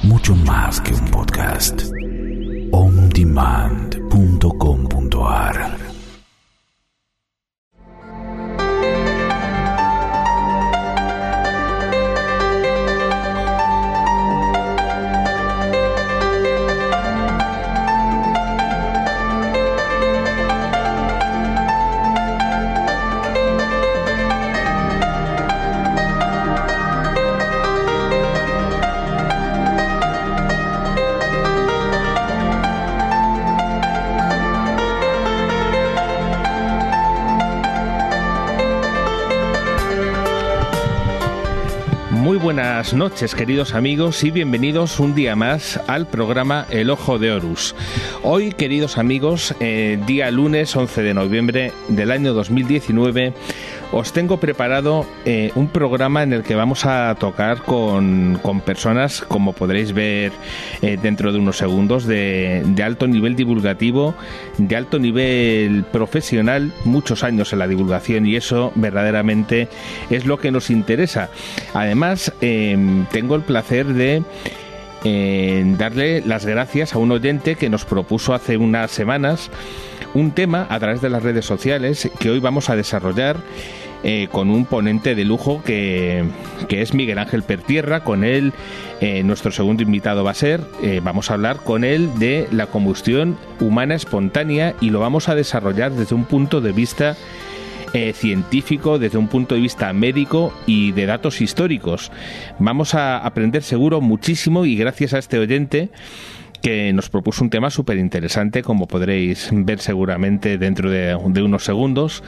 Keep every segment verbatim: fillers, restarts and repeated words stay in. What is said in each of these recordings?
mucho más que un podcast. on demand punto com punto a r Buenas noches, queridos amigos, y bienvenidos un día más al programa El Ojo de Horus. Hoy, queridos amigos, eh, día lunes once de noviembre del año dos mil diecinueve, os tengo preparado eh, un programa en el que vamos a tocar con, con personas, como podréis ver eh, dentro de unos segundos, de, de alto nivel divulgativo, de alto nivel profesional, muchos años en la divulgación, y eso verdaderamente es lo que nos interesa. Además, eh, tengo el placer de eh, darle las gracias a un oyente que nos propuso hace unas semanas un tema a través de las redes sociales que hoy vamos a desarrollar eh, con un ponente de lujo que, que es Miguel Ángel Pertierra. Con él, eh, nuestro segundo invitado va a ser, eh, vamos a hablar con él de la combustión humana espontánea, y lo vamos a desarrollar desde un punto de vista Eh, científico, desde un punto de vista médico y de datos históricos. Vamos a aprender seguro muchísimo, y gracias a este oyente que nos propuso un tema súper interesante, como podréis ver seguramente dentro de, de unos segundos.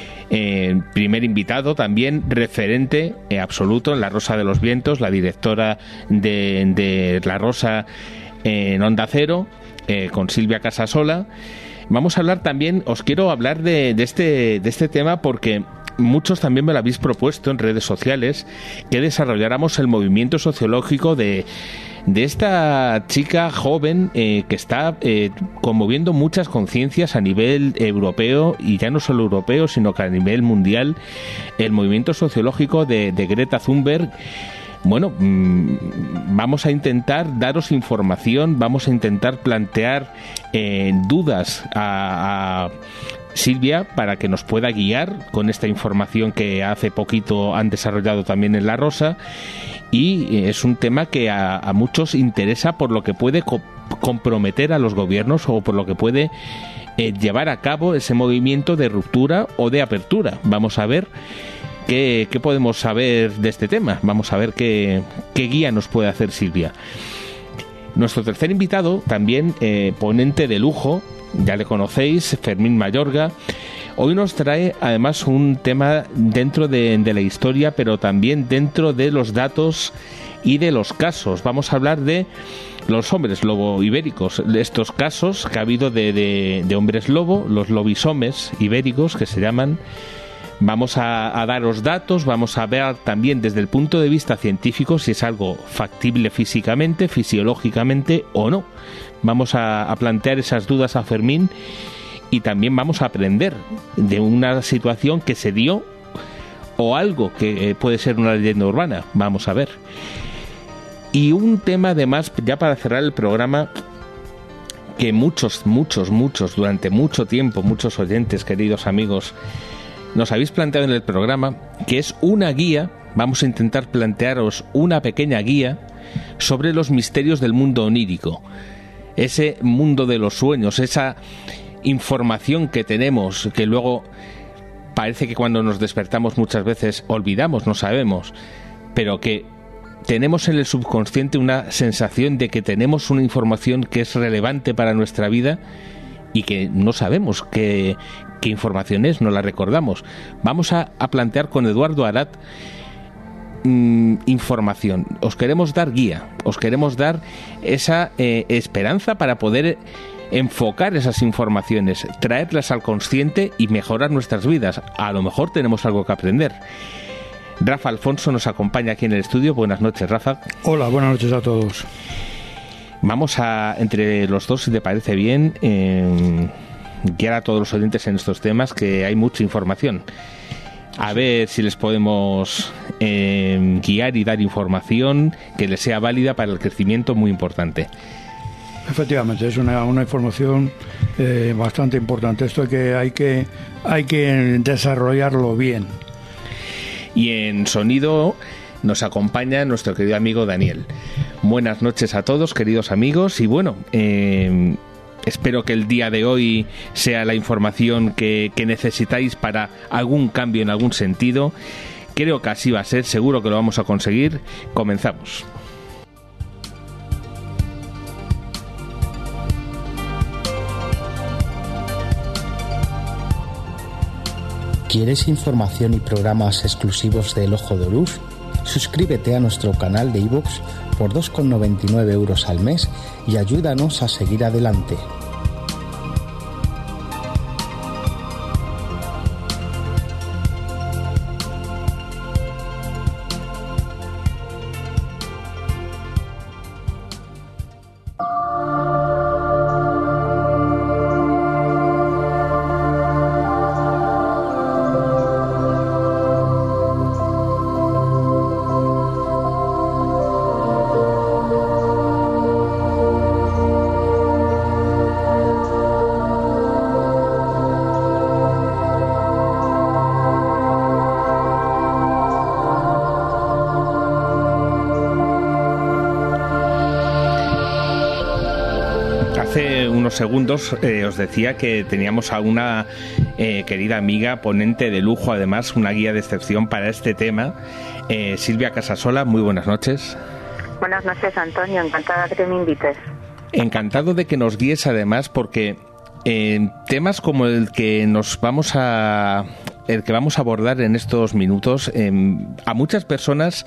Eh, primer invitado también referente eh, absoluto en La Rosa de los Vientos, la directora de, de La Rosa eh, en Onda Cero, eh, con Silvia Casasola. Vamos a hablar también, os quiero hablar de, de, este, de este tema porque muchos también me lo habéis propuesto en redes sociales, que desarrolláramos el movimiento sociológico de, de esta chica joven eh, que está eh, conmoviendo muchas conciencias a nivel europeo, y ya no solo europeo, sino que a nivel mundial, el movimiento sociológico de, de Greta Thunberg. Bueno, mmm, vamos a intentar daros información, vamos a intentar plantear eh, dudas a, a Silvia para que nos pueda guiar con esta información que hace poquito han desarrollado también en La Rosa, y es un tema que a, a muchos interesa por lo que puede co- comprometer a los gobiernos, o por lo que puede eh, llevar a cabo ese movimiento de ruptura o de apertura. Vamos a ver ¿Qué, ¿Qué podemos saber de este tema? Vamos a ver qué, qué guía nos puede hacer Silvia. Nuestro tercer invitado, también eh, ponente de lujo, ya le conocéis, Fermín Mayorga. Hoy nos trae además un tema dentro de, de la historia, pero también dentro de los datos y de los casos. Vamos a hablar de los hombres lobo ibéricos, de estos casos que ha habido de, de, de hombres lobo, los lobisomes ibéricos que se llaman. Vamos a, a daros datos, vamos a ver también desde el punto de vista científico si es algo factible físicamente, fisiológicamente o no. Vamos a, a plantear esas dudas a Fermín, y también vamos a aprender de una situación que se dio o algo que puede ser una leyenda urbana. Vamos a ver. Y un tema además, ya para cerrar el programa, que muchos, muchos, muchos, durante mucho tiempo, muchos oyentes, queridos amigos, nos habéis planteado en el programa, que es una guía. Vamos a intentar plantearos una pequeña guía sobre los misterios del mundo onírico, ese mundo de los sueños, esa información que tenemos, que luego parece que cuando nos despertamos muchas veces olvidamos, no sabemos, pero que tenemos en el subconsciente una sensación de que tenemos una información que es relevante para nuestra vida, y que no sabemos qué, qué información es, no la recordamos. Vamos a, a plantear con Eduardo Arat mmm, información. Os queremos dar guía, os queremos dar esa eh, esperanza para poder enfocar esas informaciones, traerlas al consciente y mejorar nuestras vidas. A lo mejor tenemos algo que aprender. Rafa Alfonso nos acompaña aquí en el estudio. Buenas noches, Rafa. Hola, buenas noches a todos. Vamos a, entre los dos, si te parece bien, eh, guiar a todos los oyentes en estos temas, que hay mucha información. A ver si les podemos eh, guiar y dar información que le sea válida para el crecimiento, muy importante. Efectivamente, es una, una información eh, bastante importante. Esto es que hay que hay que desarrollarlo bien. Y en sonido nos acompaña nuestro querido amigo Daniel. Buenas noches a todos, queridos amigos, y bueno, eh, espero que el día de hoy sea la información que, que necesitáis para algún cambio en algún sentido. Creo que así va a ser, seguro que lo vamos a conseguir. Comenzamos. ¿Quieres información y programas exclusivos de El Ojo de Horus? Suscríbete a nuestro canal de iVoox por dos con noventa y nueve euros al mes y ayúdanos a seguir adelante. Segundos eh, os decía que teníamos a una eh, querida amiga, ponente de lujo, además una guía de excepción para este tema, eh, Silvia Casasola. Muy buenas noches. Buenas noches, Antonio, encantada de que me invites. Encantado de que nos guíes, además, porque eh, temas como el que nos vamos a el que vamos a abordar en estos minutos, eh, a muchas personas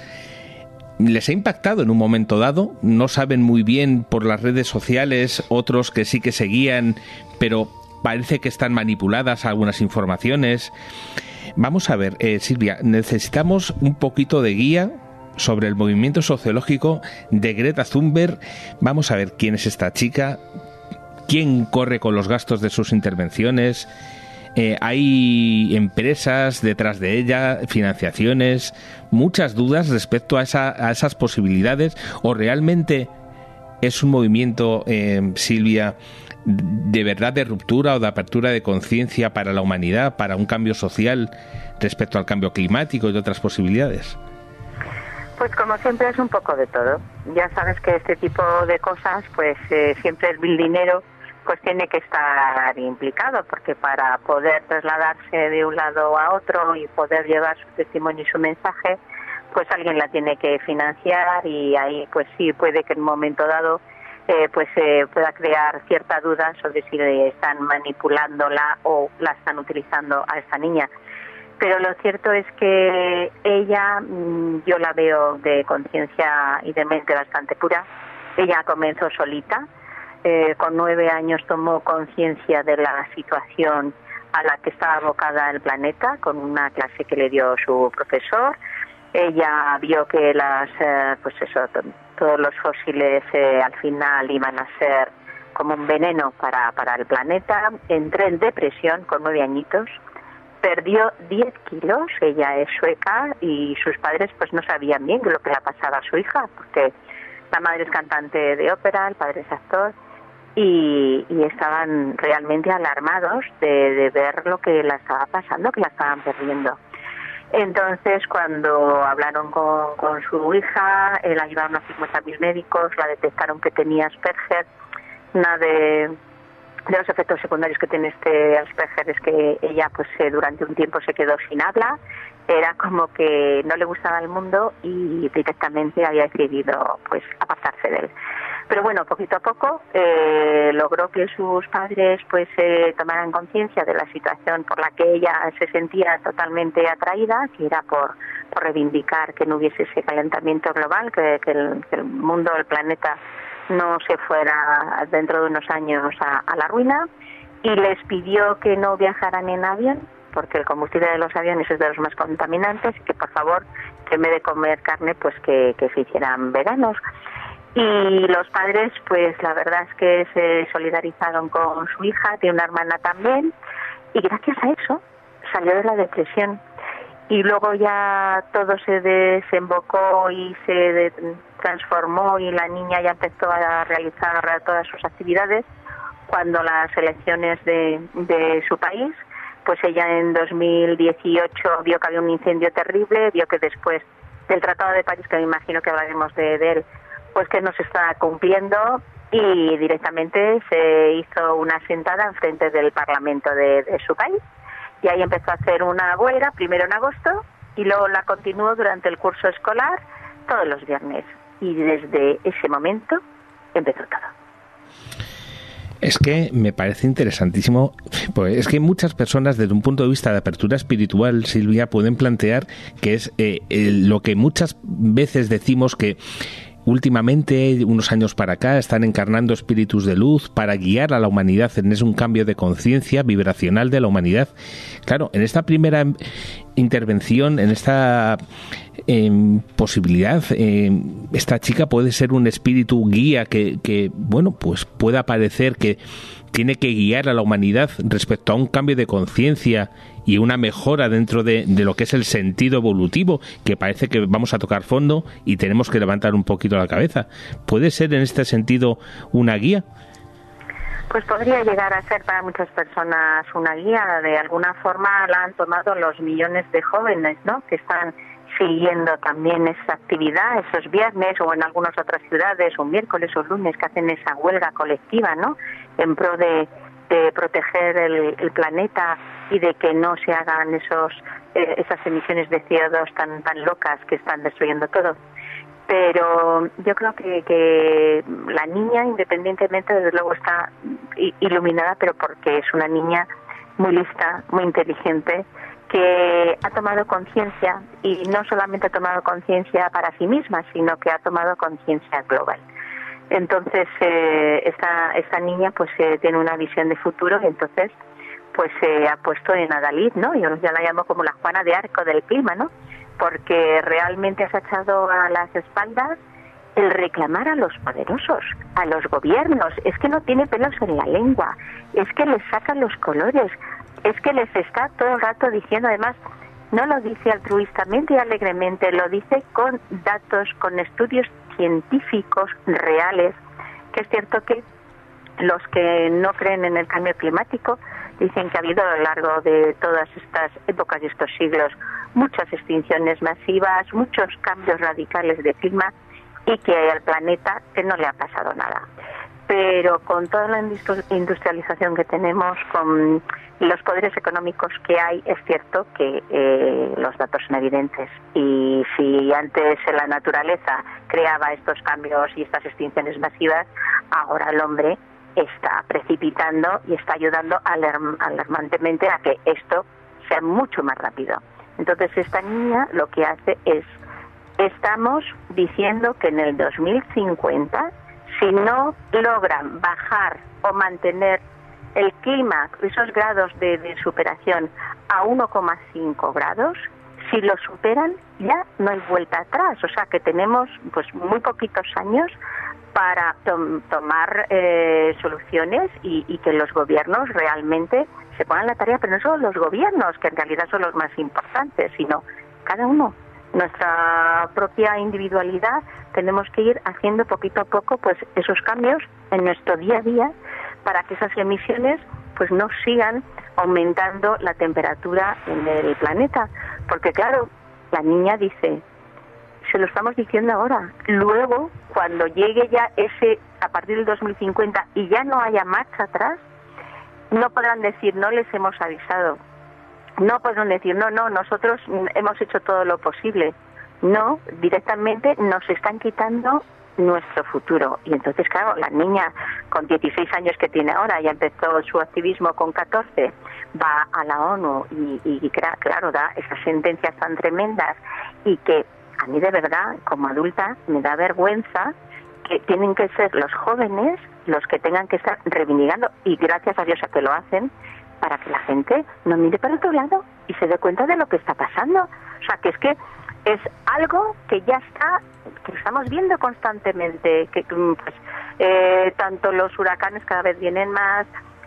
les ha impactado en un momento dado, no saben muy bien por las redes sociales, otros que sí que seguían, pero parece que están manipuladas algunas informaciones. Vamos a ver, eh, Silvia, necesitamos un poquito de guía sobre el movimiento sociológico de Greta Thunberg. Vamos a ver quién es esta chica, quién corre con los gastos de sus intervenciones. Eh, hay empresas detrás de ella, financiaciones, muchas dudas respecto a, esa, a esas posibilidades. ¿O realmente es un movimiento, eh, Silvia, de verdad de ruptura o de apertura de conciencia para la humanidad, para un cambio social respecto al cambio climático y otras posibilidades? Pues como siempre es un poco de todo. Ya sabes que este tipo de cosas, pues eh, siempre el dinero pues tiene que estar implicado, porque para poder trasladarse de un lado a otro y poder llevar su testimonio y su mensaje, pues alguien la tiene que financiar, y ahí pues sí puede que en un momento dado eh, pues eh, pueda crear cierta duda sobre si le están manipulándola o la están utilizando a esta niña. Pero lo cierto es que ella, yo la veo de conciencia y de mente bastante pura. Ella comenzó solita. Eh, con nueve años tomó conciencia de la situación a la que estaba abocada el planeta, con una clase que le dio su profesor. Ella vio que las, eh, pues eso, t- todos los fósiles eh, al final iban a ser como un veneno para, para el planeta. Entró en depresión con nueve añitos, perdió diez kilos. Ella es sueca y sus padres pues no sabían bien lo que le pasaba a su hija, porque la madre es cantante de ópera, el padre es actor. Y, y estaban realmente alarmados de, de ver lo que la estaba pasando, que la estaban perdiendo. Entonces, cuando hablaron con, con su hija, eh, la llevaron a cincuenta mil médicos, la detectaron que tenía Asperger. Una de, de los efectos secundarios que tiene este Asperger es que ella pues eh, durante un tiempo se quedó sin habla. Era como que no le gustaba el mundo y directamente había decidido pues apartarse de él. Pero bueno, poquito a poco eh, logró que sus padres pues eh, tomaran conciencia de la situación por la que ella se sentía totalmente atraída, que era por, por reivindicar que no hubiese ese calentamiento global, que, que, el, que el mundo, el planeta, no se fuera dentro de unos años a, a la ruina, y les pidió que no viajaran en avión, porque el combustible de los aviones es de los más contaminantes, y que por favor, que en vez de comer carne, pues que, que se hicieran veganos. Y los padres, pues la verdad es que se solidarizaron con su hija, tiene una hermana también, y gracias a eso salió de la depresión. y luego ya todo se desembocó y se de, transformó y la niña ya empezó a realizar todas sus actividades cuando las elecciones de, de su país, pues ella en dos mil dieciocho vio que había un incendio terrible, vio que después del Tratado de París, que me imagino que hablaremos de, de él, pues que no se está cumpliendo, y directamente se hizo una sentada enfrente del Parlamento de, de su país. Y ahí empezó a hacer una huelga, primero en agosto, y luego la continuó durante el curso escolar todos los viernes. Y desde ese momento empezó todo. Es que me parece interesantísimo, pues es que muchas personas desde un punto de vista de apertura espiritual, Silvia, pueden plantear que es eh, el, lo que muchas veces decimos que últimamente, unos años para acá, están encarnando espíritus de luz para guiar a la humanidad en ese un cambio de conciencia vibracional de la humanidad. Claro, en esta primera intervención, en esta eh, posibilidad, eh, esta chica puede ser un espíritu guía que, que, bueno, pues pueda parecer que tiene que guiar a la humanidad respecto a un cambio de conciencia y una mejora dentro de, de lo que es el sentido evolutivo, que parece que vamos a tocar fondo y tenemos que levantar un poquito la cabeza. ¿Puede ser en este sentido una guía? Pues podría llegar a ser para muchas personas una guía. De alguna forma la han tomado los millones de jóvenes, ¿no?, que están siguiendo también esa actividad esos viernes, o en algunas otras ciudades, un miércoles o lunes, que hacen esa huelga colectiva, ¿no?, en pro de, de proteger el, el planeta y de que no se hagan esos eh, esas emisiones de C O dos tan tan locas que están destruyendo todo. Pero yo creo que, que la niña, independientemente, desde luego está iluminada, pero porque es una niña muy lista, muy inteligente, que ha tomado conciencia, y no solamente ha tomado conciencia para sí misma, sino que ha tomado conciencia global. Entonces, eh, esta esta niña pues eh, tiene una visión de futuro, y entonces pues se eh, ha puesto en Adalid, ¿no? Yo ya la llamo como la Juana de Arco del clima, ¿no? Porque realmente has echado a las espaldas el reclamar a los poderosos, a los gobiernos. Es que no tiene pelos en la lengua, es que les saca los colores, es que les está todo el rato diciendo, además, no lo dice altruistamente y alegremente, lo dice con datos, con estudios científicos reales, que es cierto que los que no creen en el cambio climático dicen que ha habido a lo largo de todas estas épocas y estos siglos muchas extinciones masivas, muchos cambios radicales de clima, y que al planeta que no le ha pasado nada. Pero con toda la industrialización que tenemos, con los poderes económicos que hay, es cierto que eh, los datos son evidentes. Y si antes la naturaleza creaba estos cambios y estas extinciones masivas, ahora el hombre está precipitando y está ayudando alarm- alarmantemente a que esto sea mucho más rápido. Entonces esta niña lo que hace es, estamos diciendo que en el dos mil cincuenta, si no logran bajar o mantener el clima, esos grados de, de superación a uno coma cinco grados, si lo superan ya no hay vuelta atrás. O sea que tenemos pues muy poquitos años para tom- tomar eh, soluciones y, y que los gobiernos realmente se pongan la tarea, pero no solo los gobiernos, que en realidad son los más importantes, sino cada uno. Nuestra propia individualidad, tenemos que ir haciendo poquito a poco pues esos cambios en nuestro día a día para que esas emisiones pues no sigan aumentando la temperatura en el planeta. Porque claro, la niña dice, se lo estamos diciendo ahora, luego cuando llegue ya ese, a partir del dos mil cincuenta, y ya no haya marcha atrás, no podrán decir, no les hemos avisado. No podrán decir, no, no, nosotros hemos hecho todo lo posible. No, directamente nos están quitando nuestro futuro. Y entonces, claro, la niña con dieciséis años que tiene ahora, ya empezó su activismo con catorce, va a la ONU y, y claro, da esas sentencias tan tremendas, y que a mí de verdad, como adulta, me da vergüenza que tienen que ser los jóvenes los que tengan que estar reivindicando, y gracias a Dios a que lo hacen, para que la gente no mire para otro lado y se dé cuenta de lo que está pasando. O sea, que es que es algo que ya está, que estamos viendo constantemente, que pues eh, tanto los huracanes cada vez vienen más,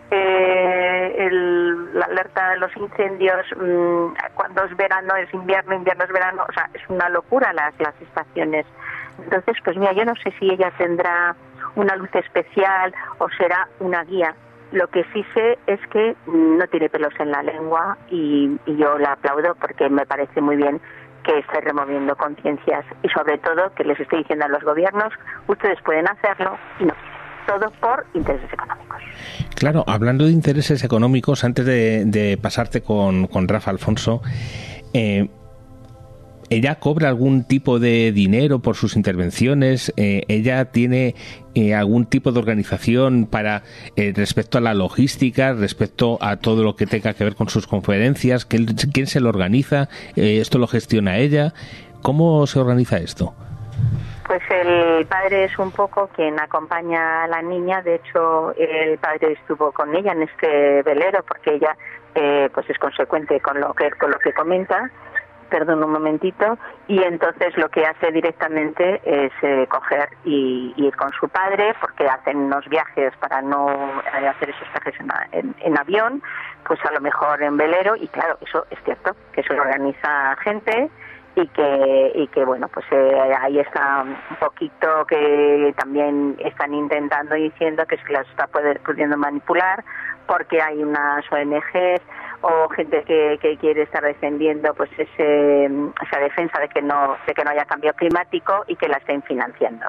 eh, el, la alerta de los incendios, mmm, cuando es verano es invierno, invierno es verano, o sea, es una locura las, las estaciones. Entonces, pues mira, yo no sé si ella tendrá una luz especial o será una guía. Lo que sí sé es que no tiene pelos en la lengua y, y yo la aplaudo porque me parece muy bien que esté removiendo conciencias y sobre todo que les estoy diciendo a los gobiernos, ustedes pueden hacerlo y no, todo por intereses económicos. Claro, hablando de intereses económicos, antes de, de pasarte con, con Rafa Alfonso, eh, ¿ella cobra algún tipo de dinero por sus intervenciones? Eh, ¿Ella tiene eh, algún tipo de organización para eh, respecto a la logística, respecto a todo lo que tenga que ver con sus conferencias? ¿Quién, quién se lo organiza? Eh, ¿Esto lo gestiona ella? ¿Cómo se organiza esto? Pues el padre es un poco quien acompaña a la niña. De hecho, el padre estuvo con ella en este velero porque ella eh, pues es consecuente con lo que con lo que comenta. Perdón un momentito, y entonces lo que hace directamente es eh, coger y, y ir con su padre, porque hacen unos viajes para no eh, hacer esos viajes en, en, en avión, pues a lo mejor en velero, y claro, eso es cierto, que se lo organiza gente y que, y que bueno, pues eh, ahí está un poquito que también están intentando y diciendo que se las está poder, pudiendo manipular, porque hay unas O N Ges o gente que, que quiere estar defendiendo pues ese, esa defensa de que no de que no haya cambio climático y que la estén financiando.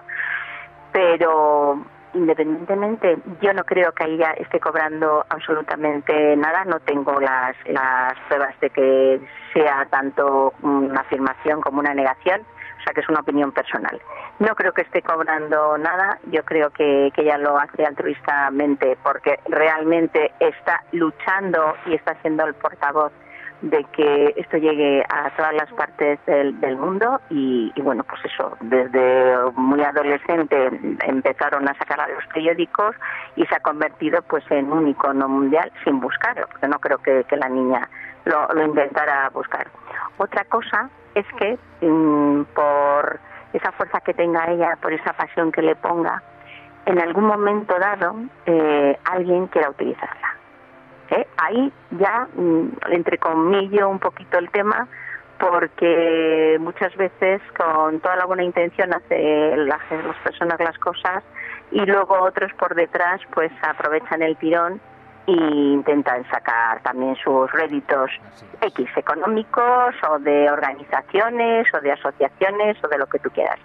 Pero independientemente, yo no creo que ella esté cobrando absolutamente nada, no tengo las, las pruebas de que sea tanto una afirmación como una negación, o sea que es una opinión personal. No creo que esté cobrando nada, yo creo que, que ella lo hace altruistamente porque realmente está luchando y está siendo el portavoz de que esto llegue a todas las partes del, del mundo y, y bueno, pues eso, desde muy adolescente empezaron a sacarla de los periódicos y se ha convertido pues en un icono mundial sin buscarlo, porque no creo que, que la niña lo, lo intentara buscar. Otra cosa es que mmm, por esa fuerza que tenga ella, por esa pasión que le ponga, en algún momento dado eh, alguien quiera utilizarla. ¿Eh? Ahí ya mmm, entrecomillo un poquito el tema, porque muchas veces con toda la buena intención hace la, las personas las cosas y luego otros por detrás pues aprovechan el tirón e intentan sacar también sus réditos X económicos o de organizaciones o de asociaciones o de lo que tú quieras.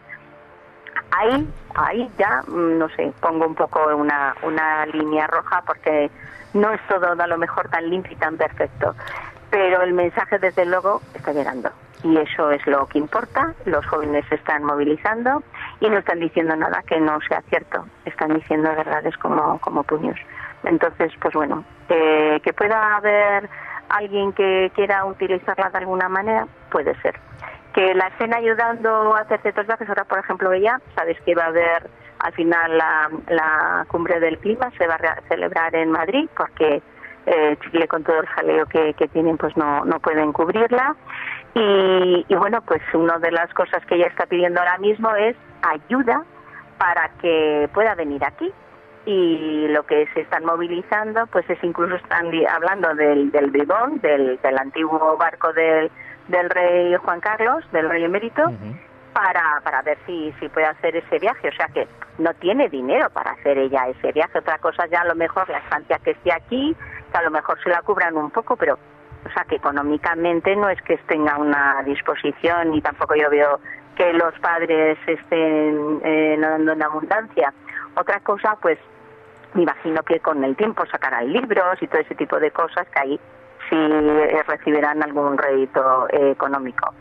Ahí, ahí ya, no sé, pongo un poco una, una línea roja porque no es todo a lo mejor tan limpio y tan perfecto, pero el mensaje desde luego está llegando y eso es lo que importa. Los jóvenes se están movilizando y no están diciendo nada que no sea cierto, están diciendo verdades como, como puños. Entonces, pues bueno, eh, que pueda haber alguien que quiera utilizarla de alguna manera, puede ser. Que la estén ayudando a hacer ciertos viajes, ahora por ejemplo ella, sabes que va a haber al final la, la cumbre del clima, se va a celebrar en Madrid, porque eh, Chile con todo el jaleo que, que tienen pues no, no pueden cubrirla. Y, y bueno, pues una de las cosas que ella está pidiendo ahora mismo es ayuda para que pueda venir aquí. Y lo que se están movilizando pues es incluso están hablando del, del Bribón, del, del antiguo barco del, del rey Juan Carlos, del rey emérito, uh-huh. para, para ver si, si puede hacer ese viaje. O sea que no tiene dinero para hacer ella ese viaje. Otra cosa ya a lo mejor la estancia que esté aquí, que a lo mejor se la cubran un poco, pero o sea que económicamente no es que tenga una disposición y tampoco yo veo que los padres estén eh, no dando en abundancia. Otra cosa, pues me imagino que con el tiempo sacarán libros y todo ese tipo de cosas que ahí sí eh, recibirán algún rédito eh, económico.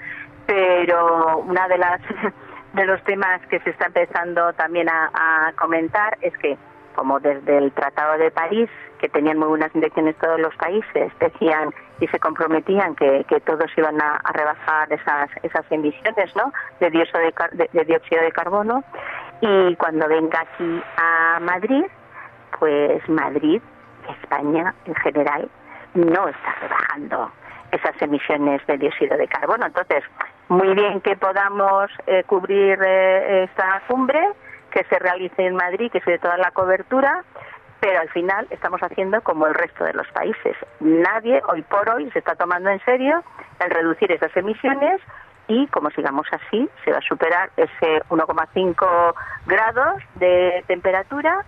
Pero una de las de los temas que se está empezando también a, a comentar es que como desde el Tratado de París, que tenían muy buenas intenciones todos los países, decían y se comprometían que, que todos iban a, a rebajar esas esas emisiones, ¿no?, de dióxido de, de, de dióxido de carbono, y cuando venga aquí a Madrid, pues Madrid, España en general, no está rebajando esas emisiones de dióxido de carbono. Entonces, muy bien que podamos eh, cubrir eh, esta cumbre, que se realice en Madrid, que se dé toda la cobertura, pero al final estamos haciendo como el resto de los países. Nadie hoy por hoy se está tomando en serio el reducir esas emisiones y como sigamos así se va a superar ese uno coma cinco grados de temperatura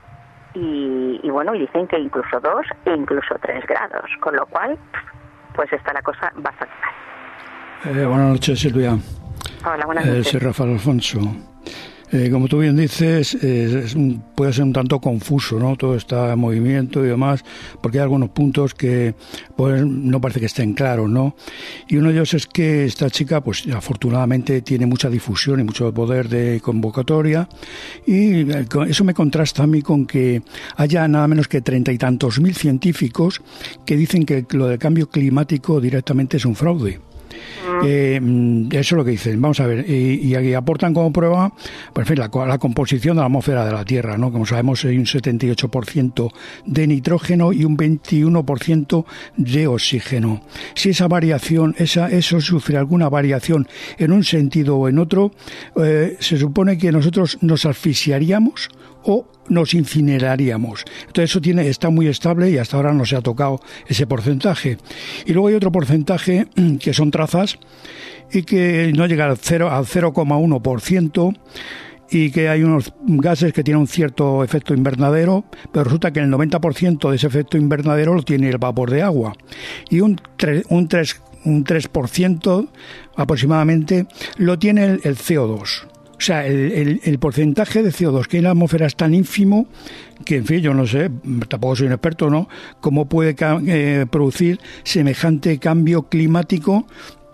y, y bueno, y dicen que incluso dos e incluso tres grados, con lo cual pues está la cosa bastante mal. Eh, buenas noches, Silvia. Hola, buenas noches. Eh, soy Rafael Alfonso. Eh, como tú bien dices, eh, es un, puede ser un tanto confuso, ¿no? Todo está en movimiento y demás, porque hay algunos puntos que pues, no parece que estén claros, ¿no? Y uno de ellos es que esta chica, pues afortunadamente tiene mucha difusión y mucho poder de convocatoria, y eso me contrasta a mí con que haya nada menos que treinta y tantos mil científicos que dicen que lo del cambio climático directamente es un fraude. Eh, eso es lo que dicen. Vamos a ver, y, y aportan como prueba, por fin, la, la composición de la atmósfera de la Tierra, ¿no? Como sabemos, hay un setenta y ocho por ciento de nitrógeno y un veintiuno por ciento de oxígeno. Si esa variación, esa, eso sufre alguna variación en un sentido o en otro, eh, se supone que nosotros nos asfixiaríamos o nos incineraríamos. Entonces eso tiene, está muy estable y hasta ahora no se ha tocado ese porcentaje. Y luego hay otro porcentaje que son trazas y que no llega al cero, al cero coma uno por ciento, y que hay unos gases que tienen un cierto efecto invernadero, pero resulta que el noventa por ciento de ese efecto invernadero lo tiene el vapor de agua y un tres, un tres, un tres por ciento aproximadamente lo tiene el, el C O dos. O sea, el, el, el porcentaje de C O dos que hay en la atmósfera es tan ínfimo que, en fin, yo no sé, tampoco soy un experto, ¿no?, cómo puede eh, producir semejante cambio climático.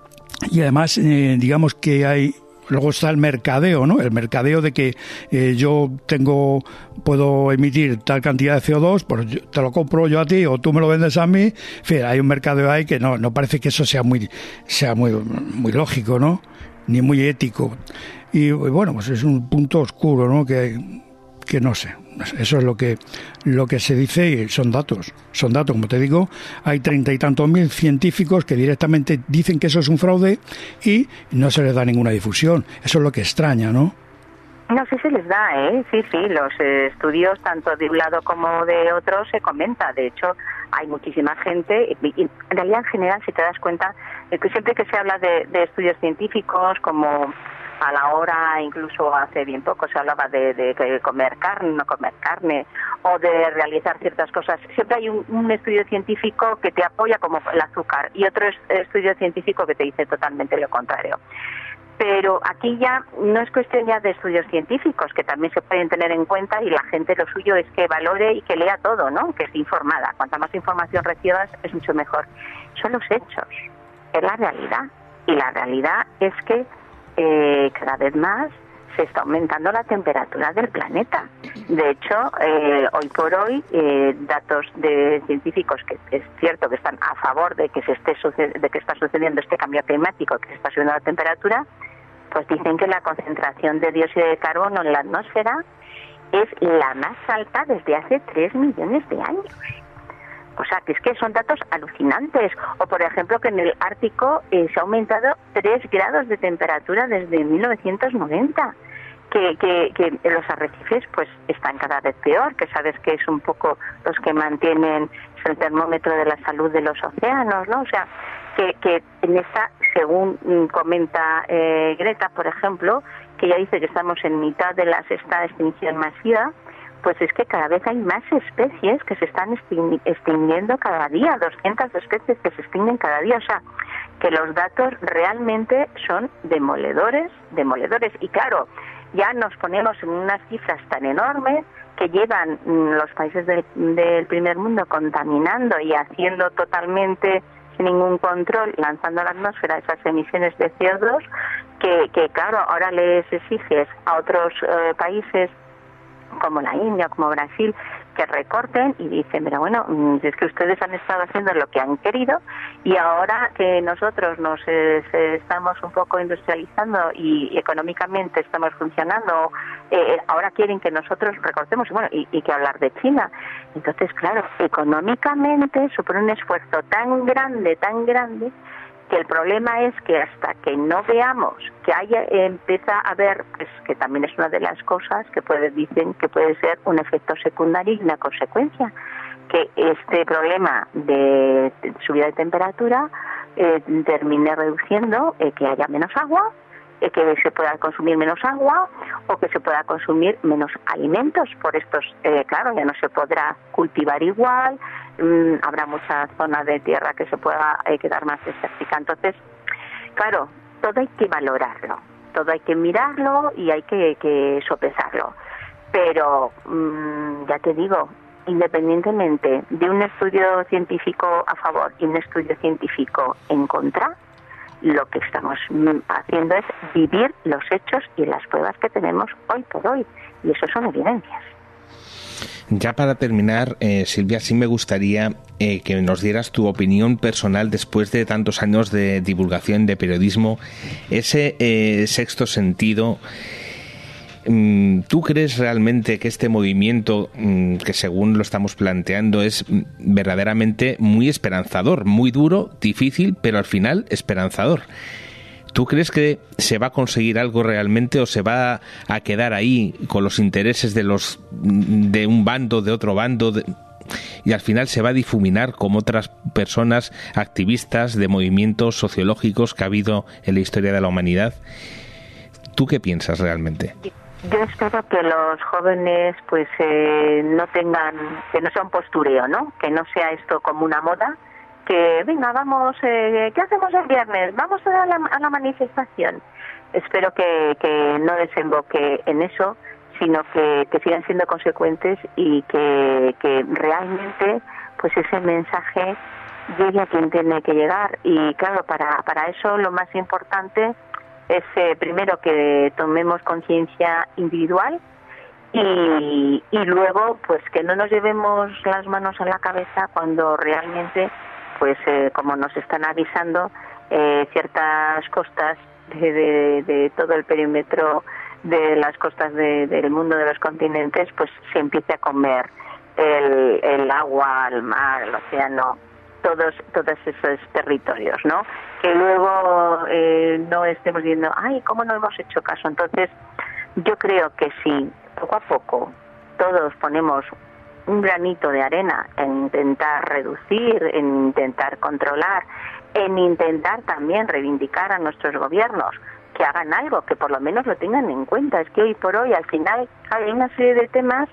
Y además, eh, digamos que hay... Luego está el mercadeo, ¿no? El mercadeo de que eh, yo tengo, puedo emitir tal cantidad de C O dos, pues yo, te lo compro yo a ti o tú me lo vendes a mí. En fin, hay un mercadeo ahí que no, no parece que eso sea muy, sea muy, muy lógico, ¿no?, ni muy ético. Y bueno, pues es un punto oscuro, ¿no?, que, que no sé. Eso es lo que lo que se dice y son datos. Son datos, como te digo, hay treinta y tantos mil científicos que directamente dicen que eso es un fraude y no se les da ninguna difusión. Eso es lo que extraña, ¿no? No, sí se les da, ¿eh? Sí, sí, los eh, estudios, tanto de un lado como de otro, se comenta. De hecho, hay muchísima gente, y, y en realidad, en general, si te das cuenta, eh, que siempre que se habla de, de estudios científicos, como a la hora, incluso hace bien poco, se hablaba de, de comer carne, no comer carne, o de realizar ciertas cosas. Siempre hay un, un estudio científico que te apoya, como el azúcar, y otro estudio científico que te dice totalmente lo contrario. Pero aquí ya no es cuestión ya de estudios científicos, que también se pueden tener en cuenta, y la gente lo suyo es que valore y que lea todo, ¿no?, que esté informada. Cuanta más información recibas, es mucho mejor. Son los hechos, es la realidad. Y la realidad es que eh, cada vez más se está aumentando la temperatura del planeta. De hecho, eh, hoy por hoy, eh, datos de científicos que es cierto que están a favor de que se esté suced- de que está sucediendo este cambio climático, que se está subiendo la temperatura, pues dicen que la concentración de dióxido de carbono en la atmósfera es la más alta desde hace tres millones de años. O sea, que es que son datos alucinantes. O, por ejemplo, que en el Ártico eh, se ha aumentado tres grados de temperatura desde mil novecientos noventa. Que, que, que los arrecifes pues están cada vez peor, que sabes que es un poco los que mantienen el termómetro de la salud de los océanos, ¿no? O sea, que, que en esta, según comenta eh, Greta, por ejemplo, que ella dice que estamos en mitad de la sexta extinción masiva, pues es que cada vez hay más especies que se están extinguiendo cada día, doscientas especies que se extinguen cada día. O sea, que los datos realmente son demoledores, demoledores. Y claro, ya nos ponemos en unas cifras tan enormes que llevan los países del, del primer mundo contaminando y haciendo totalmente sin ningún control, lanzando a la atmósfera esas emisiones de C O dos, que, que claro, ahora les exiges a otros eh, países como la India, como Brasil, que recorten, y dicen, pero bueno, es que ustedes han estado haciendo lo que han querido, y ahora que nosotros nos eh, estamos un poco industrializando y, y económicamente estamos funcionando, eh, ahora quieren que nosotros recortemos, y bueno, y, y que hablar de China. Entonces, claro, económicamente supone un esfuerzo tan grande, tan grande, que el problema es que hasta que no veamos que haya, empieza a haber, pues, que también es una de las cosas que puede, dicen que puede ser un efecto secundario y una consecuencia, que este problema de, de subida de temperatura eh, termine reduciendo eh, que haya menos agua, eh, que se pueda consumir menos agua o que se pueda consumir menos alimentos. Por estos, eh, claro, ya no se podrá cultivar igual, mmm, habrá mucha zona de tierra que se pueda eh, quedar más desértica. Entonces, claro, todo hay que valorarlo, todo hay que mirarlo y hay que, que sopesarlo. Pero, mmm, ya te digo, independientemente de un estudio científico a favor y un estudio científico en contra, lo que estamos haciendo es vivir los hechos y las pruebas que tenemos hoy por hoy, y eso son evidencias. Ya para terminar, eh, Silvia, sí me gustaría eh, que nos dieras tu opinión personal después de tantos años de divulgación de periodismo, ese eh, sexto sentido. ¿Tú crees realmente que este movimiento, que según lo estamos planteando, es verdaderamente muy esperanzador, muy duro, difícil, pero al final esperanzador? ¿Tú crees que se va a conseguir algo realmente o se va a quedar ahí con los intereses de los de un bando, de otro bando, de, y al final se va a difuminar como otras personas activistas de movimientos sociológicos que ha habido en la historia de la humanidad? ¿Tú qué piensas realmente? Yo espero que los jóvenes pues eh, no tengan, que no sea un postureo, ¿no? Que no sea esto como una moda, que venga, vamos, eh, ¿qué hacemos el viernes? Vamos a la, a la manifestación. Espero que, que no desemboque en eso, sino que, que sigan siendo consecuentes y que, que realmente pues ese mensaje llegue a quien tiene que llegar. Y claro, para, para eso lo más importante es eh, primero que tomemos conciencia individual y, y luego pues que no nos llevemos las manos a la cabeza cuando realmente pues eh, como nos están avisando eh, ciertas costas de, de, de todo el perímetro de las costas de, del mundo de los continentes pues se empiece a comer el, el agua, el mar, el océano, todos todos esos territorios, ¿no? Que luego eh, no estemos viendo, ay, ¿cómo no hemos hecho caso? Entonces, yo creo que si poco a poco todos ponemos un granito de arena en intentar reducir, en intentar controlar, en intentar también reivindicar a nuestros gobiernos que hagan algo, que por lo menos lo tengan en cuenta. Es que hoy por hoy, al final, hay una serie de temas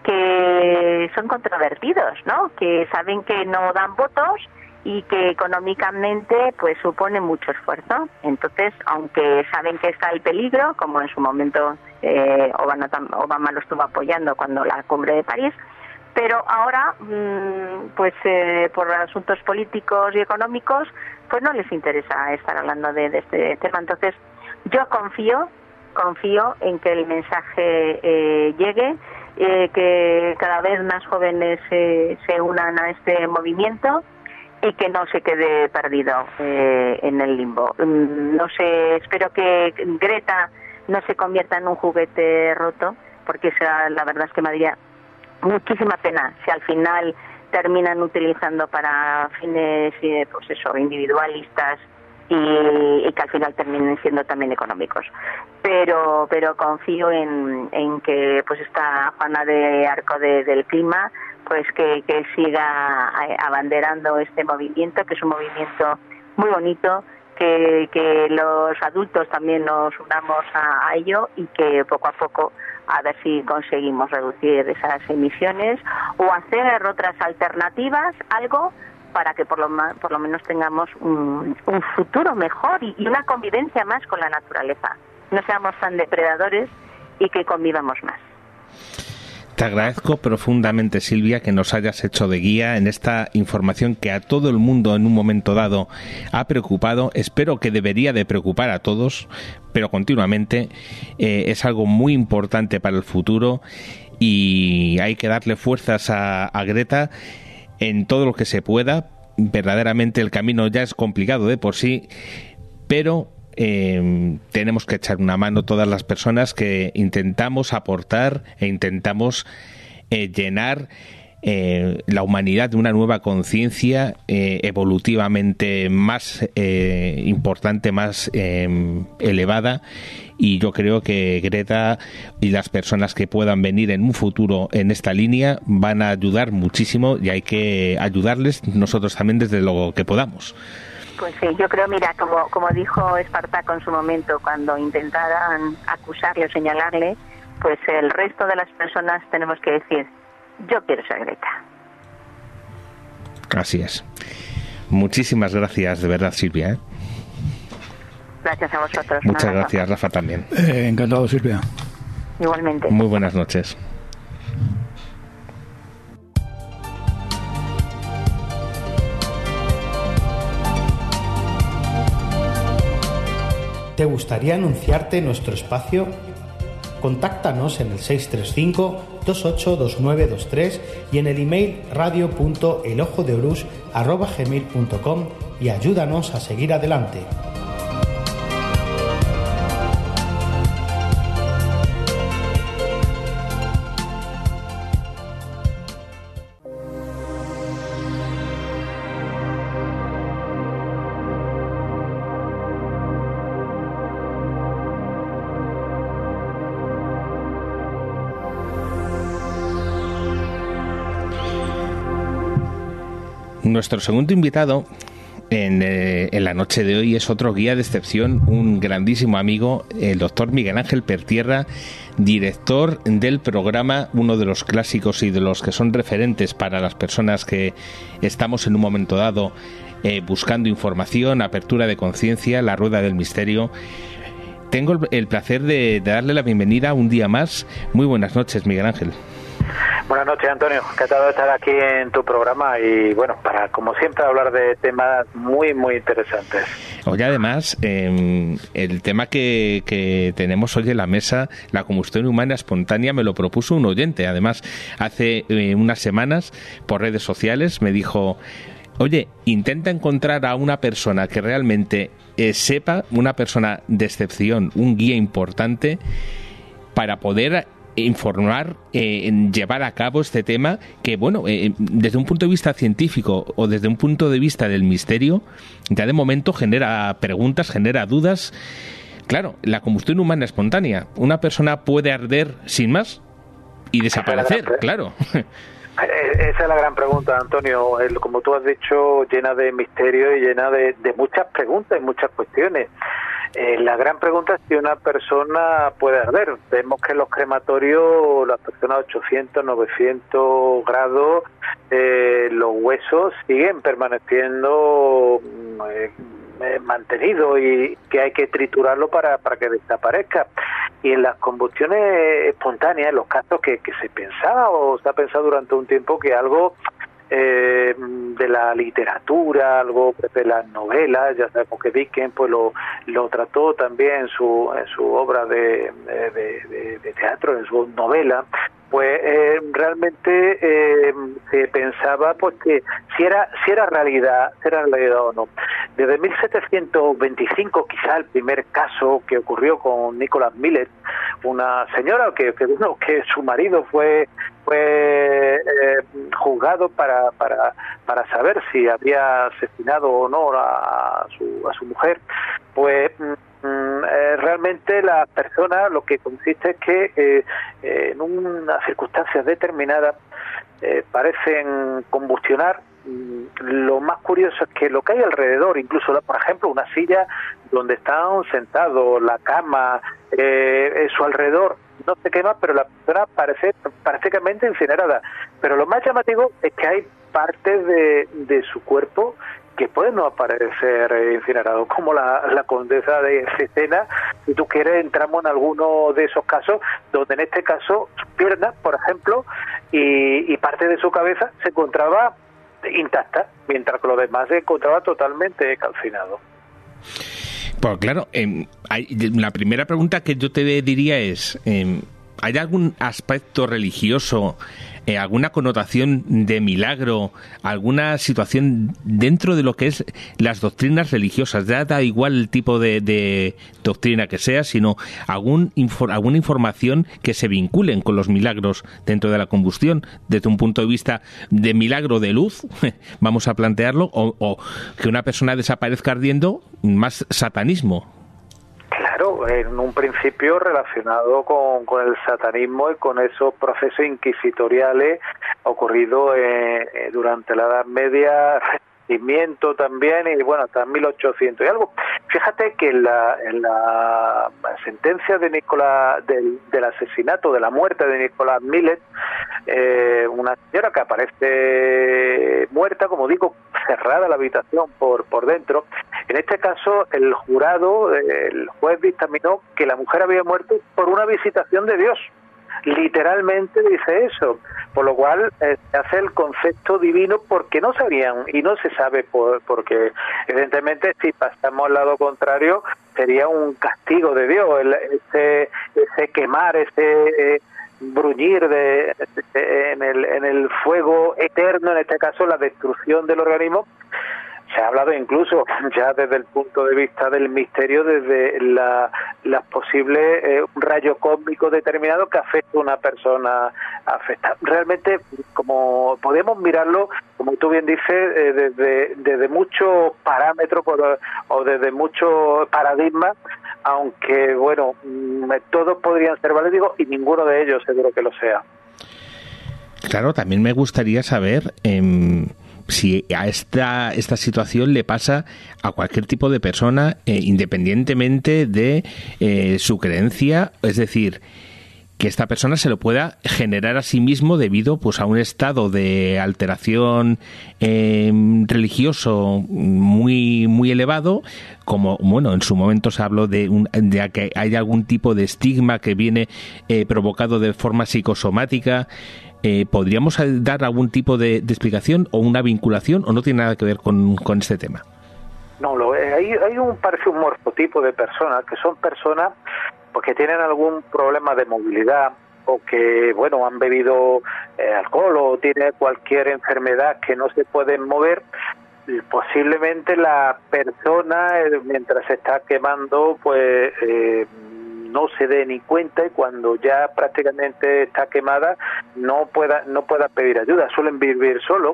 que son controvertidos, ¿no? Que saben que no dan votos y que económicamente pues supone mucho esfuerzo. Entonces, aunque saben que está el peligro, como en su momento eh, Obama, Obama lo estuvo apoyando cuando la cumbre de París, pero ahora, mmm, pues eh, por asuntos políticos y económicos, pues no les interesa estar hablando de, de este tema. Entonces, yo confío, confío en que el mensaje eh, llegue, eh, que cada vez más jóvenes eh, se unan a este movimiento y que no se quede perdido eh, en el limbo. No sé, espero que Greta no se convierta en un juguete roto, porque esa, la verdad es que me daría muchísima pena si al final terminan utilizando para fines pues eso, individualistas y, y que al final terminen siendo también económicos. Pero pero confío en, en que pues esta Juana de Arco de, del Clima pues que, que siga abanderando este movimiento, que es un movimiento muy bonito, que, que los adultos también nos unamos a, a ello y que poco a poco a ver si conseguimos reducir esas emisiones o hacer otras alternativas, algo para que por lo, más, por lo menos tengamos un, un futuro mejor y, y una convivencia más con la naturaleza. No seamos tan depredadores y que convivamos más. Te agradezco profundamente, Silvia, que nos hayas hecho de guía en esta información que a todo el mundo en un momento dado ha preocupado. Espero que debería de preocupar a todos, pero continuamente eh, es algo muy importante para el futuro y hay que darle fuerzas a, a Greta en todo lo que se pueda. Verdaderamente el camino ya es complicado de por sí, pero Eh, tenemos que echar una mano todas las personas que intentamos aportar e intentamos eh, llenar eh, la humanidad de una nueva conciencia eh, evolutivamente más eh, importante, más eh, elevada. Y yo creo que Greta y las personas que puedan venir en un futuro en esta línea van a ayudar muchísimo, y hay que ayudarles nosotros también desde lo que podamos. Pues sí, yo creo, mira, como, como dijo Espartaco en su momento, cuando intentaran acusarle o señalarle, pues el resto de las personas tenemos que decir, yo quiero ser Greta. Así es. Muchísimas gracias, de verdad, Silvia, ¿eh? Gracias a vosotros. Muchas gracias, Rafa, también. Eh, encantado, Silvia. Igualmente. Muy buenas noches. ¿Te gustaría anunciarte en nuestro espacio? Contáctanos en el seis tres cinco, dos ocho dos nueve dos tres y en el email radio punto el ojo de horus arroba gmail punto com y ayúdanos a seguir adelante. Nuestro segundo invitado en, eh, en la noche de hoy es otro guía de excepción, un grandísimo amigo, el doctor Miguel Ángel Pertierra, director del programa, uno de los clásicos y de los que son referentes para las personas que estamos en un momento dado eh, buscando información, apertura de conciencia, La Rueda del Misterio. Tengo el, el placer de, de darle la bienvenida un día más. Muy buenas noches, Miguel Ángel. Buenas noches, Antonio. Encantado de estar aquí en tu programa y, bueno, para, como siempre, hablar de temas muy, muy interesantes. Hoy, además, eh, el tema que, que tenemos hoy en la mesa, la combustión humana espontánea, me lo propuso un oyente. Además, hace eh, unas semanas, por redes sociales, me dijo: oye, intenta encontrar a una persona que realmente eh, sepa, una persona de excepción, un guía importante, para poder informar, eh, llevar a cabo este tema que, bueno, eh, desde un punto de vista científico o desde un punto de vista del misterio, ya de momento genera preguntas, genera dudas. Claro, la combustión humana espontánea, una persona puede arder sin más y desaparecer, claro. Esa es la gran pregunta, Antonio. El, como tú has dicho, llena de misterio y llena de, de muchas preguntas y muchas cuestiones. Eh, la gran pregunta es si una persona puede arder. Vemos que en los crematorios, las personas a ochocientos, novecientos grados, eh, los huesos siguen permaneciendo eh, eh, mantenidos y que hay que triturarlo para, para que desaparezca. Y en las combustiones espontáneas, en los casos que, que se pensaba o se ha pensado durante un tiempo que algo Eh, de la literatura, algo de las novelas, ya sabemos que Dickens pues lo, lo trató también en su, en su obra de, de, de, de teatro, en su novela, pues eh, realmente eh, se pensaba pues que si era si era realidad, si era realidad o no. Desde mil setecientos veinticinco, quizá el primer caso que ocurrió con Nicholas Millet, una señora que, que, bueno, que su marido fue fue eh, juzgado para, para para saber si había asesinado o no a su a su mujer, pues mm, eh, realmente la persona lo que consiste es que eh, eh, en unas circunstancias determinadas eh, parecen combustionar. Lo más curioso es que lo que hay alrededor, incluso por ejemplo una silla donde están sentados, la cama, eh, en su alrededor no se quema, pero la persona parece prácticamente incinerada. Pero lo más llamativo es que hay partes de, de su cuerpo que pueden no aparecer incinerados, como la, la condesa de Cesena. Si tú quieres, entramos en alguno de esos casos, donde en este caso sus piernas, por ejemplo, y, y parte de su cabeza se encontraba intacta, mientras que lo demás se encontraba totalmente calcinado. Pues claro, eh, hay, la primera pregunta que yo te diría es, eh, ¿hay algún aspecto religioso eh, alguna connotación de milagro, alguna situación dentro de lo que es las doctrinas religiosas. Ya da igual el tipo de, de doctrina que sea, sino algún infor, alguna información que se vinculen con los milagros dentro de la combustión, desde un punto de vista de milagro de luz, vamos a plantearlo, o, o que una persona desaparezca ardiendo, más satanismo. Claro, en un principio relacionado con, con el satanismo y con esos procesos inquisitoriales ocurridos eh, eh, durante la Edad Media, Renacimiento también, y bueno, hasta mil ochocientos y algo. Fíjate que en la, en la sentencia de Nicolás, del, del asesinato, de la muerte de Nicolás Millet, eh, una señora que aparece muerta, como digo, cerrada la habitación por, por dentro. En este caso, el jurado, el juez dictaminó que la mujer había muerto por una visitación de Dios. Literalmente dice eso, por lo cual eh, se hace el concepto divino porque no sabían y no se sabe por, porque evidentemente si pasamos al lado contrario sería un castigo de Dios, el, ese, ese quemar, ese eh, bruñir de, de, en, el, en el fuego eterno, en este caso la destrucción del organismo. Se ha hablado incluso ya desde el punto de vista del misterio, desde la, las posibles eh, un rayo cósmico determinado que afecta a una persona afectada. Realmente, como podemos mirarlo, como tú bien dices, eh, desde, desde muchos parámetros por, o desde muchos paradigmas, aunque, bueno, todos podrían ser válidos y ninguno de ellos seguro que lo sea. Claro, también me gustaría saber eh, si a esta, esta situación le pasa a cualquier tipo de persona, eh, independientemente de eh, su creencia, es decir, que esta persona se lo pueda generar a sí mismo debido pues a un estado de alteración eh, religioso muy muy elevado, como bueno en su momento se habló de, un, de que hay algún tipo de estigma que viene eh, provocado de forma psicosomática. Eh, ¿Podríamos dar algún tipo de, de explicación o una vinculación o no tiene nada que ver con, con este tema? No, lo, eh, hay, hay un parece un morfotipo de personas que son personas porque tienen algún problema de movilidad o que, bueno, han bebido eh, alcohol o tienen cualquier enfermedad que no se pueden mover. Posiblemente la persona, eh, mientras se está quemando, pues eh, no se dé ni cuenta y cuando ya prácticamente está quemada no pueda no pueda pedir ayuda. Suelen vivir solos.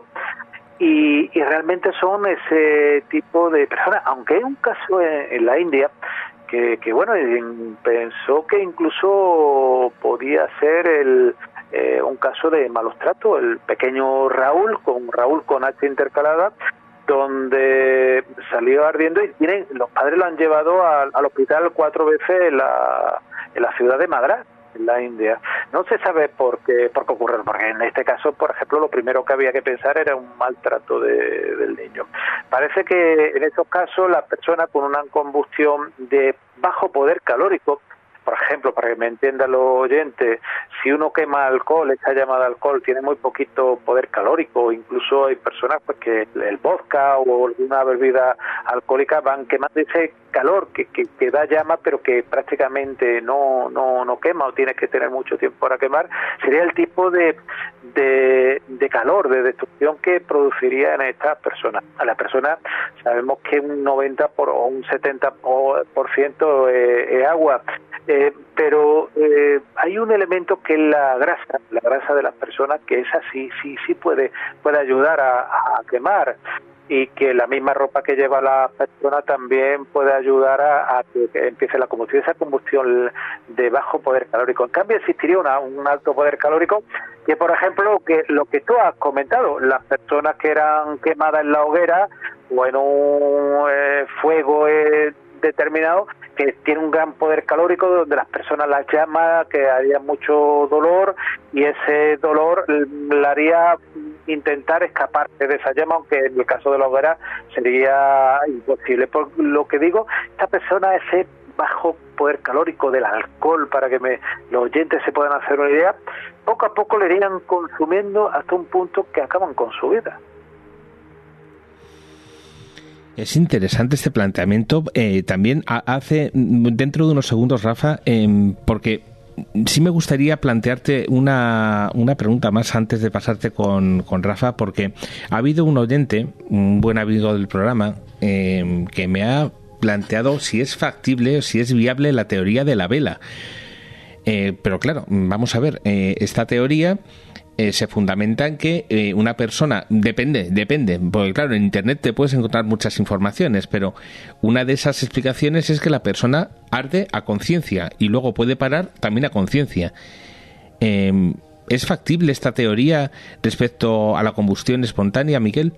Y, y realmente son ese tipo de personas, aunque hay un caso en, en la India que, que bueno, pensó que incluso podía ser el eh, un caso de malos tratos, el pequeño Raúl, con Raúl con H intercalada, donde salió ardiendo y tienen, los padres lo han llevado al, al hospital cuatro veces en la, en la ciudad de Madras, en la India. No se sabe por qué, por qué ocurre, porque en este caso, por ejemplo, lo primero que había que pensar era un maltrato de, del niño. Parece que en esos casos las personas con una combustión de bajo poder calórico, por ejemplo, para que me entiendan los oyentes, si uno quema alcohol, esta llamada alcohol tiene muy poquito poder calórico, incluso hay personas pues que el vodka o alguna bebida alcohólica van quemando ese calor que, que, que da llama pero que prácticamente no, no, no quema o tienes que tener mucho tiempo para quemar. Sería el tipo de, de, de calor, de destrucción que produciría en estas personas. A las personas sabemos que un noventa por, o un setenta por ciento es, es agua. Eh, pero eh, hay un elemento que es la grasa, la grasa de las personas, que esa sí, sí, sí puede, puede ayudar a, a quemar, y que la misma ropa que lleva la persona también puede ayudar a, a que empiece la combustión, esa combustión de bajo poder calórico. En cambio existiría una, un alto poder calórico, que por ejemplo que lo que tú has comentado, las personas que eran quemadas en la hoguera o en un eh, fuego eh, determinado, que tiene un gran poder calórico, donde las personas las llaman, que haría mucho dolor, y ese dolor le haría intentar escaparse de esa llama, aunque en el caso de la hoguera sería imposible. Por lo que digo, esta persona, ese bajo poder calórico del alcohol, para que me, los oyentes se puedan hacer una idea, poco a poco le irían consumiendo hasta un punto que acaban con su vida. Es interesante este planteamiento. Eh, también hace, dentro de unos segundos, Rafa, eh, porque sí me gustaría plantearte una, una pregunta más antes de pasarte con, con Rafa, porque ha habido un oyente, un buen amigo del programa, eh, que me ha planteado si es factible o si es viable la teoría de la vela. Eh, pero claro, vamos a ver, eh, esta teoría eh, se fundamenta en que eh, una persona, depende, depende, porque claro, en Internet te puedes encontrar muchas informaciones, pero una de esas explicaciones es que la persona arde a conciencia y luego puede parar también a conciencia. Eh, ¿Es factible esta teoría respecto a la combustión espontánea, Miguel?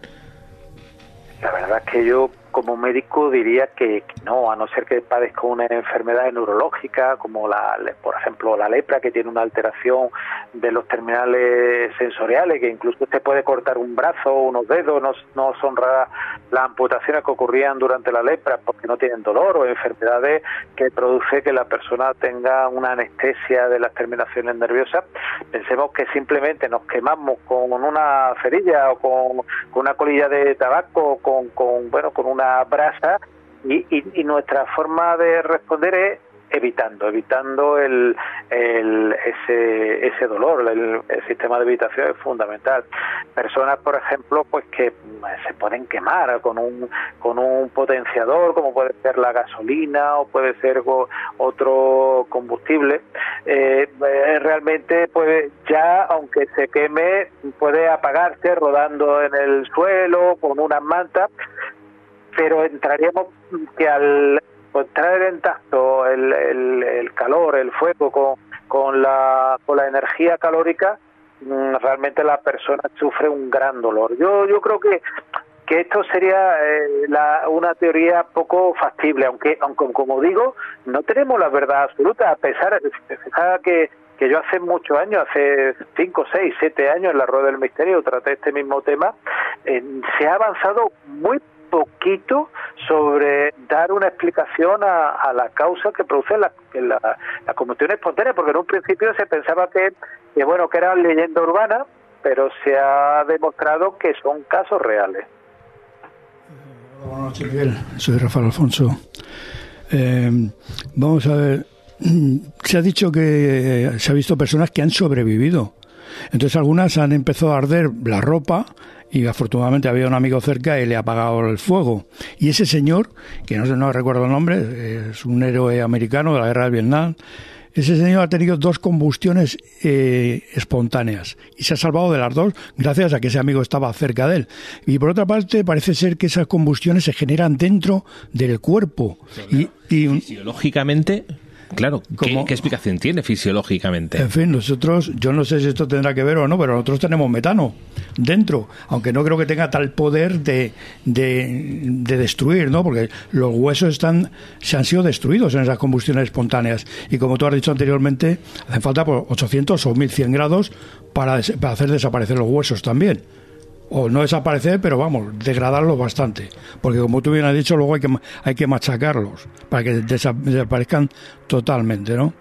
La verdad es que yo, como médico, diría que, que no, a no ser que padezca una enfermedad neurológica, como la, por ejemplo la lepra, que tiene una alteración de los terminales sensoriales, que incluso te puede cortar un brazo o unos dedos. No, no son raras las amputaciones que ocurrían durante la lepra porque no tienen dolor, o enfermedades que produce que la persona tenga una anestesia de las terminaciones nerviosas. Pensemos que simplemente nos quemamos con una cerilla o con, con una colilla de tabaco, con, con bueno con una brasa, y, y, y nuestra forma de responder es evitando, evitando el, el ese ese dolor. El, el sistema de evitación es fundamental. Personas, por ejemplo, pues que se pueden quemar con un con un potenciador, como puede ser la gasolina o puede ser otro combustible, eh, realmente pues ya, aunque se queme, puede apagarse rodando en el suelo con unas mantas, pero entraríamos que al traer en tacto el, el, el calor, el fuego con, con la con la energía calórica, realmente la persona sufre un gran dolor. Yo yo creo que que esto sería eh, la, una teoría poco factible, aunque aunque como digo, no tenemos la verdad absoluta, a pesar de que que yo hace muchos años, hace cinco, seis, siete años en la Rueda del Misterio traté este mismo tema. Eh, se ha avanzado muy poquito sobre dar una explicación a, a la causa que produce la, la, la combustión espontánea, porque en un principio se pensaba que, que bueno que era leyenda urbana, pero se ha demostrado que son casos reales. Buenas noches, Miguel. Soy Rafael Alfonso. Eh, vamos a ver, se ha dicho que se ha visto personas que han sobrevivido. Entonces algunas han empezado a arder la ropa y afortunadamente había un amigo cerca y le ha apagado el fuego. Y ese señor, que no, no recuerdo el nombre, es un héroe americano de la guerra de Vietnam, ese señor ha tenido dos combustiones eh, espontáneas y se ha salvado de las dos gracias a que ese amigo estaba cerca de él. Y por otra parte parece ser que esas combustiones se generan dentro del cuerpo. Y, y un... Fisiológicamente... Claro, ¿qué, ¿qué explicación tiene fisiológicamente? En fin, nosotros, yo no sé si esto tendrá que ver o no, pero nosotros tenemos metano dentro, aunque no creo que tenga tal poder de, de, de destruir, ¿no? Porque los huesos están se han sido destruidos en esas combustiones espontáneas. Y como tú has dicho anteriormente, hacen falta por ochocientos o mil cien grados para, para hacer desaparecer los huesos también. O no desaparecer, pero vamos, degradarlos bastante. Porque como tú bien has dicho, luego hay que hay que machacarlos para que desaparezcan totalmente, ¿no?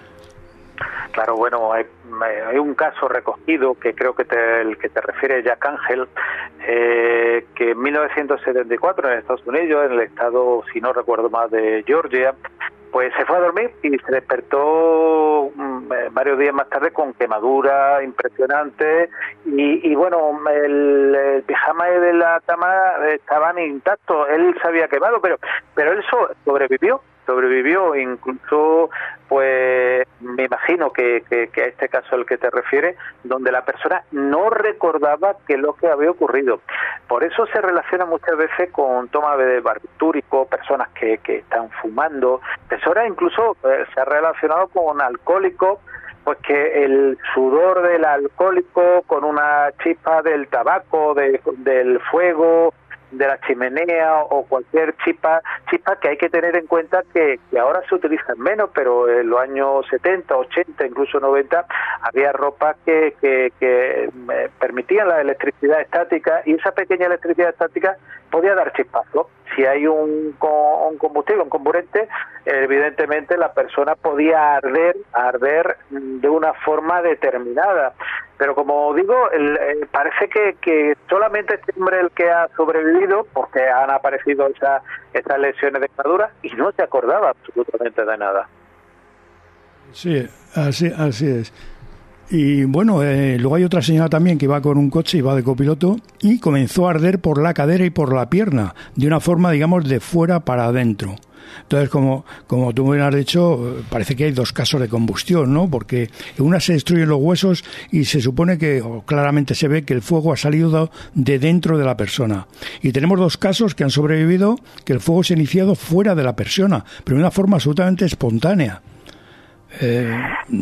Claro, bueno, hay, hay un caso recogido que creo que te, el que te refiere Jack Angel, eh, que en mil novecientos setenta y cuatro en Estados Unidos, en el estado, si no recuerdo mal, de Georgia, pues se fue a dormir y se despertó mmm, varios días más tarde con quemaduras impresionantes y, y bueno, el, el pijama de la cama estaban intactos. Él se había quemado, pero pero él so, sobrevivió. sobrevivió, incluso pues me imagino que, que, que a este caso al que te refieres, donde la persona no recordaba que lo que había ocurrido. Por eso se relaciona muchas veces con toma de barbitúrico, personas que, que están fumando, personas incluso eh, se ha relacionado con alcohólicos, pues que el sudor del alcohólico con una chispa del tabaco, de, del fuego, de la chimenea o cualquier chispa, chispa que hay que tener en cuenta que, que ahora se utilizan menos, pero en los años setenta, ochenta, incluso noventa, había ropa que, que, que permitían la electricidad estática y esa pequeña electricidad estática podía dar chispazos. Si hay un, un combustible, un comburente, evidentemente la persona podía arder, arder de una forma determinada. Pero como digo, el, el, parece que, que solamente este hombre el que ha sobrevivido, porque han aparecido esas, esas lesiones de quemadura, y no se acordaba absolutamente de nada. Sí, así, así es. Y bueno, eh, luego hay otra señora también que va con un coche y va de copiloto y comenzó a arder por la cadera y por la pierna, de una forma, digamos, de fuera para adentro. Entonces, como, como tú me has dicho, parece que hay dos casos de combustión, ¿no? Porque en una se destruyen los huesos y se supone que, o claramente se ve que el fuego ha salido de dentro de la persona. Y tenemos dos casos que han sobrevivido, que el fuego se ha iniciado fuera de la persona, pero de una forma absolutamente espontánea. Eh,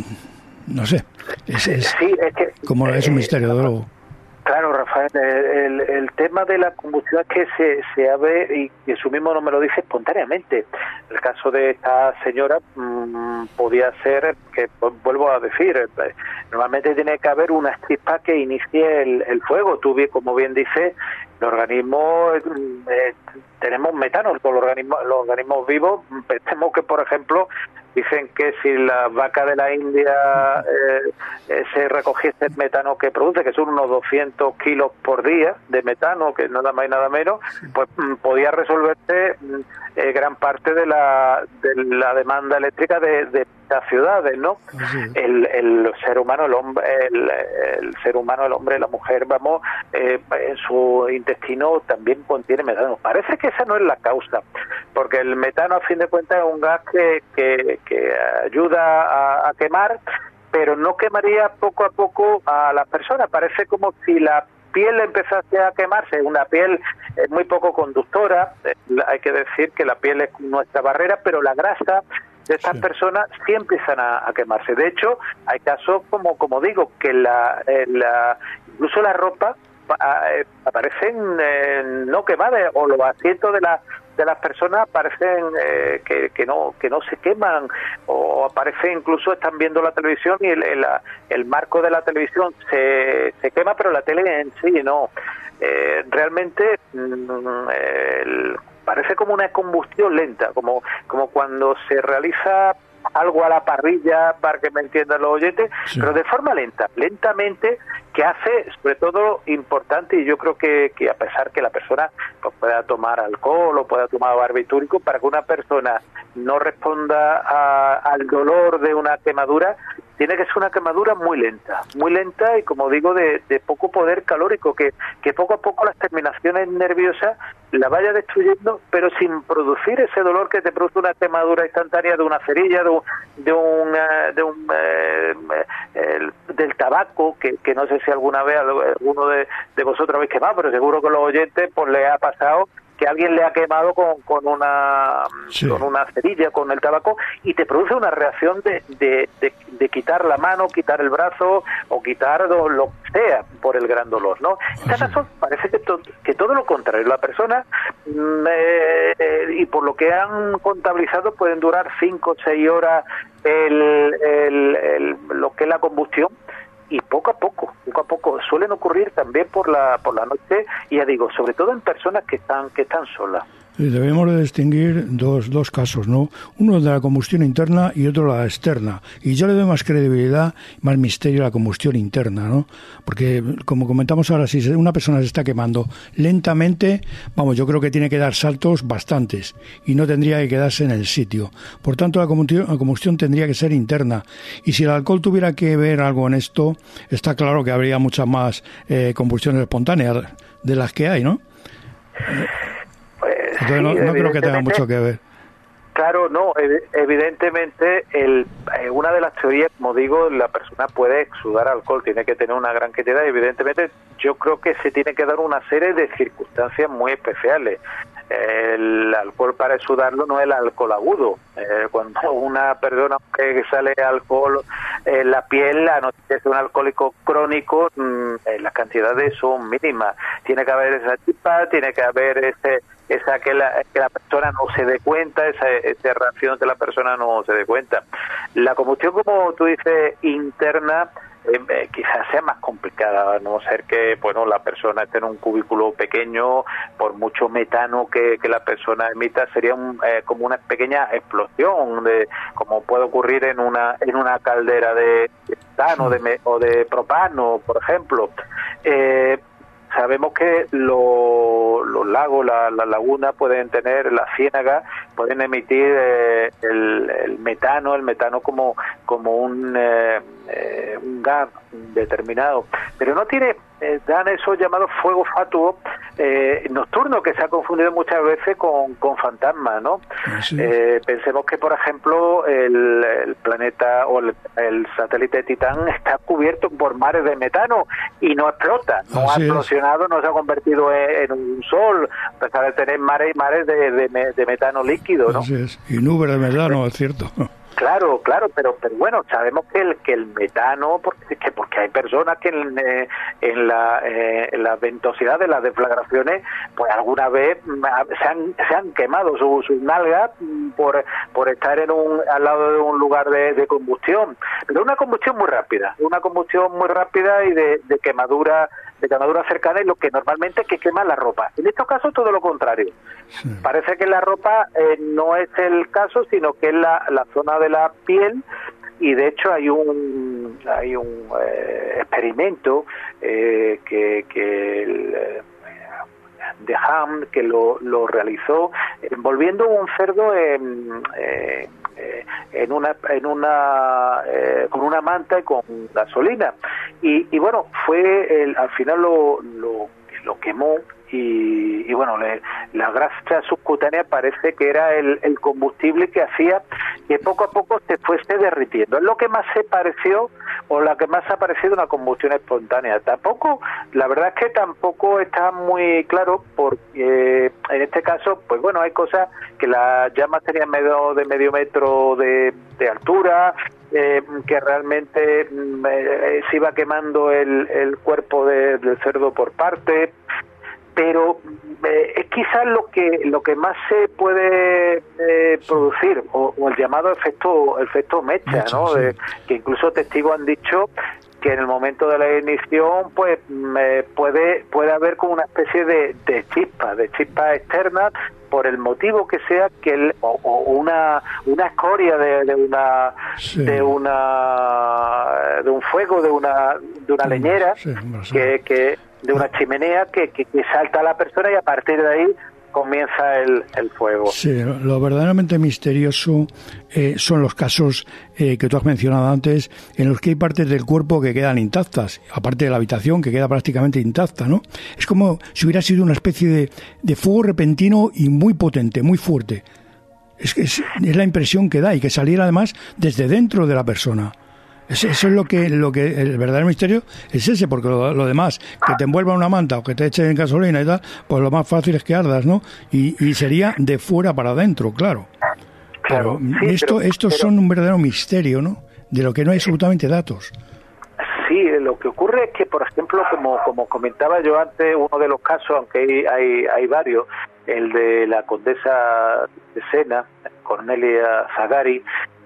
no sé, es, es, sí, es que, como es un misterio, de luego. Claro, Rafael, el, el tema de la combustión es que se, se abre, y, y su mismo nombre lo dice, espontáneamente. El caso de esta señora mmm, podía ser, que vuelvo a decir, normalmente tiene que haber una chispa que inicie el, el fuego. Tú, como bien dices, el organismo, eh, tenemos metano, todos los organismos, los organismos vivos. Pensemos que, por ejemplo, dicen que si la vaca de la India eh, eh, se recogiese el metano que produce, que son unos doscientos kilos por día de metano, que nada más y nada menos, pues mm, podía resolverse mm, eh, gran parte de la de la demanda eléctrica de, de las ciudades, ¿no? El, el ser humano, el hombre, el, el ser humano, el hombre, la mujer, vamos, eh, en su intestino también contiene metano. Parece que esa no es la causa, porque el metano, a fin de cuentas, es un gas que, que, que ayuda a, a quemar, pero no quemaría poco a poco a las personas. Parece como si la piel empezase a quemarse, una piel eh, muy poco conductora. Eh, hay que decir que la piel es nuestra barrera, pero la grasa de estas sí. personas sí empiezan a, a quemarse. De hecho, hay casos, como como digo, que la, eh, la incluso la ropa eh, aparecen eh, no quemadas, o los asientos de la de las personas parecen eh, que, que no que no se queman, o aparece, incluso están viendo la televisión y el, el, el marco de la televisión se, se quema, pero la tele en sí no. Eh, realmente mm, el, parece como una combustión lenta, como como cuando se realiza algo a la parrilla, para que me entiendan los oyentes, sí. pero de forma lenta, lentamente, que hace, sobre todo, importante, y yo creo que, que a pesar que la persona pues, pueda tomar alcohol o pueda tomar barbitúrico, para que una persona no responda a, al dolor de una quemadura, tiene que ser una quemadura muy lenta, muy lenta y, como digo, de, de poco poder calórico, que, que poco a poco las terminaciones nerviosas la vaya destruyendo, pero sin producir ese dolor que te produce una quemadura instantánea de una cerilla, de un, de un, de un eh, el, del tabaco, que, que no sé si alguna vez alguno de, de vosotros habéis quemado, pero seguro que los oyentes pues les ha pasado que alguien le ha quemado con, con una sí. con una cerilla, con el tabaco, y te produce una reacción de, de, de, de quitar la mano, quitar el brazo o quitar lo, lo que sea por el gran dolor, ¿no? En este caso parece que, to, que todo lo contrario, la persona eh, eh, y por lo que han contabilizado pueden durar cinco o seis horas el, el, el, lo que es la combustión, y poco a poco, poco a poco suelen ocurrir también por la por la noche, y ya digo, sobre todo en personas que están que están solas. Debemos de distinguir dos, dos casos, ¿no? Uno de la combustión interna y otro la externa. Y yo le doy más credibilidad, más misterio a la combustión interna, ¿no? Porque, como comentamos ahora, si una persona se está quemando lentamente, vamos, yo creo que tiene que dar saltos bastantes y no tendría que quedarse en el sitio. Por tanto, la combustión, la combustión tendría que ser interna. Y si el alcohol tuviera que ver algo en esto, está claro que habría muchas más eh, combustiones espontáneas de las que hay, ¿no? Entonces, sí, no, no creo que tenga mucho que ver. Claro, no, evidentemente el, una de las teorías, como digo, la persona puede exudar alcohol, tiene que tener una gran cantidad, evidentemente yo creo que se tiene que dar una serie de circunstancias muy especiales. El alcohol, para exudarlo, no es el alcohol agudo. Eh, cuando una persona que sale alcohol en la piel, a no ser un alcohólico crónico, mmm, las cantidades son mínimas. Tiene que haber esa chispa, tiene que haber ese esa que la, que la persona no se dé cuenta, esa, esa reacción que la persona no se dé cuenta. La combustión, como tú dices, interna, eh, eh, quizás sea más complicada, a no ser que bueno la persona esté en un cubículo pequeño, por mucho metano que, que la persona emita, sería un, eh, como una pequeña explosión, de como puede ocurrir en una en una caldera de metano de, o de propano, por ejemplo. Eh, Sabemos que lo, los lagos, la, la laguna pueden tener, la ciénaga, pueden emitir eh, el, el metano, el metano como, como un, eh, eh, un gas determinado, pero no tiene, eh, dan esos llamados fuegos fatuos eh, nocturnos, que se ha confundido muchas veces con, con fantasmas, ¿no? Sí. Eh, pensemos que, por ejemplo, el, el planeta o el, el satélite Titán está cubierto por mares de metano y no explota, no Así ha explosionado, es. no se ha convertido en, en un sol, a pesar de tener mares y mares de, de, de metano líquido, ¿no? Así es. Y nubes de metano, es cierto. Claro, claro, pero pero bueno, sabemos que el que el metano, porque que porque hay personas que en, eh, en la eh, en la ventosidad de las deflagraciones, pues alguna vez se han se han quemado sus su nalgas por por estar en un al lado de un lugar de, de combustión, pero una combustión muy rápida, una combustión muy rápida y de, de quemadura de quemadura cercana, y lo que normalmente es que quema la ropa. En estos casos todo lo contrario. Sí. Parece que la ropa eh, no es el caso, sino que es la, la zona de la piel, y de hecho hay un hay un eh, experimento eh, que, que el, eh, de Ham que lo, lo realizó envolviendo un cerdo en eh, en una en una eh, con una manta y con gasolina, y, y bueno, fue el, al final lo, lo lo quemó y, y bueno, le, la grasa subcutánea parece que era el, el combustible que hacía que poco a poco se fuese derritiendo. Es lo que más se pareció, o la que más ha parecido una combustión espontánea. Tampoco, la verdad es que tampoco está muy claro, porque eh, en este caso, pues bueno, hay cosas que las llamas tenían medio de medio metro de, de altura, eh, que realmente eh, se iba quemando el, el cuerpo de, del cerdo por parte, pero eh, es quizás lo que lo que más se puede eh, producir, o, o el llamado efecto efecto mecha, mecha ¿no? Sí. De, que incluso testigos han dicho que en el momento de la ignición pues eh, puede puede haber como una especie de, de chispa, de chispa externa, por el motivo que sea, que el, o, o una una escoria de, de una sí. de una de un fuego, de una de una leñera, sí, sí. que que de una chimenea que, que, que salta a la persona, y a partir de ahí comienza el, el fuego. Sí, lo verdaderamente misterioso eh, son los casos eh, que tú has mencionado antes, en los que hay partes del cuerpo que quedan intactas, aparte de la habitación que queda prácticamente intacta, ¿no? Es como si hubiera sido una especie de, de fuego repentino y muy potente, muy fuerte. Es, es, es la impresión que da, y que saliera además desde dentro de la persona. Eso es lo que, lo que el verdadero misterio es ese, porque lo, lo demás, que te envuelva una manta o que te echen gasolina y tal, pues lo más fácil es que ardas, ¿no? Y, y sería de fuera para adentro, claro. Claro. Pero sí, esto, pero, estos pero, son un verdadero misterio, ¿no? De lo que no hay absolutamente datos. Sí, lo que ocurre es que, por ejemplo, como como comentaba yo antes, uno de los casos, aunque hay hay, hay varios, el de la condesa de Sena, Cornelia Zagari,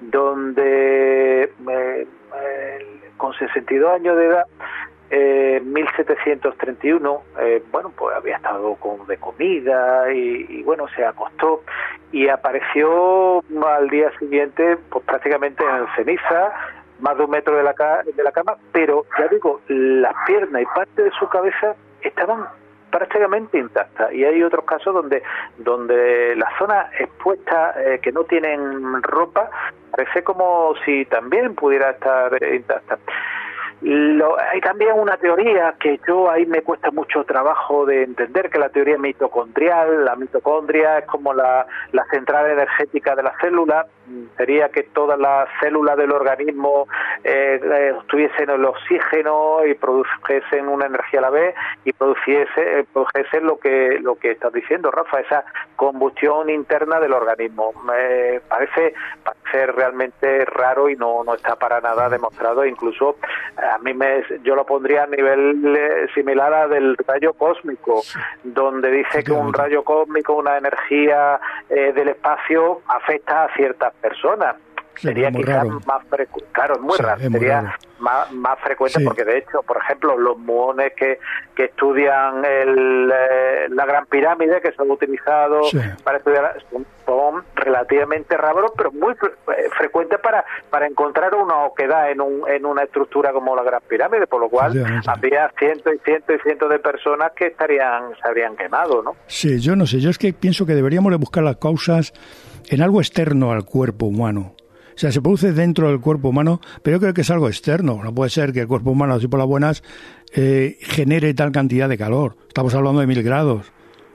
donde eh, eh, con sesenta y dos años de edad, eh, mil setecientos treinta y uno, eh, bueno, pues había estado con de comida y, y bueno, se acostó y apareció al día siguiente pues prácticamente en ceniza, más de un metro de la, ca- de la cama, pero ya digo, las piernas y parte de su cabeza estaban prácticamente intacta. Y hay otros casos donde donde la zona expuesta, eh, que no tienen ropa, parece como si también pudiera estar eh, intacta. Lo, hay también una teoría que yo ahí me cuesta mucho trabajo de entender, que la teoría mitocondrial. La mitocondria es como la, la central energética de la célula. Sería que todas las células del organismo eh, eh, tuviesen el oxígeno y produjesen una energía a la vez, y produciese, eh, produjesen lo que lo que estás diciendo, Rafa, esa combustión interna del organismo. Me parece, parece realmente raro y no, no está para nada demostrado. Incluso a mí me, yo lo pondría a nivel eh, similar a del rayo cósmico, donde dice que un rayo cósmico, una energía eh, del espacio, afecta a ciertas personas. Sí, sería quizás raro. más frecuente, claro, es muy sí, raro, es muy sería raro. Más, más frecuente, sí. Porque de hecho, por ejemplo, los muones que, que estudian el, eh, la Gran Pirámide, que son utilizados sí. para estudiar, son, son relativamente raros, pero muy fre- frecuentes para para encontrar una oquedad en un en una estructura como la Gran Pirámide, por lo cual sí, habría cientos y cientos y cientos de personas que estarían se habrían quemado, ¿no? Sí, yo no sé, yo es que pienso que deberíamos de buscar las causas en algo externo al cuerpo humano. O sea, se produce dentro del cuerpo humano, pero yo creo que es algo externo. No puede ser que el cuerpo humano, así por las buenas, eh, genere tal cantidad de calor. Estamos hablando de mil grados.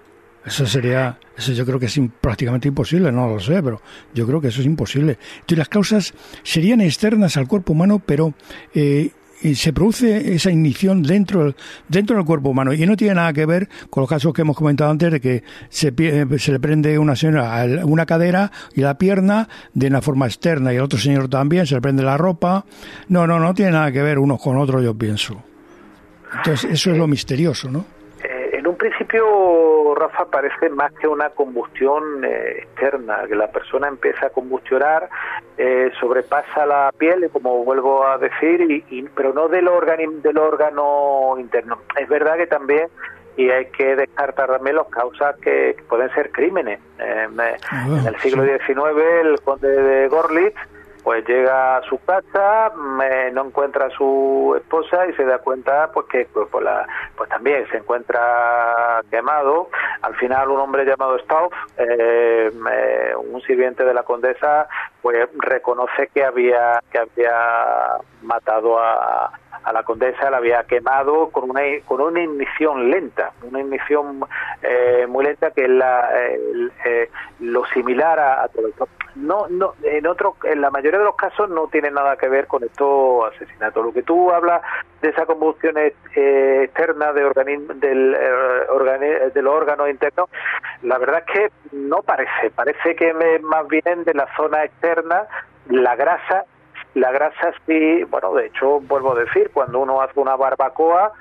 Eso sería, eso yo creo que es in, prácticamente imposible, no lo sé, pero yo creo que eso es imposible. Entonces las causas serían externas al cuerpo humano, pero eh, se produce esa ignición dentro, dentro del cuerpo humano y no tiene nada que ver con los casos que hemos comentado antes de que se, se le prende una señora una cadera y la pierna de una forma externa y el otro señor también se le prende la ropa. No, no, no tiene nada que ver unos con otros, yo pienso. Entonces eso es lo misterioso, ¿no? En un principio, Rafa, parece más que una combustión eh, externa, que la persona empieza a combustionar, eh, sobrepasa la piel, como vuelvo a decir, y, y, pero no del, organi- del órgano interno. Es verdad que también, y hay que descartar también las causas que, que pueden ser crímenes. Eh, me, oh, en el siglo diecinueve, el conde de Görlitz pues llega a su casa, eh, no encuentra a su esposa y se da cuenta pues que pues, pues, la, pues también se encuentra quemado. Al final un hombre llamado Stauf, eh, eh, un sirviente de la condesa, pues reconoce que había que había matado a a la condesa, la había quemado con una con una ignición lenta, una ignición eh, muy lenta, que es la, el, eh, lo similar a, a todo esto. No, no, en otro, en la mayoría de los casos no tiene nada que ver con estos asesinatos. Lo que tú hablas de esa combustión eh, externa de organismo, del, eh, organi, de los órganos internos, la verdad es que no parece, parece que me, más bien de la zona externa, la grasa. La grasa sí, bueno, de hecho, vuelvo a decir, cuando uno hace una barbacoa,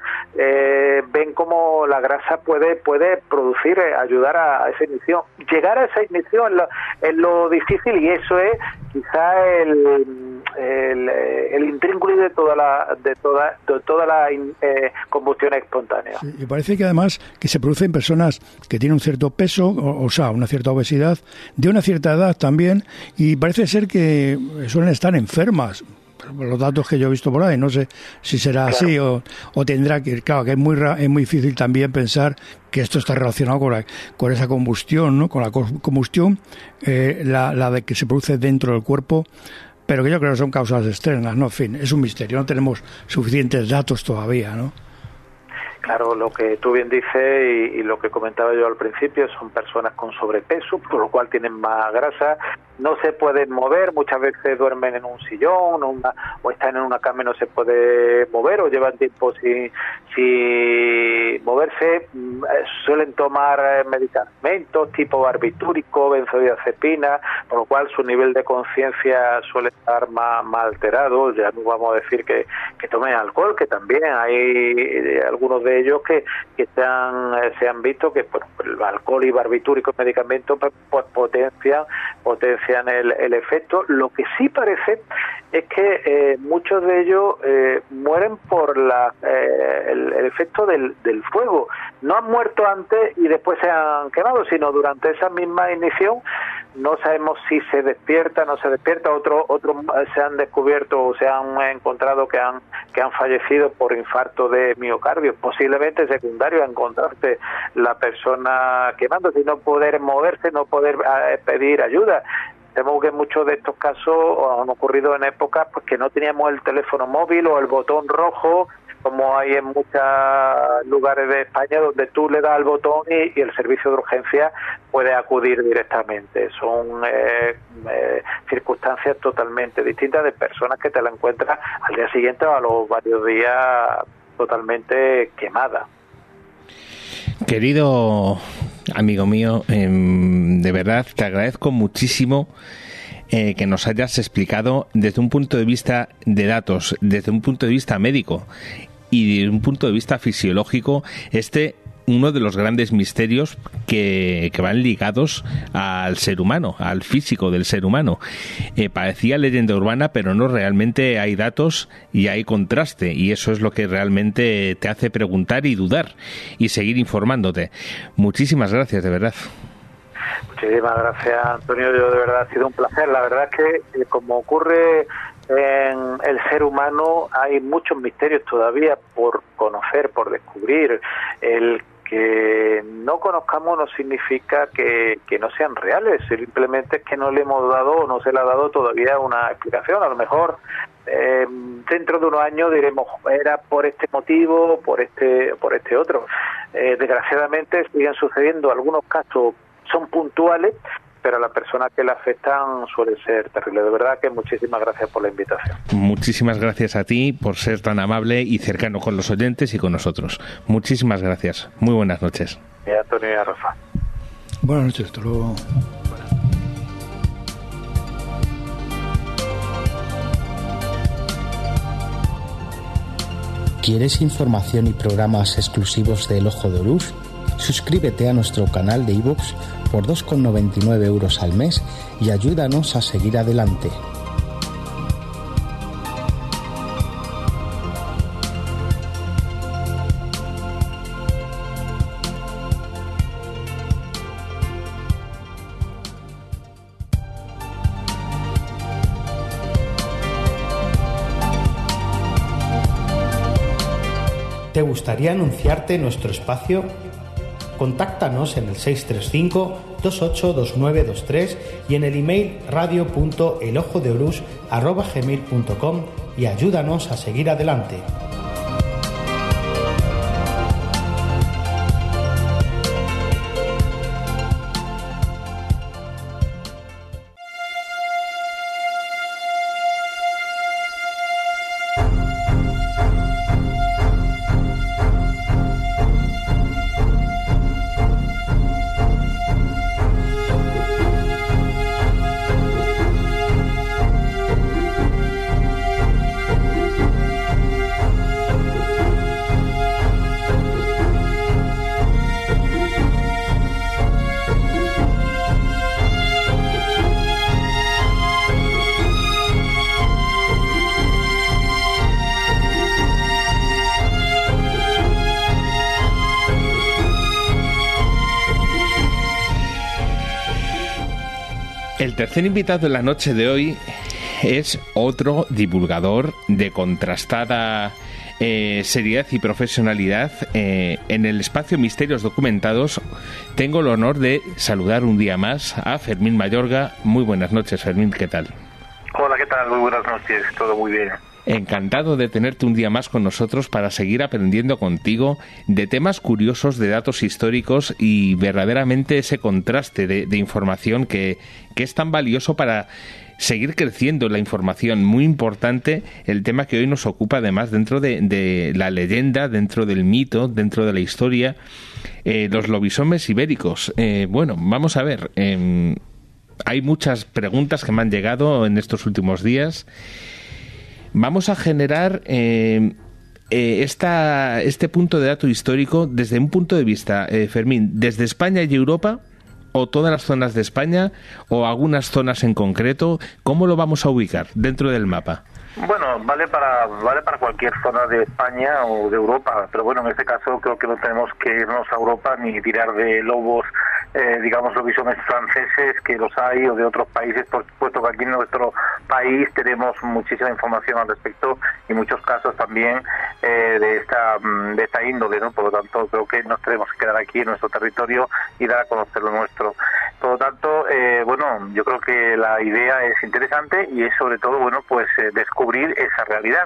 eh, ven cómo la grasa puede puede producir, eh, ayudar a, a esa ignición. Llegar a esa ignición es lo, es lo difícil, y eso es quizá el, el, el intrínculo de toda la de toda de toda la eh, combustión espontánea. Sí, y parece que además que se produce en personas que tienen un cierto peso, o, o sea, una cierta obesidad, de una cierta edad también, y parece ser que suelen estar enfermas. Los datos que yo he visto por ahí, no sé si será claro. así o, o tendrá que, claro, que es muy es muy difícil también pensar que esto está relacionado con, la, con esa combustión, ¿no? Con la combustión, eh, la, la de que se produce dentro del cuerpo, pero que yo creo que son causas externas, ¿no? En fin, es un misterio, no tenemos suficientes datos todavía, ¿no? Claro, lo que tú bien dices y, y lo que comentaba yo al principio, son personas con sobrepeso, por lo cual tienen más grasa, no se pueden mover, muchas veces duermen en un sillón o, una, o están en una cama y no se puede mover, o llevan tiempo sin, sin moverse, suelen tomar medicamentos tipo barbitúrico, benzodiazepina, por lo cual su nivel de conciencia suele estar más, más alterado. Ya no vamos a decir que, que tomen alcohol, que también hay algunos de ellos que, que se, han, se han visto que bueno, el alcohol y barbitúricos medicamentos pues, potencian, potencian el, el efecto. Lo que sí parece es que eh, muchos de ellos eh, mueren por la, eh, el, el efecto del, del fuego. No han muerto antes y después se han quemado, sino durante esa misma ignición. No sabemos si se despierta, no se despierta. Otros otros se han descubierto o se han encontrado que han que han fallecido por infarto de miocardio, posiblemente secundario a encontrarse la persona quemándose y no poder moverse, no poder eh, pedir ayuda. Temo que muchos de estos casos han ocurrido en épocas pues, que no teníamos el teléfono móvil o el botón rojo, como hay en muchos lugares de España, donde tú le das al botón y, y el servicio de urgencia puede acudir directamente. Son eh, eh, circunstancias totalmente distintas de personas que te la encuentras al día siguiente o a los varios días totalmente quemadas. Querido amigo mío, eh, de verdad te agradezco muchísimo eh, que nos hayas explicado desde un punto de vista de datos, desde un punto de vista médico y desde un punto de vista fisiológico, este uno de los grandes misterios que, que van ligados al ser humano, al físico del ser humano. Eh, parecía leyenda urbana, pero no, realmente hay datos y hay contraste, y eso es lo que realmente te hace preguntar y dudar y seguir informándote. Muchísimas gracias, de verdad. Muchísimas gracias, Antonio. Yo de verdad ha sido un placer. La verdad es que, eh, como ocurre en el ser humano, hay muchos misterios todavía por conocer, por descubrir. El que no conozcamos no significa que, que no sean reales, simplemente es que no le hemos dado o no se le ha dado todavía una explicación. A lo mejor eh, dentro de unos años diremos era por este motivo, por este, por este otro. Eh, desgraciadamente siguen sucediendo algunos casos, son puntuales, pero a las personas que le afectan suele ser terrible. De verdad que muchísimas gracias por la invitación. Muchísimas gracias a ti por ser tan amable y cercano con los oyentes y con nosotros. Muchísimas gracias. Muy buenas noches. Y a Antonio y a Rafa. Buenas noches, hasta luego. ¿Quieres información y programas exclusivos de El Ojo de Horus? Suscríbete a nuestro canal de iVoox por dos con noventa y nueve euros al mes y ayúdanos a seguir adelante. ¿Te gustaría anunciarte nuestro espacio? Contáctanos en el seis tres cinco, dos ocho dos nueve dos tres y en el email radio punto el ojo de horus arroba gmail punto com y ayúdanos a seguir adelante. El tercer invitado en la noche de hoy es otro divulgador de contrastada eh, seriedad y profesionalidad. Eh, en el espacio Misterios Documentados tengo el honor de saludar un día más a Fermín Mayorga. Muy buenas noches, Fermín, ¿qué tal? Hola, ¿qué tal? Muy buenas noches, todo muy bien. Encantado de tenerte un día más con nosotros para seguir aprendiendo contigo de temas curiosos, de datos históricos y verdaderamente ese contraste de, de información que, que es tan valioso para seguir creciendo la información. Muy importante el tema que hoy nos ocupa, además, dentro de, de la leyenda, dentro del mito, dentro de la historia, eh, los lobisomes ibéricos. Eh, bueno, vamos a ver. Eh, hay muchas preguntas que me han llegado en estos últimos días. Vamos a generar eh, eh, esta, este punto de dato histórico desde un punto de vista, eh, Fermín, desde España y Europa, o todas las zonas de España, o algunas zonas en concreto. ¿Cómo lo vamos a ubicar dentro del mapa? Bueno, vale para vale para cualquier zona de España o de Europa, pero bueno, en este caso creo que no tenemos que irnos a Europa ni tirar de lobos, eh, digamos, lobisomes franceses, que los hay, o de otros países, por supuesto que aquí en nuestro país tenemos muchísima información al respecto y muchos casos también eh, de esta de esta índole, ¿no? Por lo tanto, creo que nos tenemos que quedar aquí en nuestro territorio y dar a conocer lo nuestro. Por lo tanto, eh, bueno, yo creo que la idea es interesante y es sobre todo, bueno, pues eh, descubrir esa realidad.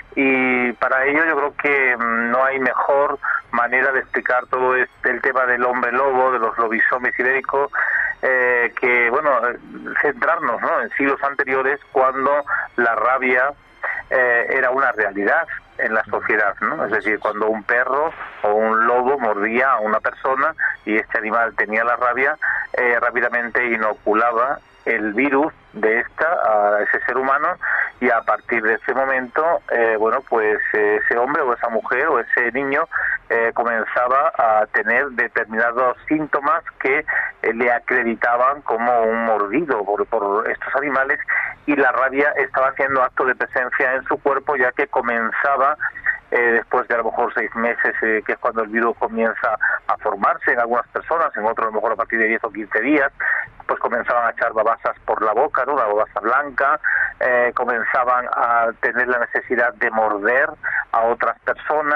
Y para ello yo creo que mmm, no hay mejor manera de explicar todo este, el tema del hombre lobo, de los lobisomes ibéricos, eh, que, bueno, centrarnos, ¿no?, en siglos anteriores, cuando la rabia eh, era una realidad en la sociedad, ¿no? Es decir, cuando un perro o un lobo mordía a una persona y este animal tenía la rabia, eh, rápidamente inoculaba el virus de esta a ese ser humano, y a partir de ese momento, eh, bueno, pues eh, ese hombre o esa mujer o ese niño eh, comenzaba a tener determinados síntomas que eh, le acreditaban como un mordido por, por estos animales, y la rabia estaba haciendo acto de presencia en su cuerpo, ya que comenzaba eh, después de a lo mejor seis meses, eh, que es cuando el virus comienza a formarse en algunas personas, en otros a lo mejor a partir de diez o quince días, pues comenzaban a echar babasas por la boca, ¿no?, una babasa blanca, eh, comenzaban a tener la necesidad de morder a otras personas,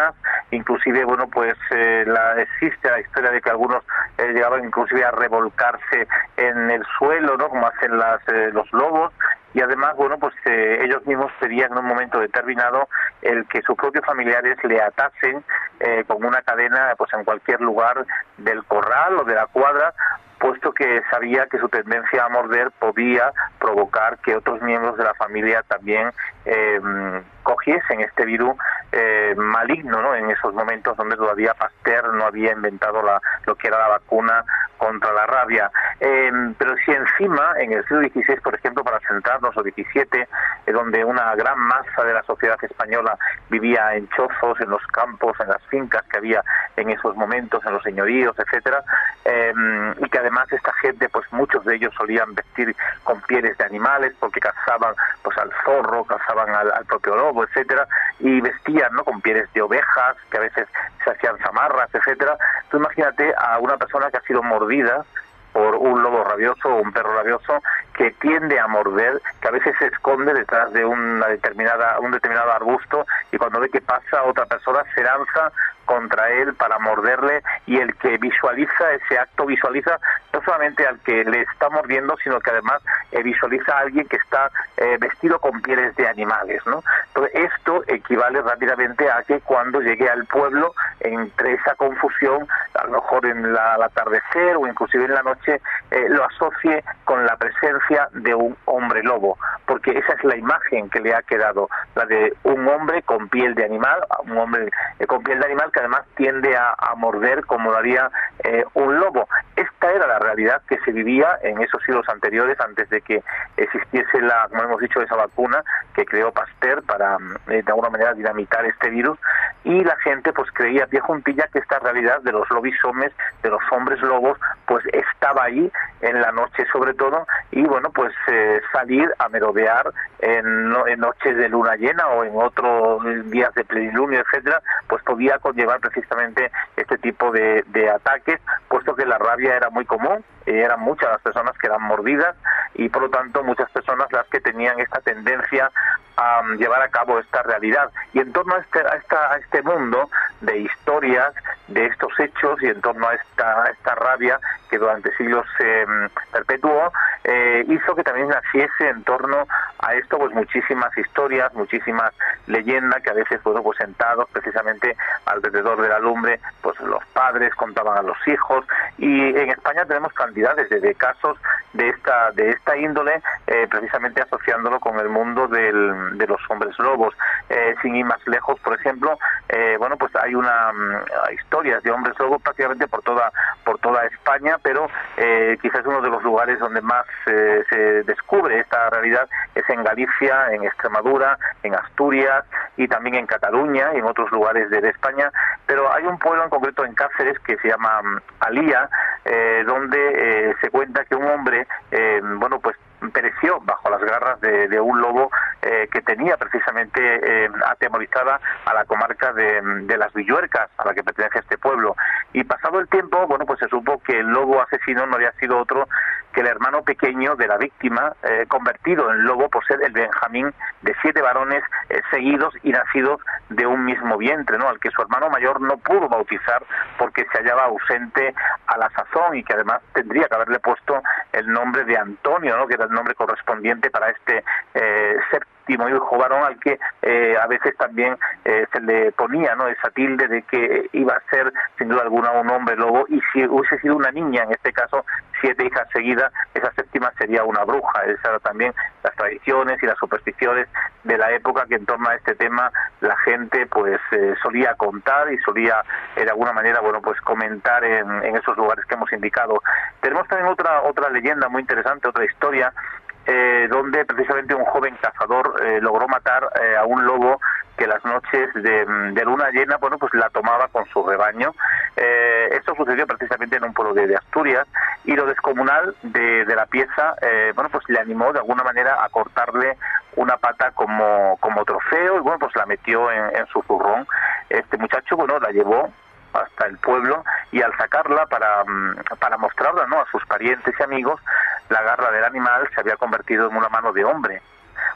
inclusive, bueno, pues eh, la, existe la historia de que algunos eh, llegaban inclusive a revolcarse en el suelo, ¿no? Como hacen las, eh, los lobos. Y además, bueno, pues eh, ellos mismos pedían en un momento determinado el que sus propios familiares le atasen eh, con una cadena pues en cualquier lugar del corral o de la cuadra, puesto que sabía que su tendencia a morder podía provocar que otros miembros de la familia también eh, cogiesen este virus eh, maligno, ¿no? En esos momentos donde todavía Pasteur no había inventado la, lo que era la vacuna contra la rabia. Eh, pero si encima, en el siglo dieciséis, por ejemplo, para centrarnos, o diecisiete, eh, donde una gran masa de la sociedad española vivía en chozos, en los campos, en las fincas que había en esos momentos, en los señoríos, etcétera, eh, y que además esta gente, pues muchos de ellos solían vestir con pieles de animales, porque cazaban pues al zorro, cazaban al, al propio lobo, etcétera, y vestían, ¿no?, con pieles de ovejas, que a veces se hacían zamarras, etcétera. Tú imagínate a una persona que ha sido mordida por un lobo rabioso o un perro rabioso, que tiende a morder, que a veces se esconde detrás de una determinada un determinado arbusto, y cuando ve que pasa otra persona se lanza contra él para morderle, y el que visualiza ese acto visualiza no solamente al que le está mordiendo, sino que además eh, visualiza a alguien que está eh, vestido con pieles de animales, ¿no? Entonces esto equivale rápidamente a que cuando llegue al pueblo, entre esa confusión, a lo mejor en la, al atardecer o inclusive en la noche, eh, lo asocie con la presencia de un hombre lobo, porque esa es la imagen que le ha quedado, la de un hombre con piel de animal, un hombre eh, con piel de animal que además tiende a, a morder como lo haría eh, un lobo. Esta era la realidad que se vivía en esos siglos anteriores, antes de que existiese la, como hemos dicho, esa vacuna que creó Pasteur para eh, de alguna manera dinamitar este virus, y la gente pues creía pie juntilla que esta realidad de los lobisomes, de los hombres lobos, pues estaba ahí en la noche sobre todo, y bueno, pues eh, salir a merodear en, en noches de luna llena o en otros días de plenilunio, etcétera, pues podía conllevar precisamente este tipo de, de ataques, puesto que la rabia era muy común, eh, eran muchas las personas que eran mordidas, y por lo tanto muchas personas las que tenían esta tendencia a um, llevar a cabo esta realidad. Y en torno a este, a, esta, a este mundo de historias, de estos hechos, y en torno a esta, a esta rabia que durante siglos se um, perpetuó, eh, hizo que también naciese en torno a esto pues muchísimas historias, muchísimas leyendas, que a veces, bueno, pues sentados precisamente alrededor de la lumbre, pues los padres contaban a los hijos, y en España tenemos cantidades de, de casos de esta de esta índole, eh, precisamente asociándolo con el mundo del, de los hombres lobos. Eh, sin ir más lejos, por ejemplo, eh, bueno, pues hay una um, historias de hombres lobos prácticamente por toda por toda España, pero eh, quizás uno de los lugares donde más eh, se descubre esta realidad es en Galicia, en Extremadura, en Asturias y también en Cataluña y en otros lugares de, de España. Pero hay un pueblo en concreto en Cáceres que se llama um, Alía, eh, donde eh, se cuenta que un hombre, eh, bueno, pues pereció bajo las garras de, de un lobo eh, que tenía precisamente eh, atemorizada a la comarca de, de las Villuercas, a la que pertenece este pueblo. Y pasado el tiempo, bueno, pues se supo que el lobo asesino no había sido otro que el hermano pequeño de la víctima, eh, convertido en lobo por ser el Benjamín de siete varones eh, seguidos y nacidos de un mismo vientre, ¿no?, al que su hermano mayor no pudo bautizar porque se hallaba ausente a la sazón, y que además tendría que haberle puesto el nombre de Antonio, ¿no?, que era el nombre correspondiente para este eh, séptimo hijo varón, al que eh, a veces también eh, se le ponía, ¿no?, esa tilde de que iba a ser sin duda alguna un hombre lobo, y si hubiese sido una niña, en este caso siete hijas seguidas, esa séptima sería una bruja. Esas eran también las tradiciones y las supersticiones de la época, que en torno a este tema la gente pues eh, solía contar y solía eh, de alguna manera, bueno, pues comentar en, en esos lugares que hemos indicado. Tenemos también otra otra leyenda muy interesante, otra historia, eh, donde precisamente un joven cazador eh, logró matar eh, a un lobo que las noches de, de luna llena, bueno, pues la tomaba con su rebaño. Eh, esto sucedió precisamente en un pueblo de, de Asturias, y lo descomunal de, de la pieza, eh, bueno, pues le animó de alguna manera a cortarle una pata como, como trofeo, y bueno, pues la metió en, en su zurrón. Este muchacho, bueno, la llevó hasta el pueblo, y al sacarla para, para mostrarla, ¿no?, a sus parientes y amigos, la garra del animal se había convertido en una mano de hombre.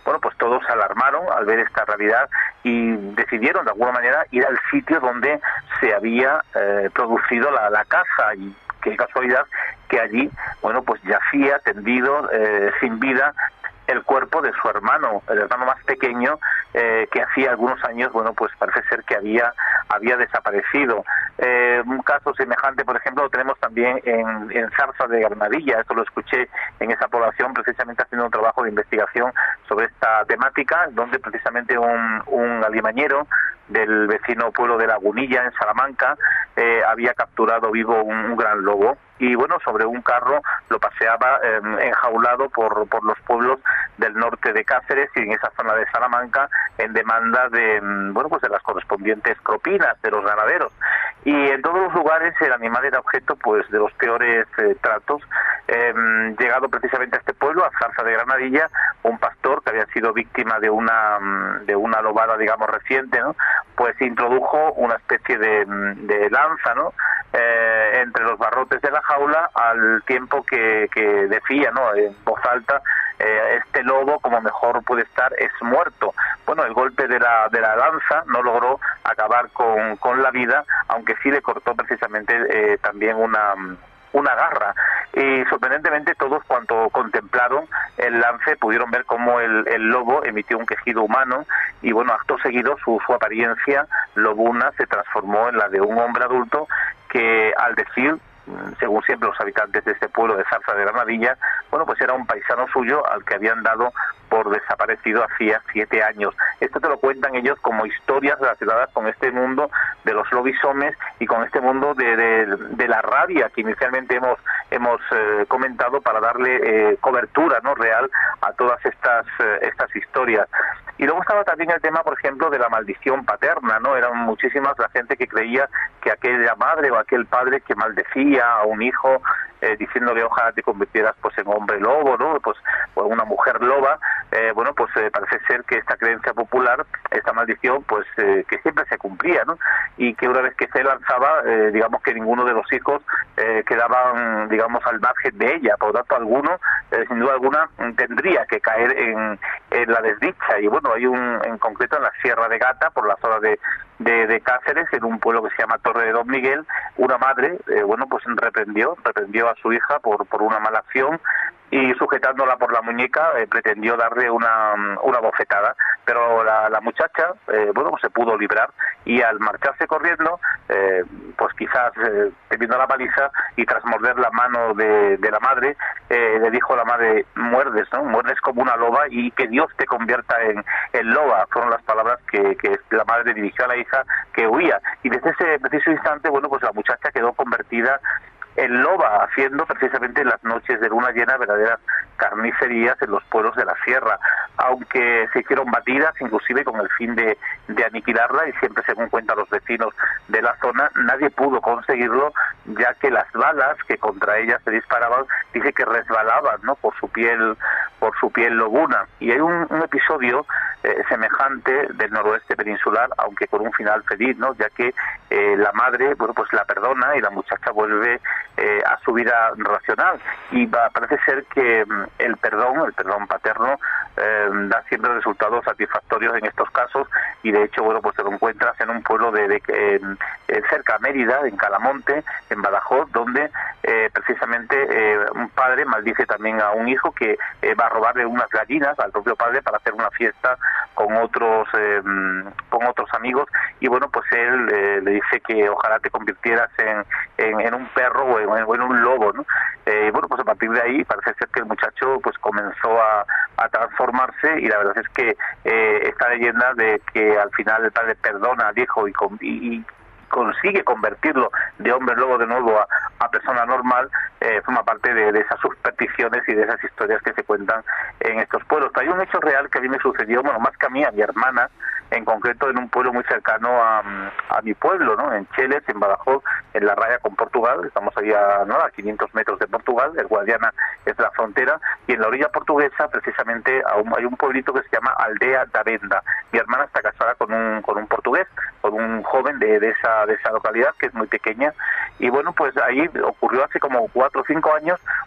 bueno, pues todos se alarmaron al ver esta realidad y decidieron de alguna manera ir al sitio donde se había eh, producido la, la caza, y qué casualidad que allí, bueno, pues yacía tendido, eh, sin vida, el cuerpo de su hermano, el hermano más pequeño, eh, que hacía algunos años, bueno, pues parece ser que había había desaparecido. Eh, un caso semejante, por ejemplo, lo tenemos también en, en Zarza de Granadilla. Esto lo escuché en esa población, precisamente haciendo un trabajo de investigación sobre esta temática, donde precisamente un, un alimañero del vecino pueblo de Lagunilla, en Salamanca, eh, había capturado vivo un, un gran lobo, y bueno, sobre un carro lo paseaba eh, enjaulado por, por los pueblos del norte de Cáceres y en esa zona de Salamanca, en demanda de, bueno, pues de las correspondientes propinas de los ganaderos. Y en todos los lugares el animal era objeto, pues, de los peores eh, tratos. Eh, llegado precisamente a este pueblo, a Zarza de Granadilla, un pastor que había sido víctima de una de una lobada, digamos, reciente, ¿no?, pues introdujo una especie de, de lanza, ¿no?, eh, entre los barrotes de la jaula, al tiempo que, que decía, ¿no?, en voz alta, eh, este lobo, como mejor puede estar, es muerto. Bueno, el golpe de la de la lanza no logró acabar con, con la vida, aunque sí le cortó precisamente eh, también una una garra, y sorprendentemente todos, cuando contemplaron el lance, pudieron ver cómo el, el lobo emitió un quejido humano, y bueno, acto seguido su, su apariencia lobuna se transformó en la de un hombre adulto que, al decir, según siempre los habitantes de este pueblo de Zarza de Granadilla, bueno, pues era un paisano suyo al que habían dado por desaparecido hacía siete años. Esto te lo cuentan ellos como historias relacionadas con este mundo de los lobisomes y con este mundo de, de, de la rabia que inicialmente hemos hemos eh, comentado, para darle eh, cobertura, ¿no?, real a todas estas eh, estas historias. Y luego estaba también el tema, por ejemplo, de la maldición paterna, ¿no? Eran muchísimas la gente que creía que aquella madre o aquel padre que maldecía a un hijo, eh, diciéndole ojalá te convirtieras pues en hombre lobo, ¿no?, pues o en una mujer loba. Eh, bueno, pues eh, parece ser que esta creencia popular, esta maldición, pues eh, que siempre se cumplía, ¿no?, y que una vez que se lanzaba, eh, digamos que ninguno de los hijos eh, quedaban, digamos, al margen de ella. Por lo tanto, alguno, eh, sin duda alguna, tendría que caer en, en la desdicha. Y bueno, hay un, en concreto en la Sierra de Gata, por la zona de, de, de Cáceres, en un pueblo que se llama Torre de Don Miguel, una madre, eh, bueno, pues reprendió, reprendió a su hija por, por una mala acción, y sujetándola por la muñeca eh, pretendió darle una, una bofetada, pero la, la muchacha, eh, bueno, pues se pudo librar, y al marcharse corriendo, eh, pues quizás eh, teniendo la paliza, y tras morder la mano de, de la madre, eh, le dijo a la madre: muerdes, ¿no?, muerdes como una loba, y que Dios te convierta en, en loba. Fueron las palabras que, que la madre dirigió a la hija, que huía, y desde ese preciso instante, bueno, pues la muchacha quedó convertida en loba, haciendo precisamente en las noches de luna llena verdaderas carnicerías en los pueblos de la sierra, aunque se hicieron batidas, inclusive con el fin de, de aniquilarla, y siempre, según cuentan los vecinos de la zona, nadie pudo conseguirlo, ya que las balas que contra ella se disparaban, dice que resbalaban, ¿no?, por su piel, por su piel lobuna. Y hay un, un episodio eh, semejante del noroeste peninsular, aunque con un final feliz, ¿no?, ya que eh, la madre, bueno, pues la perdona, y la muchacha vuelve eh, a su vida racional, y va, parece ser que mm, el perdón, el perdón paterno, eh, da siempre resultados satisfactorios en estos casos, y de hecho, bueno, pues te lo encuentras en un pueblo de, de en, en cerca a Mérida, en Calamonte, en Badajoz, donde eh, precisamente eh, un padre maldice también a un hijo que eh, va a robarle unas gallinas al propio padre para hacer una fiesta con otros eh, con otros amigos, y bueno, pues él eh, le dice que ojalá te convirtieras en, en, en un perro o en, o en un lobo, ¿no? Eh, bueno, pues a partir de ahí parece ser que el muchacho pues comenzó a, a transformarse, y la verdad es que eh, esta leyenda de que al final el padre perdona al hijo y, y, y consigue convertirlo de hombre lobo de nuevo a, a persona normal, eh, forma parte de, de esas supersticiones y de esas historias que se cuentan en estos pueblos. Pero hay un hecho real que a mí me sucedió, bueno, más que a mí, a mi hermana, en concreto en un pueblo muy cercano a, a mi pueblo, ¿no?, en Cheles, en Badajoz, en la raya con Portugal. Estamos ahí a, ¿no?, a quinientos metros de Portugal. El Guadiana es la frontera, y en la orilla portuguesa precisamente hay un pueblito que se llama Aldea da Venda. Mi hermana está casada con un con un portugués, con un joven de, de esa de esa localidad, que es muy pequeña, y bueno, pues ahí ocurrió hace como cuatro o cinco años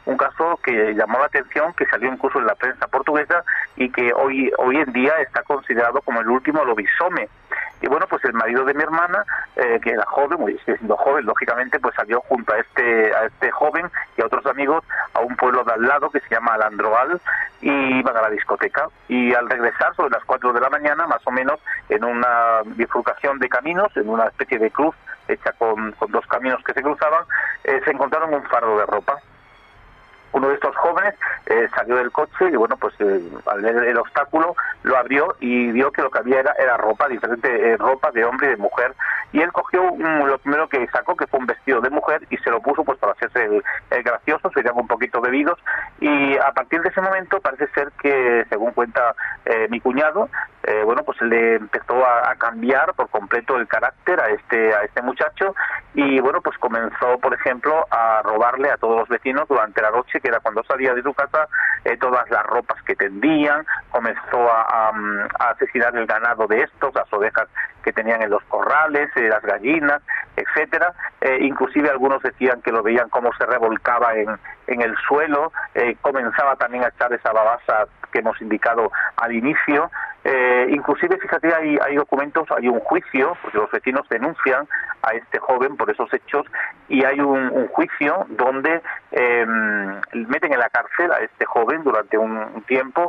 un caso que llamó la atención, que salió incluso en la prensa portuguesa y que hoy hoy en día está considerado como el último lobisome. Y bueno, pues el marido de mi hermana, eh, que era joven, muy siendo joven, lógicamente, pues salió junto a este a este joven y a otros amigos a un pueblo de al lado que se llama Alandroal, y iban a la discoteca. Y al regresar sobre las cuatro de la mañana, más o menos, en una bifurcación de caminos, en una especie de cruz hecha con, con dos caminos que se cruzaban, eh, se encontraron un fardo de ropa. Uno de estos jóvenes eh, salió del coche y bueno, pues eh, al ver el obstáculo lo abrió y vio que lo que había era, era ropa, diferente eh, ropa de hombre y de mujer, y él cogió un, lo primero que sacó, que fue un vestido de mujer, y se lo puso pues para hacerse el, el gracioso, se llaman un poquito bebidos, y a partir de ese momento parece ser que, según cuenta eh, mi cuñado, eh, bueno, pues le empezó a, a cambiar por completo el carácter a este a este muchacho, y bueno, pues comenzó, por ejemplo, a robarle a todos los vecinos durante la noche, que era cuando salía de su casa, eh, todas las ropas que tendían, comenzó a, a, a asesinar el ganado de estos, las ovejas que tenían en los corrales, eh, las gallinas, etcétera. Eh, inclusive algunos decían que lo veían cómo se revolcaba en, en el suelo, eh, comenzaba también a echar esa babasa que hemos indicado al inicio. Eh, inclusive, fíjate, hay, hay documentos, hay un juicio, porque los vecinos denuncian a este joven por esos hechos, y hay un, un juicio donde eh, meten en la cárcel a este joven durante un, un tiempo,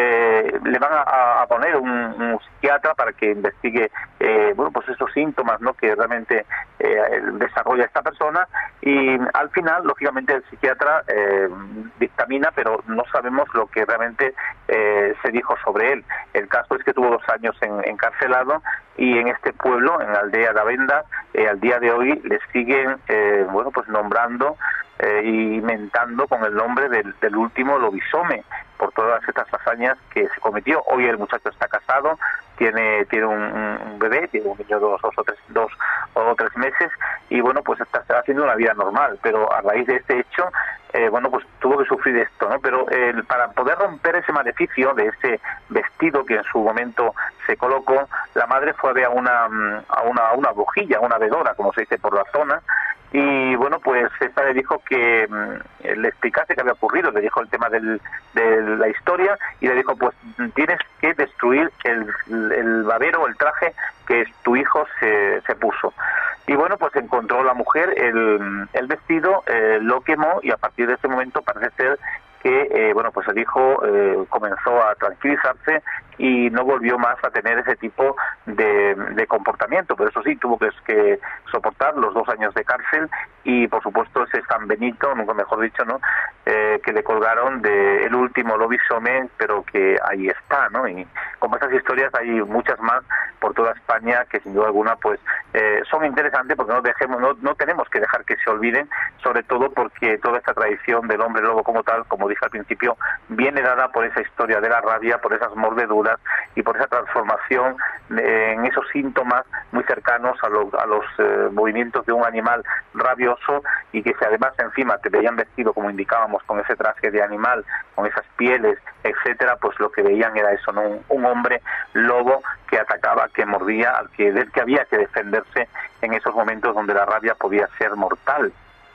eh, le van a, a poner un, un psiquiatra para que investigue eh, bueno, pues esos síntomas, ¿no?, que realmente eh, desarrolla esta persona, y al final, lógicamente, el psiquiatra eh, dictamina, pero no sabemos lo que realmente eh, se dijo sobre él. El caso es que tuvo dos años en, encarcelado, y en este pueblo, en la aldea de Avenda, eh, al día de hoy le siguen eh, bueno, pues nombrando eh, y mentando con el nombre del, del último lobisome, por todas estas hazañas que se cometió. Hoy el muchacho está casado, tiene tiene un, un bebé, tiene un niño de dos, dos o tres dos o tres meses, y bueno, pues está, está haciendo una vida normal, pero a raíz de este hecho, eh, bueno, pues tuvo que sufrir esto, ¿no? Pero eh, para poder romper ese maleficio de ese vestido que en su momento se colocó, la madre fue a ver a una a una, a una brujilla, una vedora, como se dice por la zona, y bueno, pues esta le dijo que mmm, le explicase qué había ocurrido, le dijo el tema del, de la historia, y le dijo, pues tienes que destruir el, el babero, el traje que tu hijo se, se puso. Y bueno, pues encontró la mujer el, el vestido, eh, lo quemó, y a partir de ese momento parece ser que eh, bueno, pues el hijo eh, comenzó a tranquilizarse y no volvió más a tener ese tipo de, de comportamiento, pero eso sí, tuvo que, que soportar los dos años de cárcel, y por supuesto ese San Benito, nunca mejor dicho, ¿no?, eh, que le colgaron de el último lobisome, pero que ahí está, ¿no? Y como estas historias hay muchas más por toda España que sin duda alguna pues eh, son interesantes, porque no dejemos no, no tenemos que dejar que se olviden, sobre todo porque toda esta tradición del hombre lobo como tal, como dije al principio, viene dada por esa historia de la rabia, por esas mordeduras y por esa transformación eh, en esos síntomas muy cercanos a, lo, a los eh, movimientos de un animal rabioso, y que si además encima te veían vestido, como indicábamos, con ese traje de animal, con esas pieles, etcétera, pues lo que veían era eso, ¿no?, un, un hombre lobo que atacaba, que mordía, al que, del que había que defenderse en esos momentos donde la rabia podía ser mortal.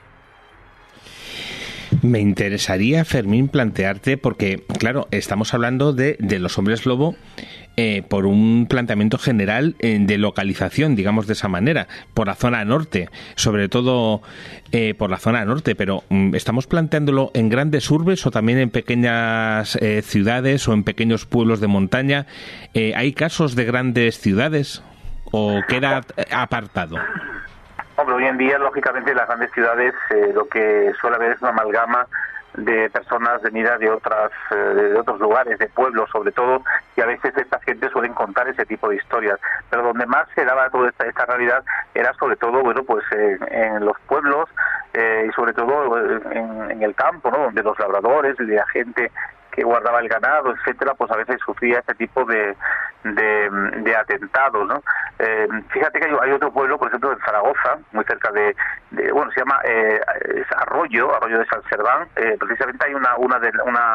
Me interesaría, Fermín, plantearte, porque, claro, estamos hablando de, de los hombres lobo eh, por un planteamiento general eh, de localización, digamos de esa manera, por la zona norte, sobre todo eh, por la zona norte, pero mm, ¿estamos planteándolo en grandes urbes o también en pequeñas eh, ciudades o en pequeños pueblos de montaña? Eh, ¿Hay casos de grandes ciudades o queda apartado? Hombre, hoy en día, lógicamente, en las grandes ciudades eh, lo que suele haber es una amalgama de personas venidas de otras eh, de otros lugares, de pueblos sobre todo, y a veces esta gente suelen contar ese tipo de historias, pero donde más se daba toda esta, esta realidad era sobre todo, bueno, pues eh, en los pueblos eh, y sobre todo en, en el campo, ¿no?, donde los labradores y la gente que guardaba el ganado, etcétera, pues a veces sufría este tipo de de, de atentados, ¿no? Eh, fíjate que hay, hay otro pueblo, por ejemplo, en Zaragoza, muy cerca de, de bueno, se llama eh, es Arroyo, Arroyo de San Serván, eh, precisamente hay una una de una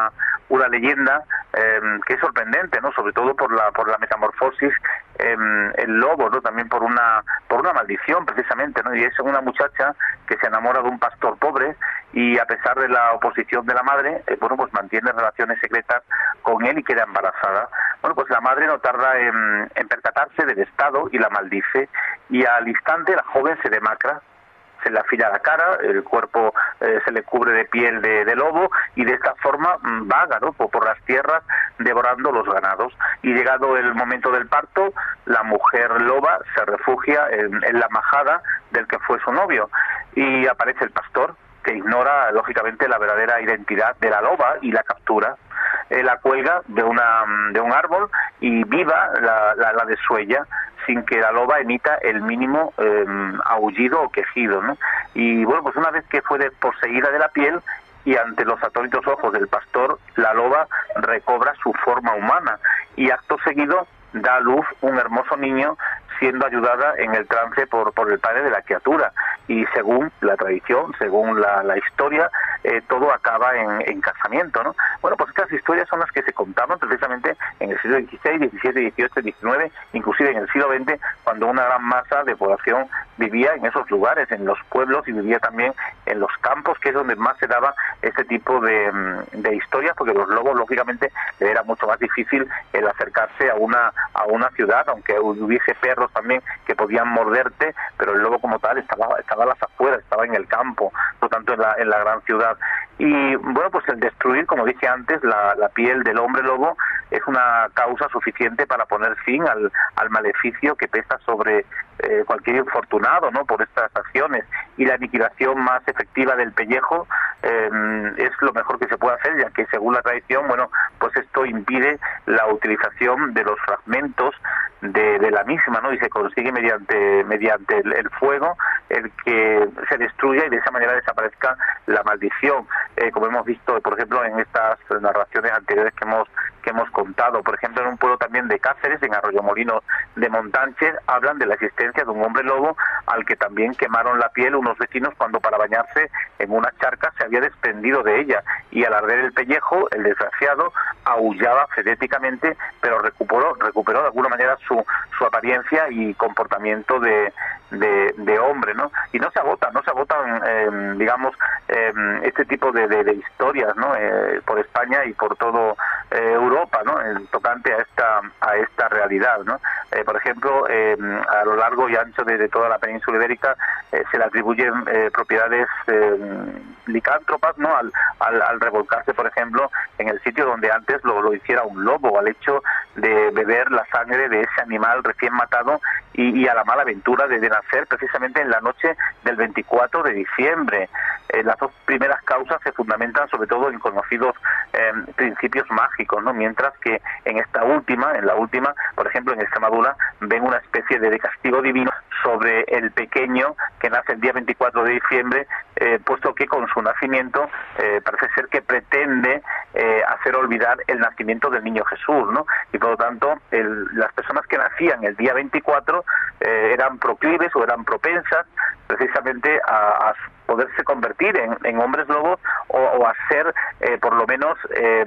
una leyenda eh, que es sorprendente, ¿no? Sobre todo por la por la metamorfosis, eh, el lobo, ¿no? También por una por una maldición, precisamente, ¿no? Y es una muchacha que se enamora de un pastor pobre y a pesar de la oposición de la madre, eh, bueno, pues mantiene relaciones secretas con él y queda embarazada. Bueno, pues la madre no tarda en, en percatarse del estado y la maldice, y al instante la joven se demacra, se le afila la cara, el cuerpo eh, se le cubre de piel de, de lobo, y de esta forma mmm, vaga, ¿no? por, por las tierras devorando los ganados. Y llegado el momento del parto, la mujer loba se refugia en, en la majada del que fue su novio, y aparece el pastor, que ignora lógicamente la verdadera identidad de la loba y la captura. Eh, la cuelga de una de un árbol y viva la, la, la desuella, sin que la loba emita el mínimo eh, aullido o quejido, ¿no? Y bueno, pues una vez que fue desposeída de la piel y ante los atónitos ojos del pastor, la loba recobra su forma humana y acto seguido da a luz un hermoso niño, siendo ayudada en el trance por, por el padre de la criatura. Y según la tradición, según la, la historia, eh, todo acaba en, en casamiento, ¿no? Bueno, pues estas historias son las que se contaban precisamente en el siglo dieciséis, diecisiete, dieciocho, diecinueve, inclusive en el siglo veinte, cuando una gran masa de población vivía en esos lugares, en los pueblos, y vivía también en los campos, que es donde más se daba este tipo de, de historias, porque los lobos, lógicamente, era mucho más difícil el acercarse a una a una ciudad, aunque hubiese perros también que podían morderte, pero el lobo como tal estaba estaba a las afueras, estaba en el campo, no tanto en la, en la gran ciudad. Y bueno, pues el destruir, como dije antes, la, la piel del hombre lobo es una causa suficiente para poner fin al, al maleficio que pesa sobre eh, cualquier infortunado, ¿no? Por estas acciones. Y la aniquilación más efectiva del pellejo eh, es lo mejor que se puede hacer, ya que según la tradición, bueno, pues esto impide la utilización de los fragmentos de, de la misma, ¿no? Y se consigue mediante mediante el, el fuego el que se destruya y de esa manera desaparezca la maldición. Eh, como hemos visto, por ejemplo, en estas narraciones anteriores que hemos que hemos contado, por ejemplo, en un pueblo también de Cáceres, en Arroyomolinos de Montánchez, hablan de la existencia de un hombre lobo al que también quemaron la piel unos vecinos cuando para bañarse en una charca se había desprendido de ella, y al arder el pellejo, el desgraciado aullaba frenéticamente, pero recuperó recuperó de alguna manera su su apariencia y comportamiento de de, de hombre, ¿no? Y no se agotan, no se agotan, eh, digamos, eh, este tipo de, de, de historias, ¿no? Eh, por España y por todo eh, Europa, ¿no? En tocante a esta a esta realidad, ¿no? Eh, por ejemplo, eh, a lo largo y ancho de, de toda la península ibérica eh, se le atribuyen eh, propiedades eh, licántropas, ¿no? Al, al, al revolcarse, por ejemplo, en el sitio donde antes lo, lo hiciera un lobo, al hecho de beber la sangre de ese animal recién matado y, y a la mala aventura de, de nacer precisamente en la noche del veinticuatro de diciembre. Eh, las dos primeras causas se fundamentan sobre todo en conocidos eh, principios mágicos, ¿no? Mientras que en esta última, en la última, por ejemplo, en Extremadura, ven una especie de, de castigo divino sobre el pequeño que nace el día veinticuatro de diciembre, eh, puesto que con su nacimiento eh, parece ser que pretende eh, hacer olvidar el nacimiento del niño Jesús, ¿no? Y por lo tanto, el, las personas que nacían el día veinticuatro eh, eran proclives o eran propensas precisamente a, a poderse convertir en, en hombres lobos o, o a ser eh, por lo menos eh,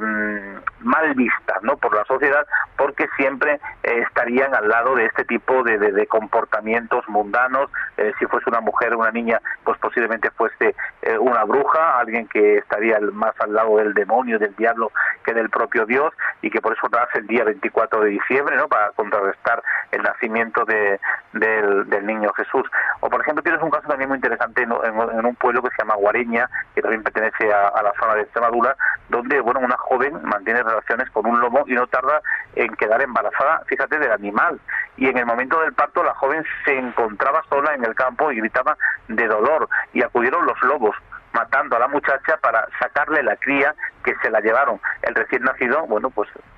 mal vistas, ¿no? Por la sociedad, porque siempre eh, estarían al lado de este tipo de, de, de comportamientos mundanos. Eh, si fuese una mujer o una niña, pues posiblemente fuese eh, una bruja, alguien que estaría más al lado del demonio, del diablo, que del propio Dios, y que por eso nace el día veinticuatro de diciembre, ¿no? Para contrarrestar el nacimiento de, del, del niño Jesús. O por ejemplo, tienes un caso también muy interesante en, en, en un pueblo que se llama Guareña, que también pertenece a, a la zona de Extremadura, donde, bueno, una joven mantiene relaciones con un lobo y no tarda en quedar embarazada, fíjate, del animal. Y en el momento del parto la joven se encontraba sola en el campo y gritaba de dolor, y acudieron los lobos, matando a la muchacha para sacarle la cría, que se la llevaron. El recién nacido, bueno, pues todo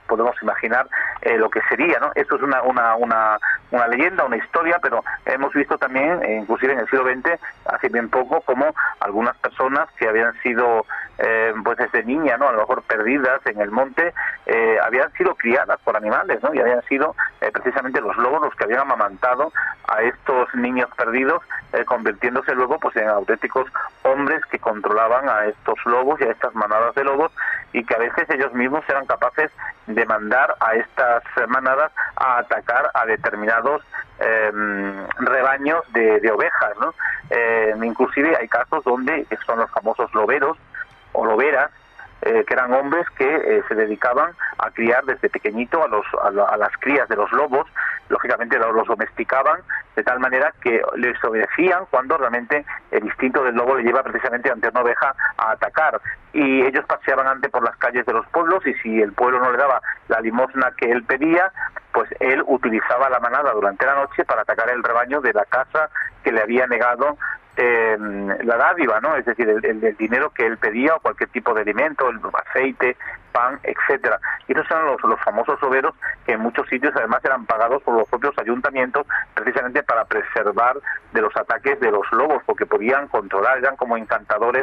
podemos imaginar eh, lo que sería, ¿no? Esto es una, una, una, una leyenda, una historia, pero hemos visto también, eh, inclusive en el siglo veinte, hace bien poco, como algunas personas que habían sido, eh, pues desde niña, ¿no? A lo mejor perdidas en el monte, eh, habían sido criadas por animales, ¿no? Y habían sido eh, precisamente los lobos los que habían amamantado a estos niños perdidos, eh, convirtiéndose luego pues en auténticos hombres que controlaban a estos lobos y a estas manadas de lobos, y que a veces ellos mismos eran capaces de mandar a estas manadas a atacar a determinados eh, rebaños de, de ovejas, ¿no? Eh, inclusive hay casos donde son los famosos loberos o loberas, eh, que eran hombres que eh, se dedicaban a criar desde pequeñito a, los, a, la, a las crías de los lobos. Lógicamente los, los domesticaban de tal manera que les obedecían cuando realmente el instinto del lobo le lleva precisamente ante una oveja a atacar, y ellos paseaban antes por las calles de los pueblos, y si el pueblo no le daba la limosna que él pedía, pues él utilizaba la manada durante la noche para atacar el rebaño de la casa que le había negado eh, la dádiva, ¿no? Es decir, el, el, el dinero que él pedía, o cualquier tipo de alimento, el aceite, pan, etcétera. Y esos eran los, los famosos loberos, que en muchos sitios además eran pagados por los propios ayuntamientos precisamente para preservar de los ataques de los lobos, porque podían controlar, eran como encantadores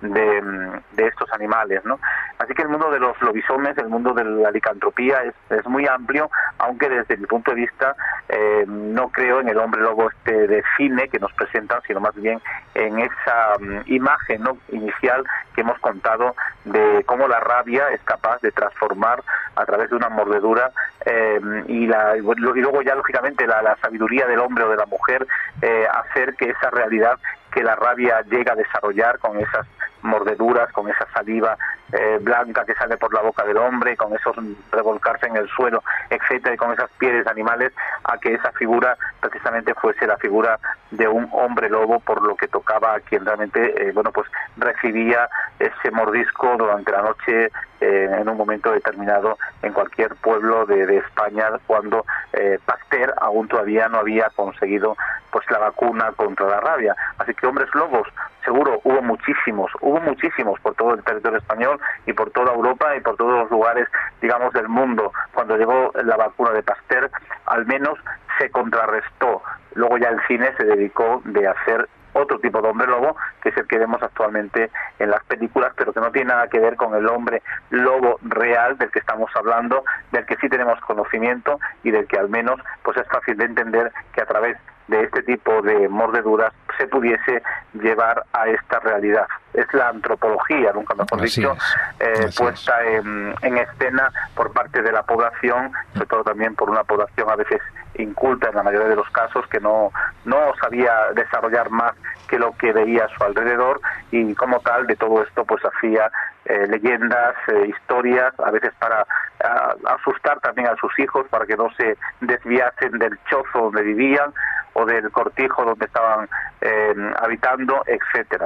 de, de estos animales, ¿no? Así que el mundo de los lobisomes, el mundo de la licantropía es, es muy amplio, aunque desde mi punto de vista eh, no creo en el hombre lobo este de cine que nos presentan, sino más bien en esa um, imagen, ¿no?, inicial que hemos contado de cómo la rabia es capaz de transformar a través de una mordedura eh, y, la, y luego ya lógicamente la, la sabiduría del hombre o de la mujer, eh, hacer que esa realidad que la rabia llega a desarrollar con esas mordeduras, con esa saliva eh, blanca que sale por la boca del hombre, con esos revolcarse en el suelo, etcétera, y con esas pieles animales, a que esa figura precisamente fuese la figura de un hombre lobo, por lo que tocaba a quien realmente, eh, bueno, pues recibía ese mordisco durante la noche eh, en un momento determinado en cualquier pueblo de, de España, cuando eh, Pasteur aún todavía no había conseguido pues la vacuna contra la rabia. Así que hombres lobos, seguro, hubo muchísimos, hubo muchísimos por todo el territorio español y por toda Europa y por todos los lugares, digamos, del mundo. Cuando llegó la vacuna de Pasteur, al menos se contrarrestó. Luego ya el cine se dedicó de hacer otro tipo de hombre lobo, que es el que vemos actualmente en las películas, pero que no tiene nada que ver con el hombre lobo real del que estamos hablando, del que sí tenemos conocimiento y del que al menos pues es fácil de entender que a través de este tipo de mordeduras se pudiese llevar a esta realidad. Es la antropología, nunca mejor Así dicho, es. eh, puesta en, en escena por parte de la población, sobre todo también por una población a veces inculta en la mayoría de los casos, que no, no sabía desarrollar más que lo que veía a su alrededor, y como tal de todo esto pues hacía eh, leyendas, eh, historias, a veces para a, asustar también a sus hijos, para que no se desviasen del chozo donde vivían o del cortijo donde estaban eh, habitando, etcétera.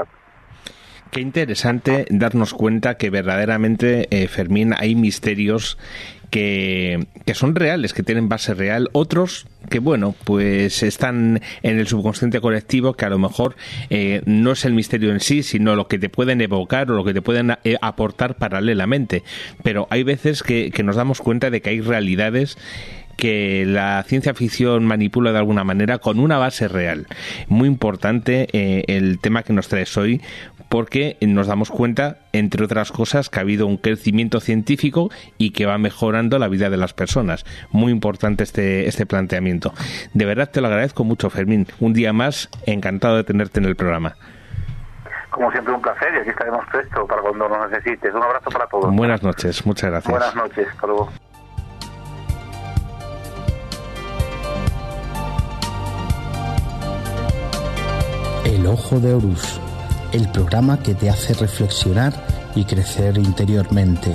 Qué interesante darnos cuenta que verdaderamente, eh, Fermín, hay misterios que, que son reales, que tienen base real, otros que, bueno, pues están en el subconsciente colectivo, que a lo mejor eh, no es el misterio en sí, sino lo que te pueden evocar o lo que te pueden eh, aportar paralelamente. Pero hay veces que, que nos damos cuenta de que hay realidades que la ciencia ficción manipula de alguna manera con una base real. Muy importante eh, el tema que nos traes hoy, porque nos damos cuenta, entre otras cosas, que ha habido un crecimiento científico y que va mejorando la vida de las personas. Muy importante este, este planteamiento. De verdad te lo agradezco mucho, Fermín. Un día más, encantado de tenerte en el programa. Como siempre, un placer, y aquí estaremos presto para cuando nos necesites. Un abrazo para todos. Buenas noches, muchas gracias. Buenas noches, hasta luego. El Ojo de Horus, el programa que te hace reflexionar y crecer interiormente.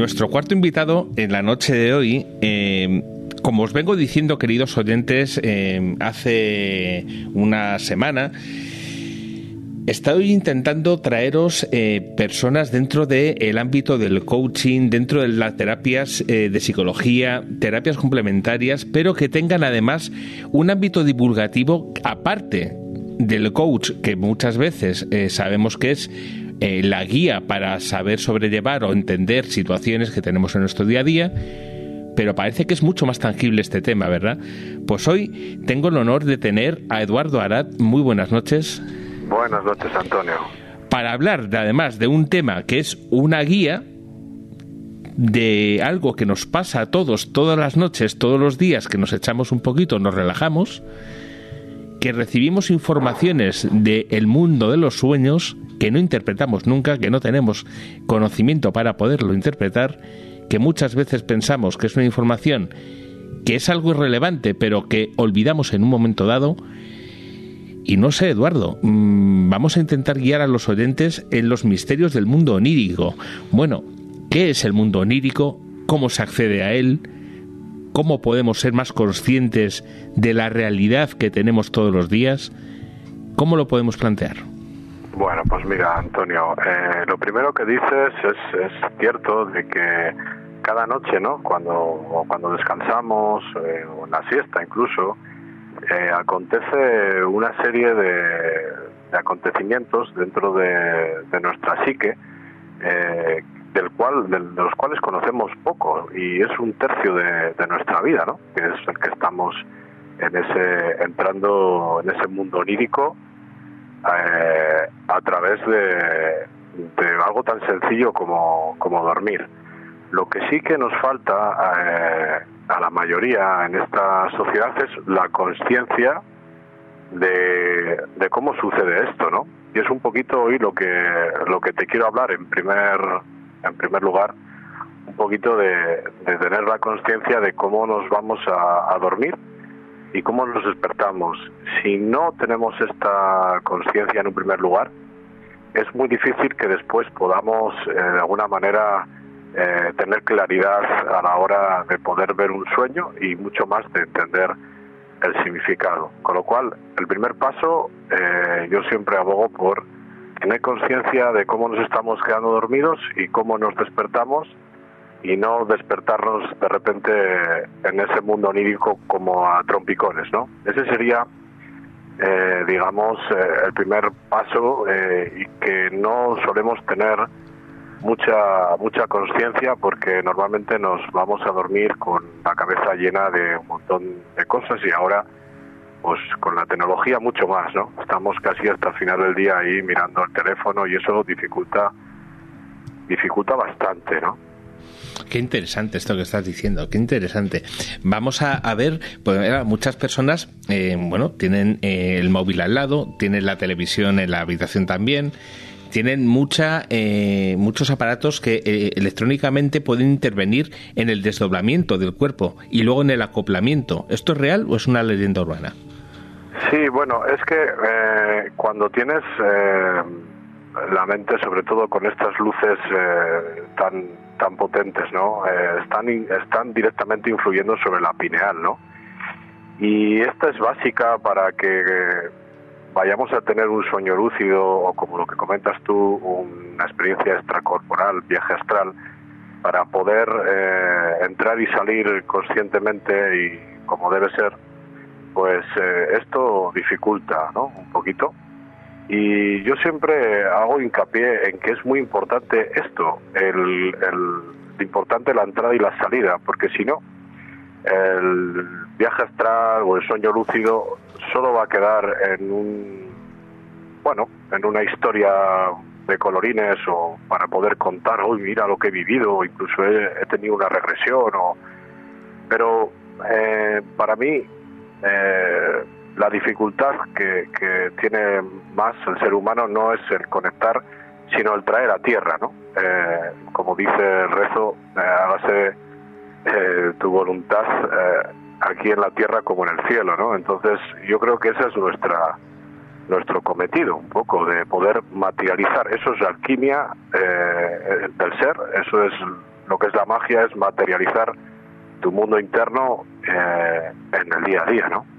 nuestro cuarto invitado en la noche de hoy, eh, como os vengo diciendo, queridos oyentes, eh, hace una semana, estoy intentando traeros eh, personas dentro del ámbito del coaching, dentro de las terapias eh, de psicología, terapias complementarias, pero que tengan además un ámbito divulgativo aparte del coach, que muchas veces eh, sabemos que es eh, la guía para saber sobrellevar o entender situaciones que tenemos en nuestro día a día, pero parece que es mucho más tangible este tema, ¿verdad? Pues hoy tengo el honor de tener a Eduardo Arad. Muy buenas noches. Buenas noches, Antonio. Para hablar de, además de un tema que es una guía de algo que nos pasa a todos, todas las noches, todos los días, que nos echamos un poquito, nos relajamos, que recibimos informaciones del mundo de los sueños que no interpretamos nunca, que no tenemos conocimiento para poderlo interpretar, que muchas veces pensamos que es una información que es algo irrelevante, pero que olvidamos en un momento dado. Y no sé, Eduardo, mmm, vamos a intentar guiar a los oyentes en los misterios del mundo onírico. Bueno, ¿qué es el mundo onírico? ¿Cómo se accede a él? ¿Cómo podemos ser más conscientes de la realidad que tenemos todos los días? ¿Cómo lo podemos plantear? Bueno, pues mira, Antonio, eh, lo primero que dices es, es cierto de que cada noche, ¿no? Cuando, cuando descansamos, eh, o en la siesta incluso, Eh, acontece una serie de, de acontecimientos dentro de, de nuestra psique, eh, del cual, de, de los cuales conocemos poco, y es un tercio de, de nuestra vida, ¿no? Que es el que estamos en ese entrando en ese mundo onírico eh, a través de, de algo tan sencillo como, como dormir. Lo que sí que nos falta eh, a la mayoría en esta sociedad es la consciencia de, de cómo sucede esto, ¿no? Y es un poquito hoy lo que lo que te quiero hablar en primer en primer lugar, un poquito de, de tener la consciencia de cómo nos vamos a, a dormir y cómo nos despertamos. Si no tenemos esta conciencia en un primer lugar, es muy difícil que después podamos eh, de alguna manera Eh, tener claridad a la hora de poder ver un sueño y mucho más de entender el significado. Con lo cual, el primer paso, eh, yo siempre abogo por tener conciencia de cómo nos estamos quedando dormidos y cómo nos despertamos, y no despertarnos de repente en ese mundo onírico como a trompicones, ¿no? Ese sería, eh, digamos, eh, el primer paso, eh, y que no solemos tener mucha mucha conciencia, porque normalmente nos vamos a dormir con la cabeza llena de un montón de cosas, y ahora pues con la tecnología mucho más, ¿no? Estamos casi hasta el final del día ahí mirando el teléfono, y eso dificulta dificulta bastante, ¿no? Qué interesante esto que estás diciendo, qué interesante. Vamos a, a ver, pues muchas personas, eh, bueno, tienen eh, el móvil al lado, tienen la televisión en la habitación también, tienen mucha, eh, muchos aparatos que eh, electrónicamente pueden intervenir en el desdoblamiento del cuerpo y luego en el acoplamiento. ¿Esto es real o es una leyenda urbana? Sí, bueno, es que eh, cuando tienes eh, la mente, sobre todo con estas luces eh, tan tan potentes, ¿no? Eh, están están directamente influyendo sobre la pineal, ¿no? Y esta es básica para que eh, vayamos a tener un sueño lúcido, o como lo que comentas tú, una experiencia extracorporal, viaje astral, para poder eh, entrar y salir conscientemente y como debe ser. Pues eh, esto dificulta, ¿no? Un poquito. Y yo siempre hago hincapié en que es muy importante esto, el, el importante la entrada y la salida, porque si no, el viaje astral o el sueño lúcido solo va a quedar en un, bueno, en una historia de colorines, o para poder contar, uy, mira lo que he vivido, o incluso he, he tenido una regresión, o, pero eh, para mí eh, la dificultad que, que tiene más el ser humano no es el conectar, sino el traer a tierra, ¿no? Eh, como dice el rezo, eh, hágase eh, tu voluntad eh, aquí en la tierra como en el cielo, ¿no? Entonces yo creo que esa es nuestra nuestro cometido, un poco, de poder materializar. Eso es la alquimia eh, del ser, eso es lo que es la magia es materializar tu mundo interno eh, en el día a día, ¿no?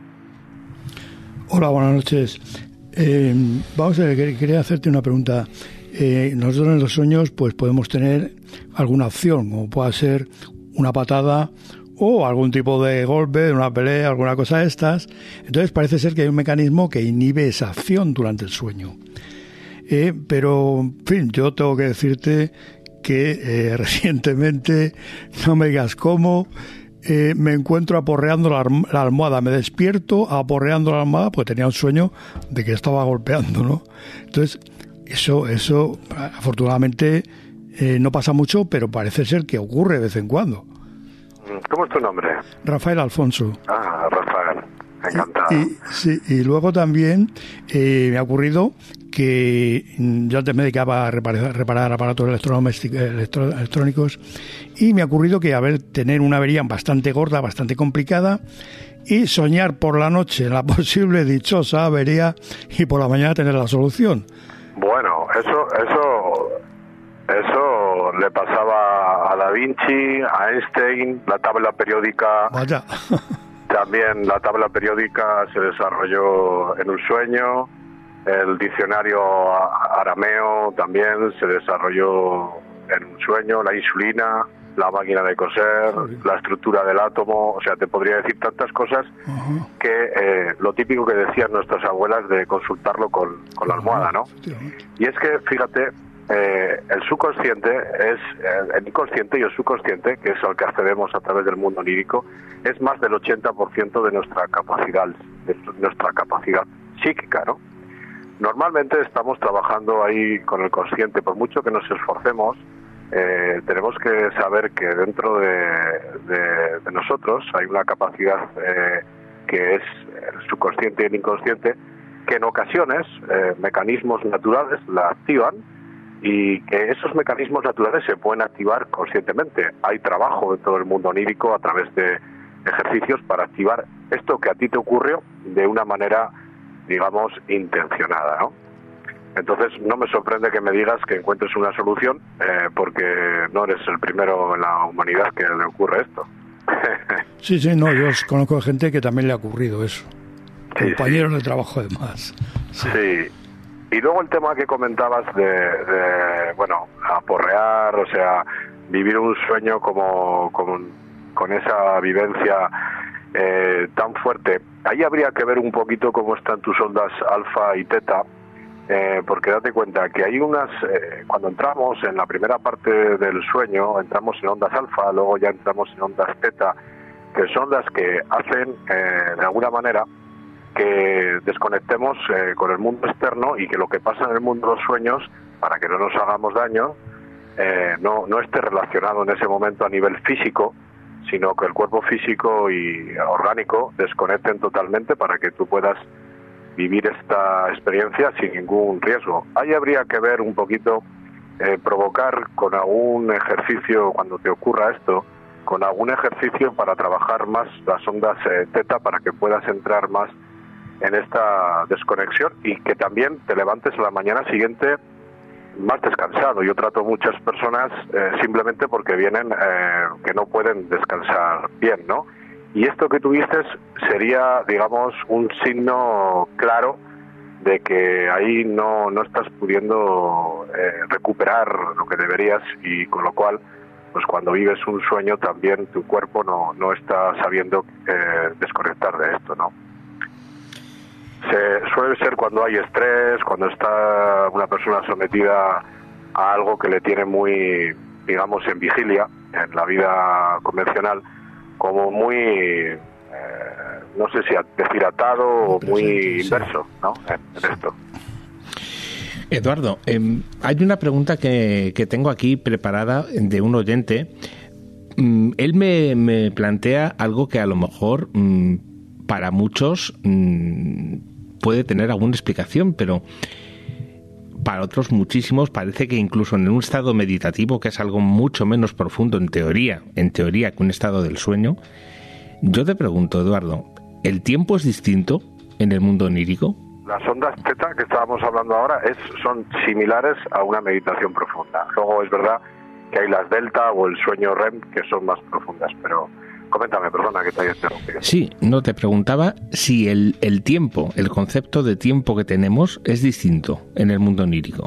Hola, buenas noches. Eh, vamos a ver, quería hacerte una pregunta. Eh, nosotros en los sueños pues podemos tener alguna acción, como pueda ser una patada o algún tipo de golpe, una pelea, alguna cosa de estas. Entonces parece ser que hay un mecanismo que inhibe esa acción durante el sueño. Eh, pero, en fin, yo tengo que decirte que eh, recientemente, no me digas cómo, eh, me encuentro aporreando la, la almohada. Me despierto aporreando la almohada porque tenía un sueño de que estaba golpeando, ¿no? Entonces, eso, eso afortunadamente eh, no pasa mucho, pero parece ser que ocurre de vez en cuando. ¿Cómo es tu nombre? Rafael Alfonso. Ah, Rafael, encantado. Y, y, sí, y luego también eh, me ha ocurrido que yo antes me dedicaba a reparar, reparar aparatos electrodomésticos, electro, electrónicos, y me ha ocurrido que a ver, tener una avería bastante gorda, bastante complicada, y soñar por la noche la posible dichosa avería y por la mañana tener la solución. Bueno, eso, eso, eso le pasaba a Da Vinci, a Einstein, la tabla periódica. Vaya. También la tabla periódica se desarrolló en un sueño. El diccionario arameo también se desarrolló en un sueño. La insulina, la máquina de coser, la estructura del átomo. O sea, te podría decir tantas cosas uh-huh. que eh, lo típico que decían nuestras abuelas de consultarlo con, con la almohada, ¿no? Y es que, fíjate, eh, el subconsciente es, eh, el inconsciente y el subconsciente, que es al que accedemos a través del mundo onírico, es más del ochenta por ciento de nuestra capacidad, de nuestra capacidad psíquica, ¿no? Normalmente estamos trabajando ahí con el consciente, por mucho que nos esforcemos, eh, tenemos que saber que dentro de, de, de nosotros hay una capacidad eh, que es el subconsciente y el inconsciente, que en ocasiones eh, mecanismos naturales la activan y que esos mecanismos naturales se pueden activar conscientemente. Hay trabajo en todo el mundo onírico a través de ejercicios para activar esto que a ti te ocurrió de una manera, digamos, intencionada, ¿no? Entonces no me sorprende que me digas que encuentres una solución, eh, porque no eres el primero en la humanidad que le ocurre esto. Sí, sí, no, yo conozco gente que también le ha ocurrido eso. Sí, compañeros sí. de trabajo además. Sí. sí. Y luego el tema que comentabas de, de bueno, aporrear, o sea, vivir un sueño como, como con esa vivencia eh, tan fuerte. Ahí habría que ver un poquito cómo están tus ondas alfa y teta, eh, porque date cuenta que hay unas, eh, cuando entramos en la primera parte del sueño, entramos en ondas alfa, luego ya entramos en ondas teta, que son las que hacen, eh, de alguna manera, que desconectemos eh, con el mundo externo y que lo que pasa en el mundo de los sueños, para que no nos hagamos daño, eh, no, no esté relacionado en ese momento a nivel físico, sino que el cuerpo físico y orgánico desconecten totalmente para que tú puedas vivir esta experiencia sin ningún riesgo. Ahí habría que ver un poquito, eh, provocar con algún ejercicio, cuando te ocurra esto, con algún ejercicio para trabajar más las ondas eh, teta, para que puedas entrar más en esta desconexión y que también te levantes a la mañana siguiente más descansado. Yo trato muchas personas eh, simplemente porque vienen eh, que no pueden descansar bien, ¿no? Y esto que tuviste sería, digamos, un signo claro de que ahí no, no estás pudiendo eh, recuperar lo que deberías, y con lo cual, pues cuando vives un sueño también tu cuerpo no, no está sabiendo eh, desconectar de esto, ¿no? Se, suele ser cuando hay estrés, cuando está una persona sometida a algo que le tiene muy, digamos, en vigilia, en la vida convencional, como muy, eh, no sé si decir atado o muy inverso, ¿no? En, en esto. Eduardo, eh, hay una pregunta que, que tengo aquí preparada de un oyente. Mm, él me, me plantea algo que a lo mejor mm, para muchos mm, puede tener alguna explicación, pero para otros muchísimos parece que incluso en un estado meditativo, que es algo mucho menos profundo en teoría, en teoría que un estado del sueño. Yo te pregunto, Eduardo, ¿el tiempo es distinto en el mundo onírico? Las ondas teta que estábamos hablando ahora es, son similares a una meditación profunda. Luego es verdad que hay las delta o el sueño R E M, que son más profundas. Pero coméntame, perdona que te haya interrumpido. Sí, no, te preguntaba si el, el tiempo, el concepto de tiempo que tenemos es distinto en el mundo onírico.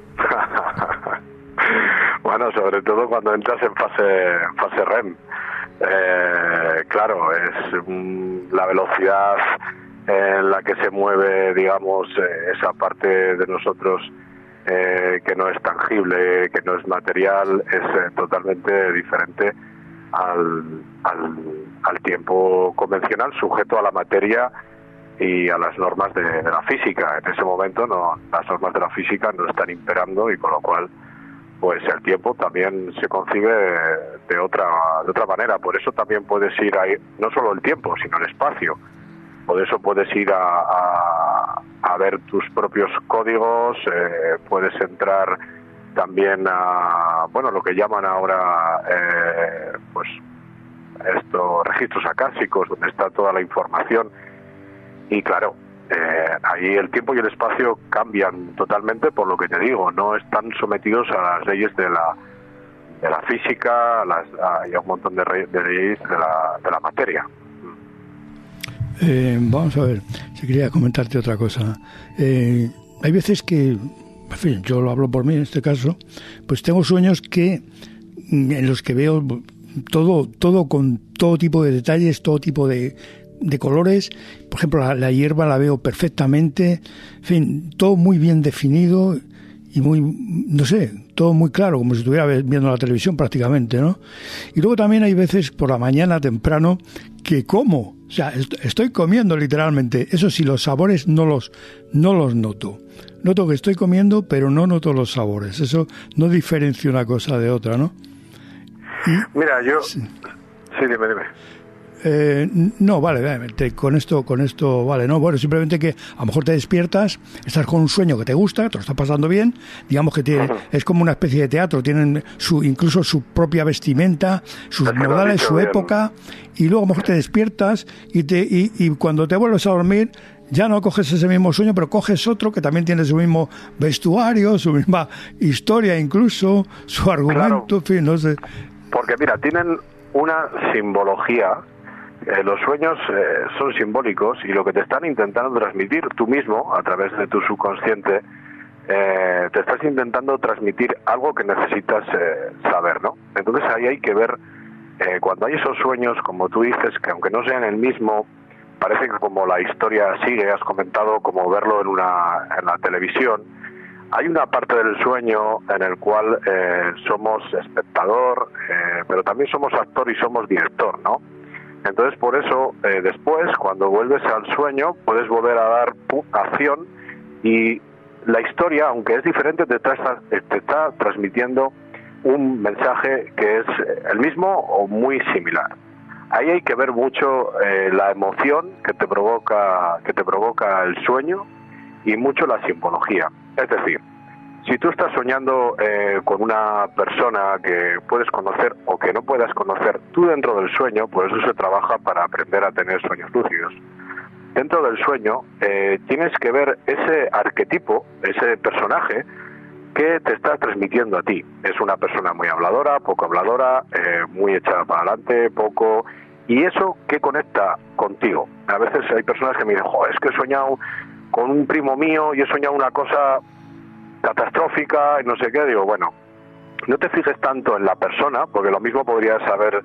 Bueno, sobre todo cuando entras en fase, fase R E M. Eh, claro, es mm, la velocidad en la que se mueve, digamos, eh, esa parte de nosotros eh, que no es tangible, que no es material, es eh, totalmente diferente al, al, al tiempo convencional, sujeto a la materia y a las normas de, de la física. En ese momento no, las normas de la física no están imperando, y con lo cual pues el tiempo también se concibe de otra de otra manera. Por eso también puedes ir a, no solo el tiempo, sino el espacio. Por eso puedes ir a, a, a ver tus propios códigos, eh, puedes entrar también a, bueno, lo que llaman ahora, eh, pues, estos registros acásicos, donde está toda la información. Y claro, eh, ahí el tiempo y el espacio cambian totalmente, por lo que te digo, no están sometidos a las leyes de la de la física, a las, a, y a un montón de, re, de leyes de la, de la materia. Eh, vamos a ver, si quería comentarte otra cosa. Eh, hay veces que, en fin, yo lo hablo por mí en este caso, pues tengo sueños que en los que veo todo, todo con todo tipo de detalles, todo tipo de, de colores. Por ejemplo, la, la hierba la veo perfectamente, en fin, todo muy bien definido y muy, no sé, todo muy claro, como si estuviera viendo la televisión prácticamente, ¿no? Y luego también hay veces por la mañana temprano que como, o sea, estoy comiendo literalmente. Eso sí, los sabores no los no los noto. Noto que estoy comiendo, pero no noto los sabores. Eso no diferencia una cosa de otra, ¿no? Y, Mira, yo... Sí, sí dime, dime. Eh, no, vale, vale te, con esto, con esto, vale, no, bueno, simplemente que a lo mejor te despiertas, estás con un sueño que te gusta, te lo está pasando bien, digamos que tiene, es como una especie de teatro, tienen su, incluso su propia vestimenta, sus modales, su bien. época, y luego a lo mejor te despiertas y te, y, y cuando te vuelves a dormir, ya no coges ese mismo sueño, pero coges otro que también tiene su mismo vestuario, su misma historia incluso, su argumento, claro, en fin, no sé. Porque mira, tienen una simbología. Eh, los sueños eh, son simbólicos, y lo que te están intentando transmitir tú mismo a través de tu subconsciente, eh, te estás intentando transmitir algo que necesitas eh, saber, ¿no? Entonces ahí hay que ver, eh, cuando hay esos sueños, como tú dices, que aunque no sean el mismo, parece que como la historia sigue, has comentado, como verlo en una en la televisión, hay una parte del sueño en el cual eh, somos espectador, eh, pero también somos actor y somos director, ¿no? Entonces, por eso, eh, después, cuando vuelves al sueño, puedes volver a dar acción, y la historia, aunque es diferente, te está, te está transmitiendo un mensaje que es el mismo o muy similar. Ahí hay que ver mucho eh, la emoción que te provoca, que te provoca el sueño, y mucho la simbología. Es decir, si tú estás soñando eh, con una persona que puedes conocer o que no puedas conocer, tú dentro del sueño, por eso se trabaja para aprender a tener sueños lúcidos, dentro del sueño eh, tienes que ver ese arquetipo, ese personaje que te está transmitiendo a ti. Es una persona muy habladora, poco habladora, eh, muy echada para adelante, poco... ¿Y eso qué conecta contigo? A veces hay personas que me dicen, joder, es que he soñado con un primo mío y he soñado una cosa catastrófica y no sé qué. Digo, bueno, no te fijes tanto en la persona, porque lo mismo podrías haber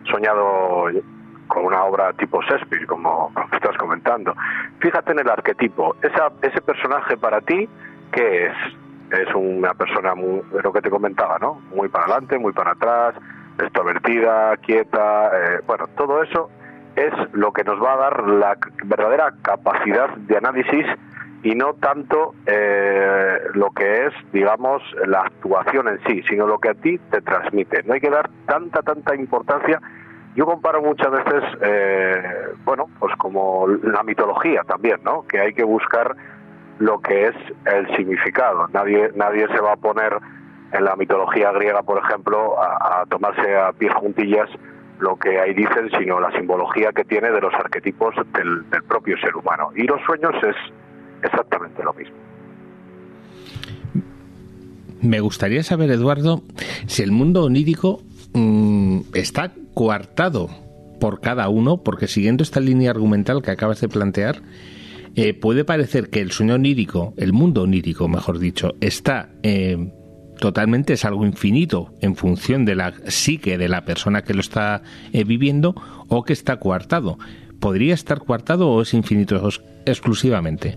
soñado con una obra tipo Shakespeare, como, como estás comentando. Fíjate en el arquetipo. Esa, ese personaje para ti, ¿qué es? Es una persona, muy, lo que te comentaba, ¿no? Muy para adelante, muy para atrás, extrovertida, quieta, eh, bueno, todo eso es lo que nos va a dar la verdadera capacidad de análisis, y no tanto eh, lo que es, digamos, la actuación en sí, sino lo que a ti te transmite. No hay que dar tanta, tanta importancia. Yo comparo muchas veces, eh, bueno, pues como la mitología también, ¿no? Que hay que buscar lo que es el significado. Nadie, nadie se va a poner en la mitología griega, por ejemplo, a, a tomarse a pies juntillas lo que ahí dicen, sino la simbología que tiene de los arquetipos del, del propio ser humano. Y los sueños es exactamente lo mismo. Me gustaría saber, Eduardo, si el mundo onírico mmm, está coartado por cada uno, porque siguiendo esta línea argumental que acabas de plantear, eh, puede parecer que el sueño onírico, el mundo onírico, mejor dicho, está eh, totalmente, es algo infinito en función de la psique de la persona que lo está eh, viviendo, o que está coartado. ¿Podría estar coartado o es infinito exclusivamente?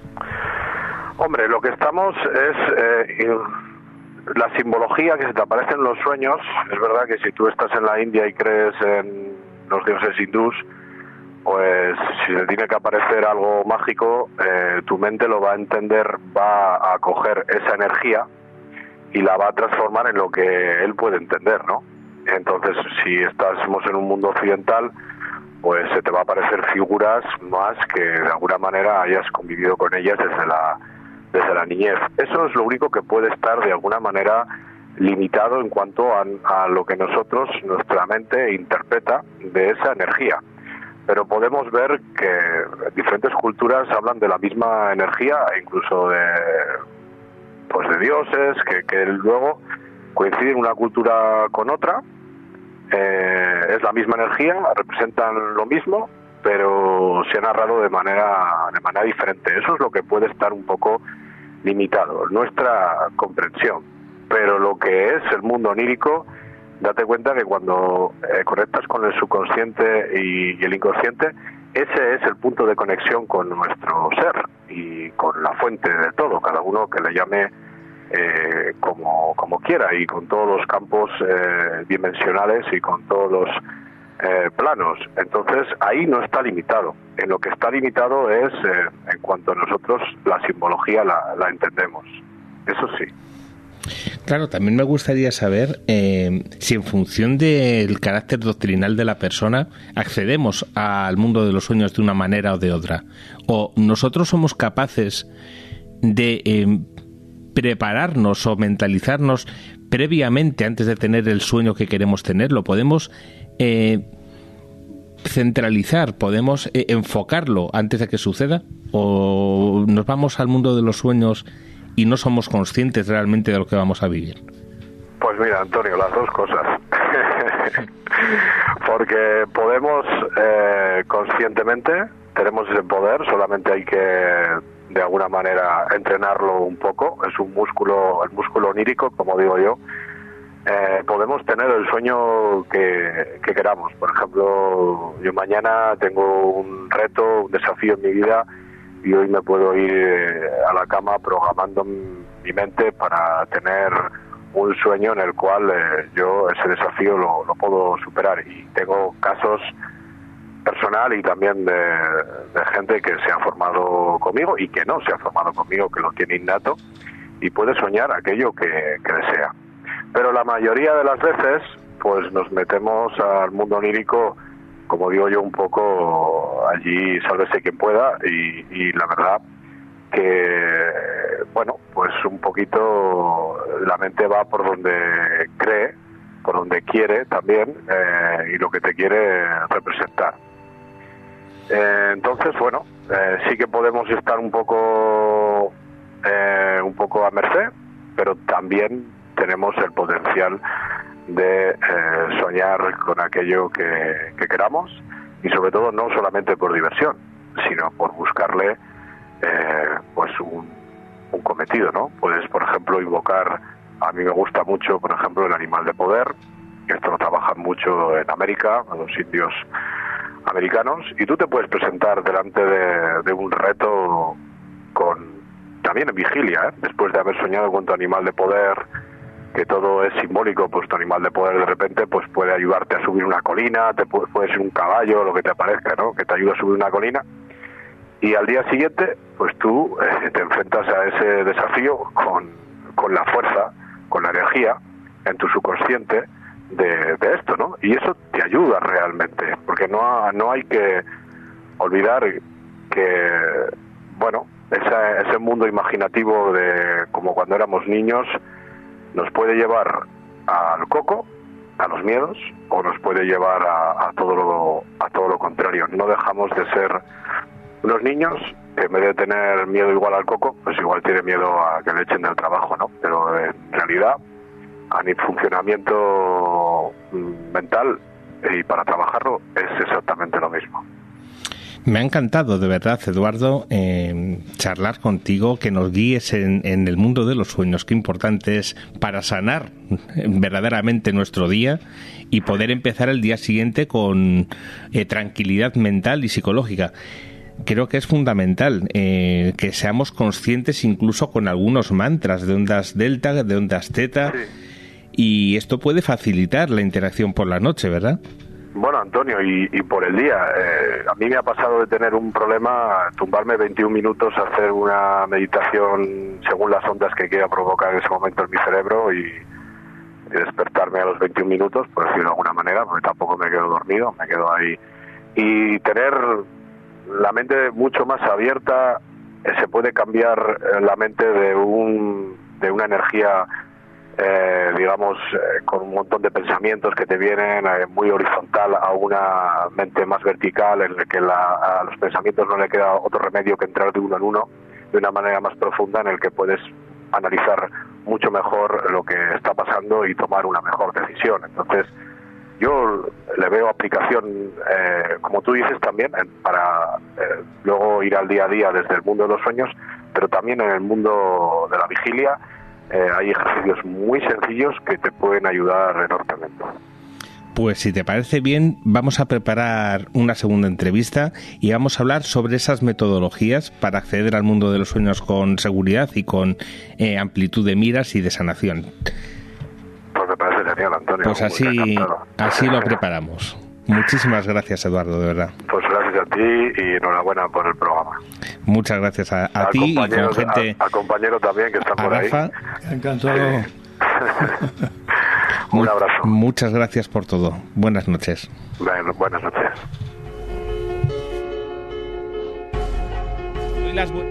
Hombre, lo que estamos es... Eh, la simbología que se te aparece en los sueños. Es verdad que si tú estás en la India y crees en los dioses hindús, pues si te tiene que aparecer algo mágico, eh, tu mente lo va a entender, va a coger esa energía y la va a transformar en lo que él puede entender, ¿no? Entonces, si estamos en un mundo occidental, pues se te va a aparecer figuras más que de alguna manera hayas convivido con ellas desde la desde la niñez. Eso es lo único que puede estar de alguna manera limitado en cuanto a, a lo que nosotros, nuestra mente interpreta de esa energía. Pero podemos ver que diferentes culturas hablan de la misma energía, incluso de pues de dioses, que, que luego coinciden una cultura con otra, eh, es la misma energía, representan lo mismo, pero se ha narrado de manera de manera diferente. Eso es lo que puede estar un poco limitado, nuestra comprensión. Pero lo que es el mundo onírico, date cuenta que cuando eh, conectas con el subconsciente y, y el inconsciente, ese es el punto de conexión con nuestro ser y con la fuente de todo, cada uno que le llame eh, como, como quiera, y con todos los campos eh, dimensionales y con todos los Eh, planos. Entonces ahí no está limitado. En lo que está limitado es eh, en cuanto a nosotros la simbología la, la entendemos. Eso sí. Claro, también me gustaría saber eh, si en función del carácter doctrinal de la persona accedemos al mundo de los sueños de una manera o de otra, o nosotros somos capaces de eh, prepararnos o mentalizarnos previamente antes de tener el sueño que queremos tener. Lo podemos Eh, centralizar, podemos eh, enfocarlo antes de que suceda, o nos vamos al mundo de los sueños y no somos conscientes realmente de lo que vamos a vivir. Pues mira, Antonio, las dos cosas. Porque podemos eh, conscientemente, tenemos ese poder, solamente hay que de alguna manera entrenarlo un poco. Es un músculo, el músculo onírico, como digo yo. Eh, podemos tener el sueño que, que queramos. Por ejemplo, yo mañana tengo un reto, un desafío en mi vida, y hoy me puedo ir eh, a la cama programando mi mente para tener un sueño en el cual eh, yo ese desafío lo, lo puedo superar. Y tengo casos personal y también de, de gente que se ha formado conmigo y que no se ha formado conmigo, que lo tiene innato y puede soñar aquello que, que desea. Pero la mayoría de las veces pues nos metemos al mundo onírico, como digo yo, un poco allí, sálvese quien pueda, y, y la verdad que, bueno, pues un poquito la mente va por donde cree, por donde quiere también, eh, y lo que te quiere representar. Eh, entonces, bueno, eh, sí que podemos estar un poco, eh, un poco a merced, pero también tenemos el potencial de eh, soñar con aquello que, que queramos, y sobre todo no solamente por diversión, sino por buscarle eh, pues un, un cometido, ¿no? Puedes, por ejemplo, invocar, a mí me gusta mucho, por ejemplo, el animal de poder. Esto lo trabajan mucho en América, en los indios americanos, y tú te puedes presentar delante de, de un reto con también en vigilia, ¿eh? Después de haber soñado con tu animal de poder, que todo es simbólico, pues tu animal de poder de repente pues puede ayudarte a subir una colina, te puede, puede ser un caballo, lo que te aparezca, ¿no? Que te ayuda a subir una colina, y al día siguiente pues tú eh, te enfrentas a ese desafío con, con la fuerza, con la energía en tu subconsciente de, de esto, ¿no? Y eso te ayuda realmente, porque no, no hay que olvidar que, bueno, ese, ese mundo imaginativo de como cuando éramos niños nos puede llevar al coco, a los miedos, o nos puede llevar a, a todo lo a todo lo contrario. No dejamos de ser unos niños que en vez de tener miedo igual al coco, pues igual tienen miedo a que le echen del trabajo, ¿no? Pero en realidad, a mi funcionamiento mental y para trabajarlo es exactamente lo mismo. Me ha encantado, de verdad, Eduardo, eh, charlar contigo, que nos guíes en, en el mundo de los sueños. Qué importante es para sanar verdaderamente nuestro día y poder empezar el día siguiente con eh, tranquilidad mental y psicológica. Creo que es fundamental eh, que seamos conscientes incluso con algunos mantras de ondas delta, de ondas teta, sí. Y esto puede facilitar la interacción por la noche, ¿verdad? Bueno, Antonio, y, y por el día, eh, a mí me ha pasado de tener un problema, tumbarme veintiún minutos a hacer una meditación según las ondas que quiera provocar en ese momento en mi cerebro y, y despertarme a los veintiún minutos, por decirlo de alguna manera, porque tampoco me quedo dormido, me quedo ahí. Y tener la mente mucho más abierta, eh, se puede cambiar la mente de, un, de una energía... Eh, digamos, eh, con un montón de pensamientos que te vienen eh, muy horizontal a una mente más vertical en la que la, a los pensamientos no le queda otro remedio que entrar de uno en uno de una manera más profunda en el que puedes analizar mucho mejor lo que está pasando y tomar una mejor decisión. Entonces yo le veo aplicación, eh, como tú dices también, en, para eh, luego ir al día a día desde el mundo de los sueños, pero también en el mundo de la vigilia. Eh, hay ejercicios muy sencillos que te pueden ayudar enormemente. Pues si te parece bien, vamos a preparar una segunda entrevista y vamos a hablar sobre esas metodologías para acceder al mundo de los sueños con seguridad y con eh, amplitud de miras y de sanación. Pues me parece genial, Antonio. Pues así, así lo preparamos. Muchísimas gracias, Eduardo, de verdad. Pues gracias a ti y enhorabuena por el programa. Muchas gracias a, a ti y con gente... Al compañero también que está por Rafa. ahí. Encantado. Un abrazo. Muchas gracias por todo. Buenas noches. Bueno, buenas noches. Las bu-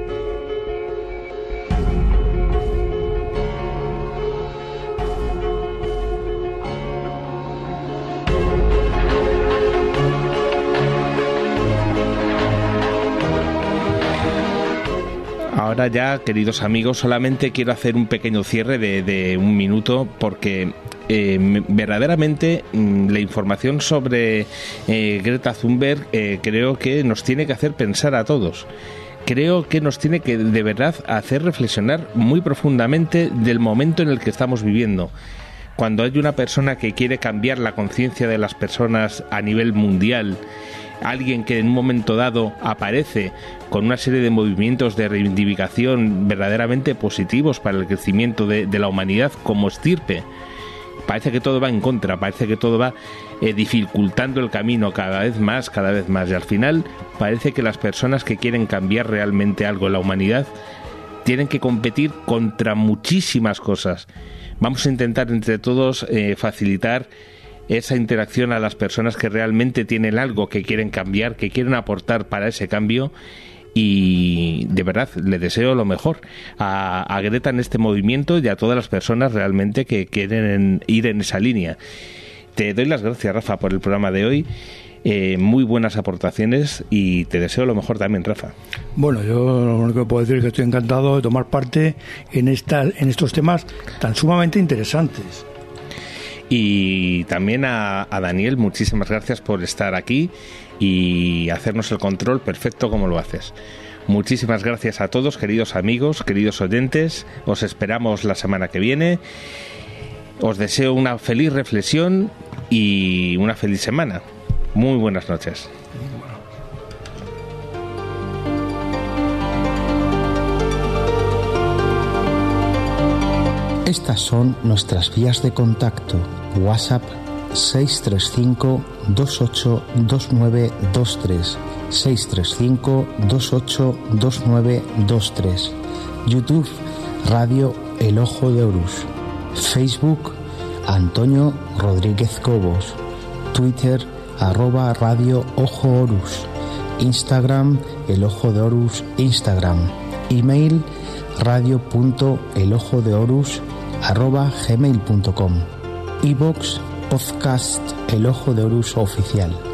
Ahora ya, queridos amigos, solamente quiero hacer un pequeño cierre de, de un minuto porque eh, verdaderamente la información sobre eh, Greta Thunberg eh, creo que nos tiene que hacer pensar a todos. Creo que nos tiene que de verdad hacer reflexionar muy profundamente del momento en el que estamos viviendo. Cuando hay una persona que quiere cambiar la conciencia de las personas a nivel mundial, alguien que en un momento dado aparece con una serie de movimientos de reivindicación verdaderamente positivos para el crecimiento de, de la humanidad como estirpe, parece que todo va en contra, parece que todo va eh, dificultando el camino cada vez más, cada vez más, y al final parece que las personas que quieren cambiar realmente algo en la humanidad tienen que competir contra muchísimas cosas. Vamos a intentar entre todos eh, facilitar esa interacción a las personas que realmente tienen algo que quieren cambiar, que quieren aportar para ese cambio, y de verdad le deseo lo mejor a, a Greta en este movimiento y a todas las personas realmente que quieren ir en esa línea. Te doy las gracias, Rafa, por el programa de hoy. Eh, muy buenas aportaciones y te deseo lo mejor también, Rafa. Bueno, yo lo único que puedo decir es que estoy encantado de tomar parte en, esta, en estos temas tan sumamente interesantes. Y también a, a Daniel, muchísimas gracias por estar aquí y hacernos el control perfecto como lo haces. Muchísimas gracias a todos, queridos amigos, queridos oyentes. Os esperamos la semana que viene. Os deseo una feliz reflexión y una feliz semana. Muy buenas noches. Estas son nuestras vías de contacto. WhatsApp seis tres cinco, dos ocho dos nueve dos tres, seis tres cinco, dos ocho dos nueve dos tres. YouTube Radio El Ojo de Horus. Facebook Antonio Rodríguez Cobos. Twitter arroba Radio Ojo Horus. Instagram El Ojo de Horus Instagram. Email radio.elojodehorus arroba gmail punto com. iVoox Podcast El Ojo de Horus Oficial.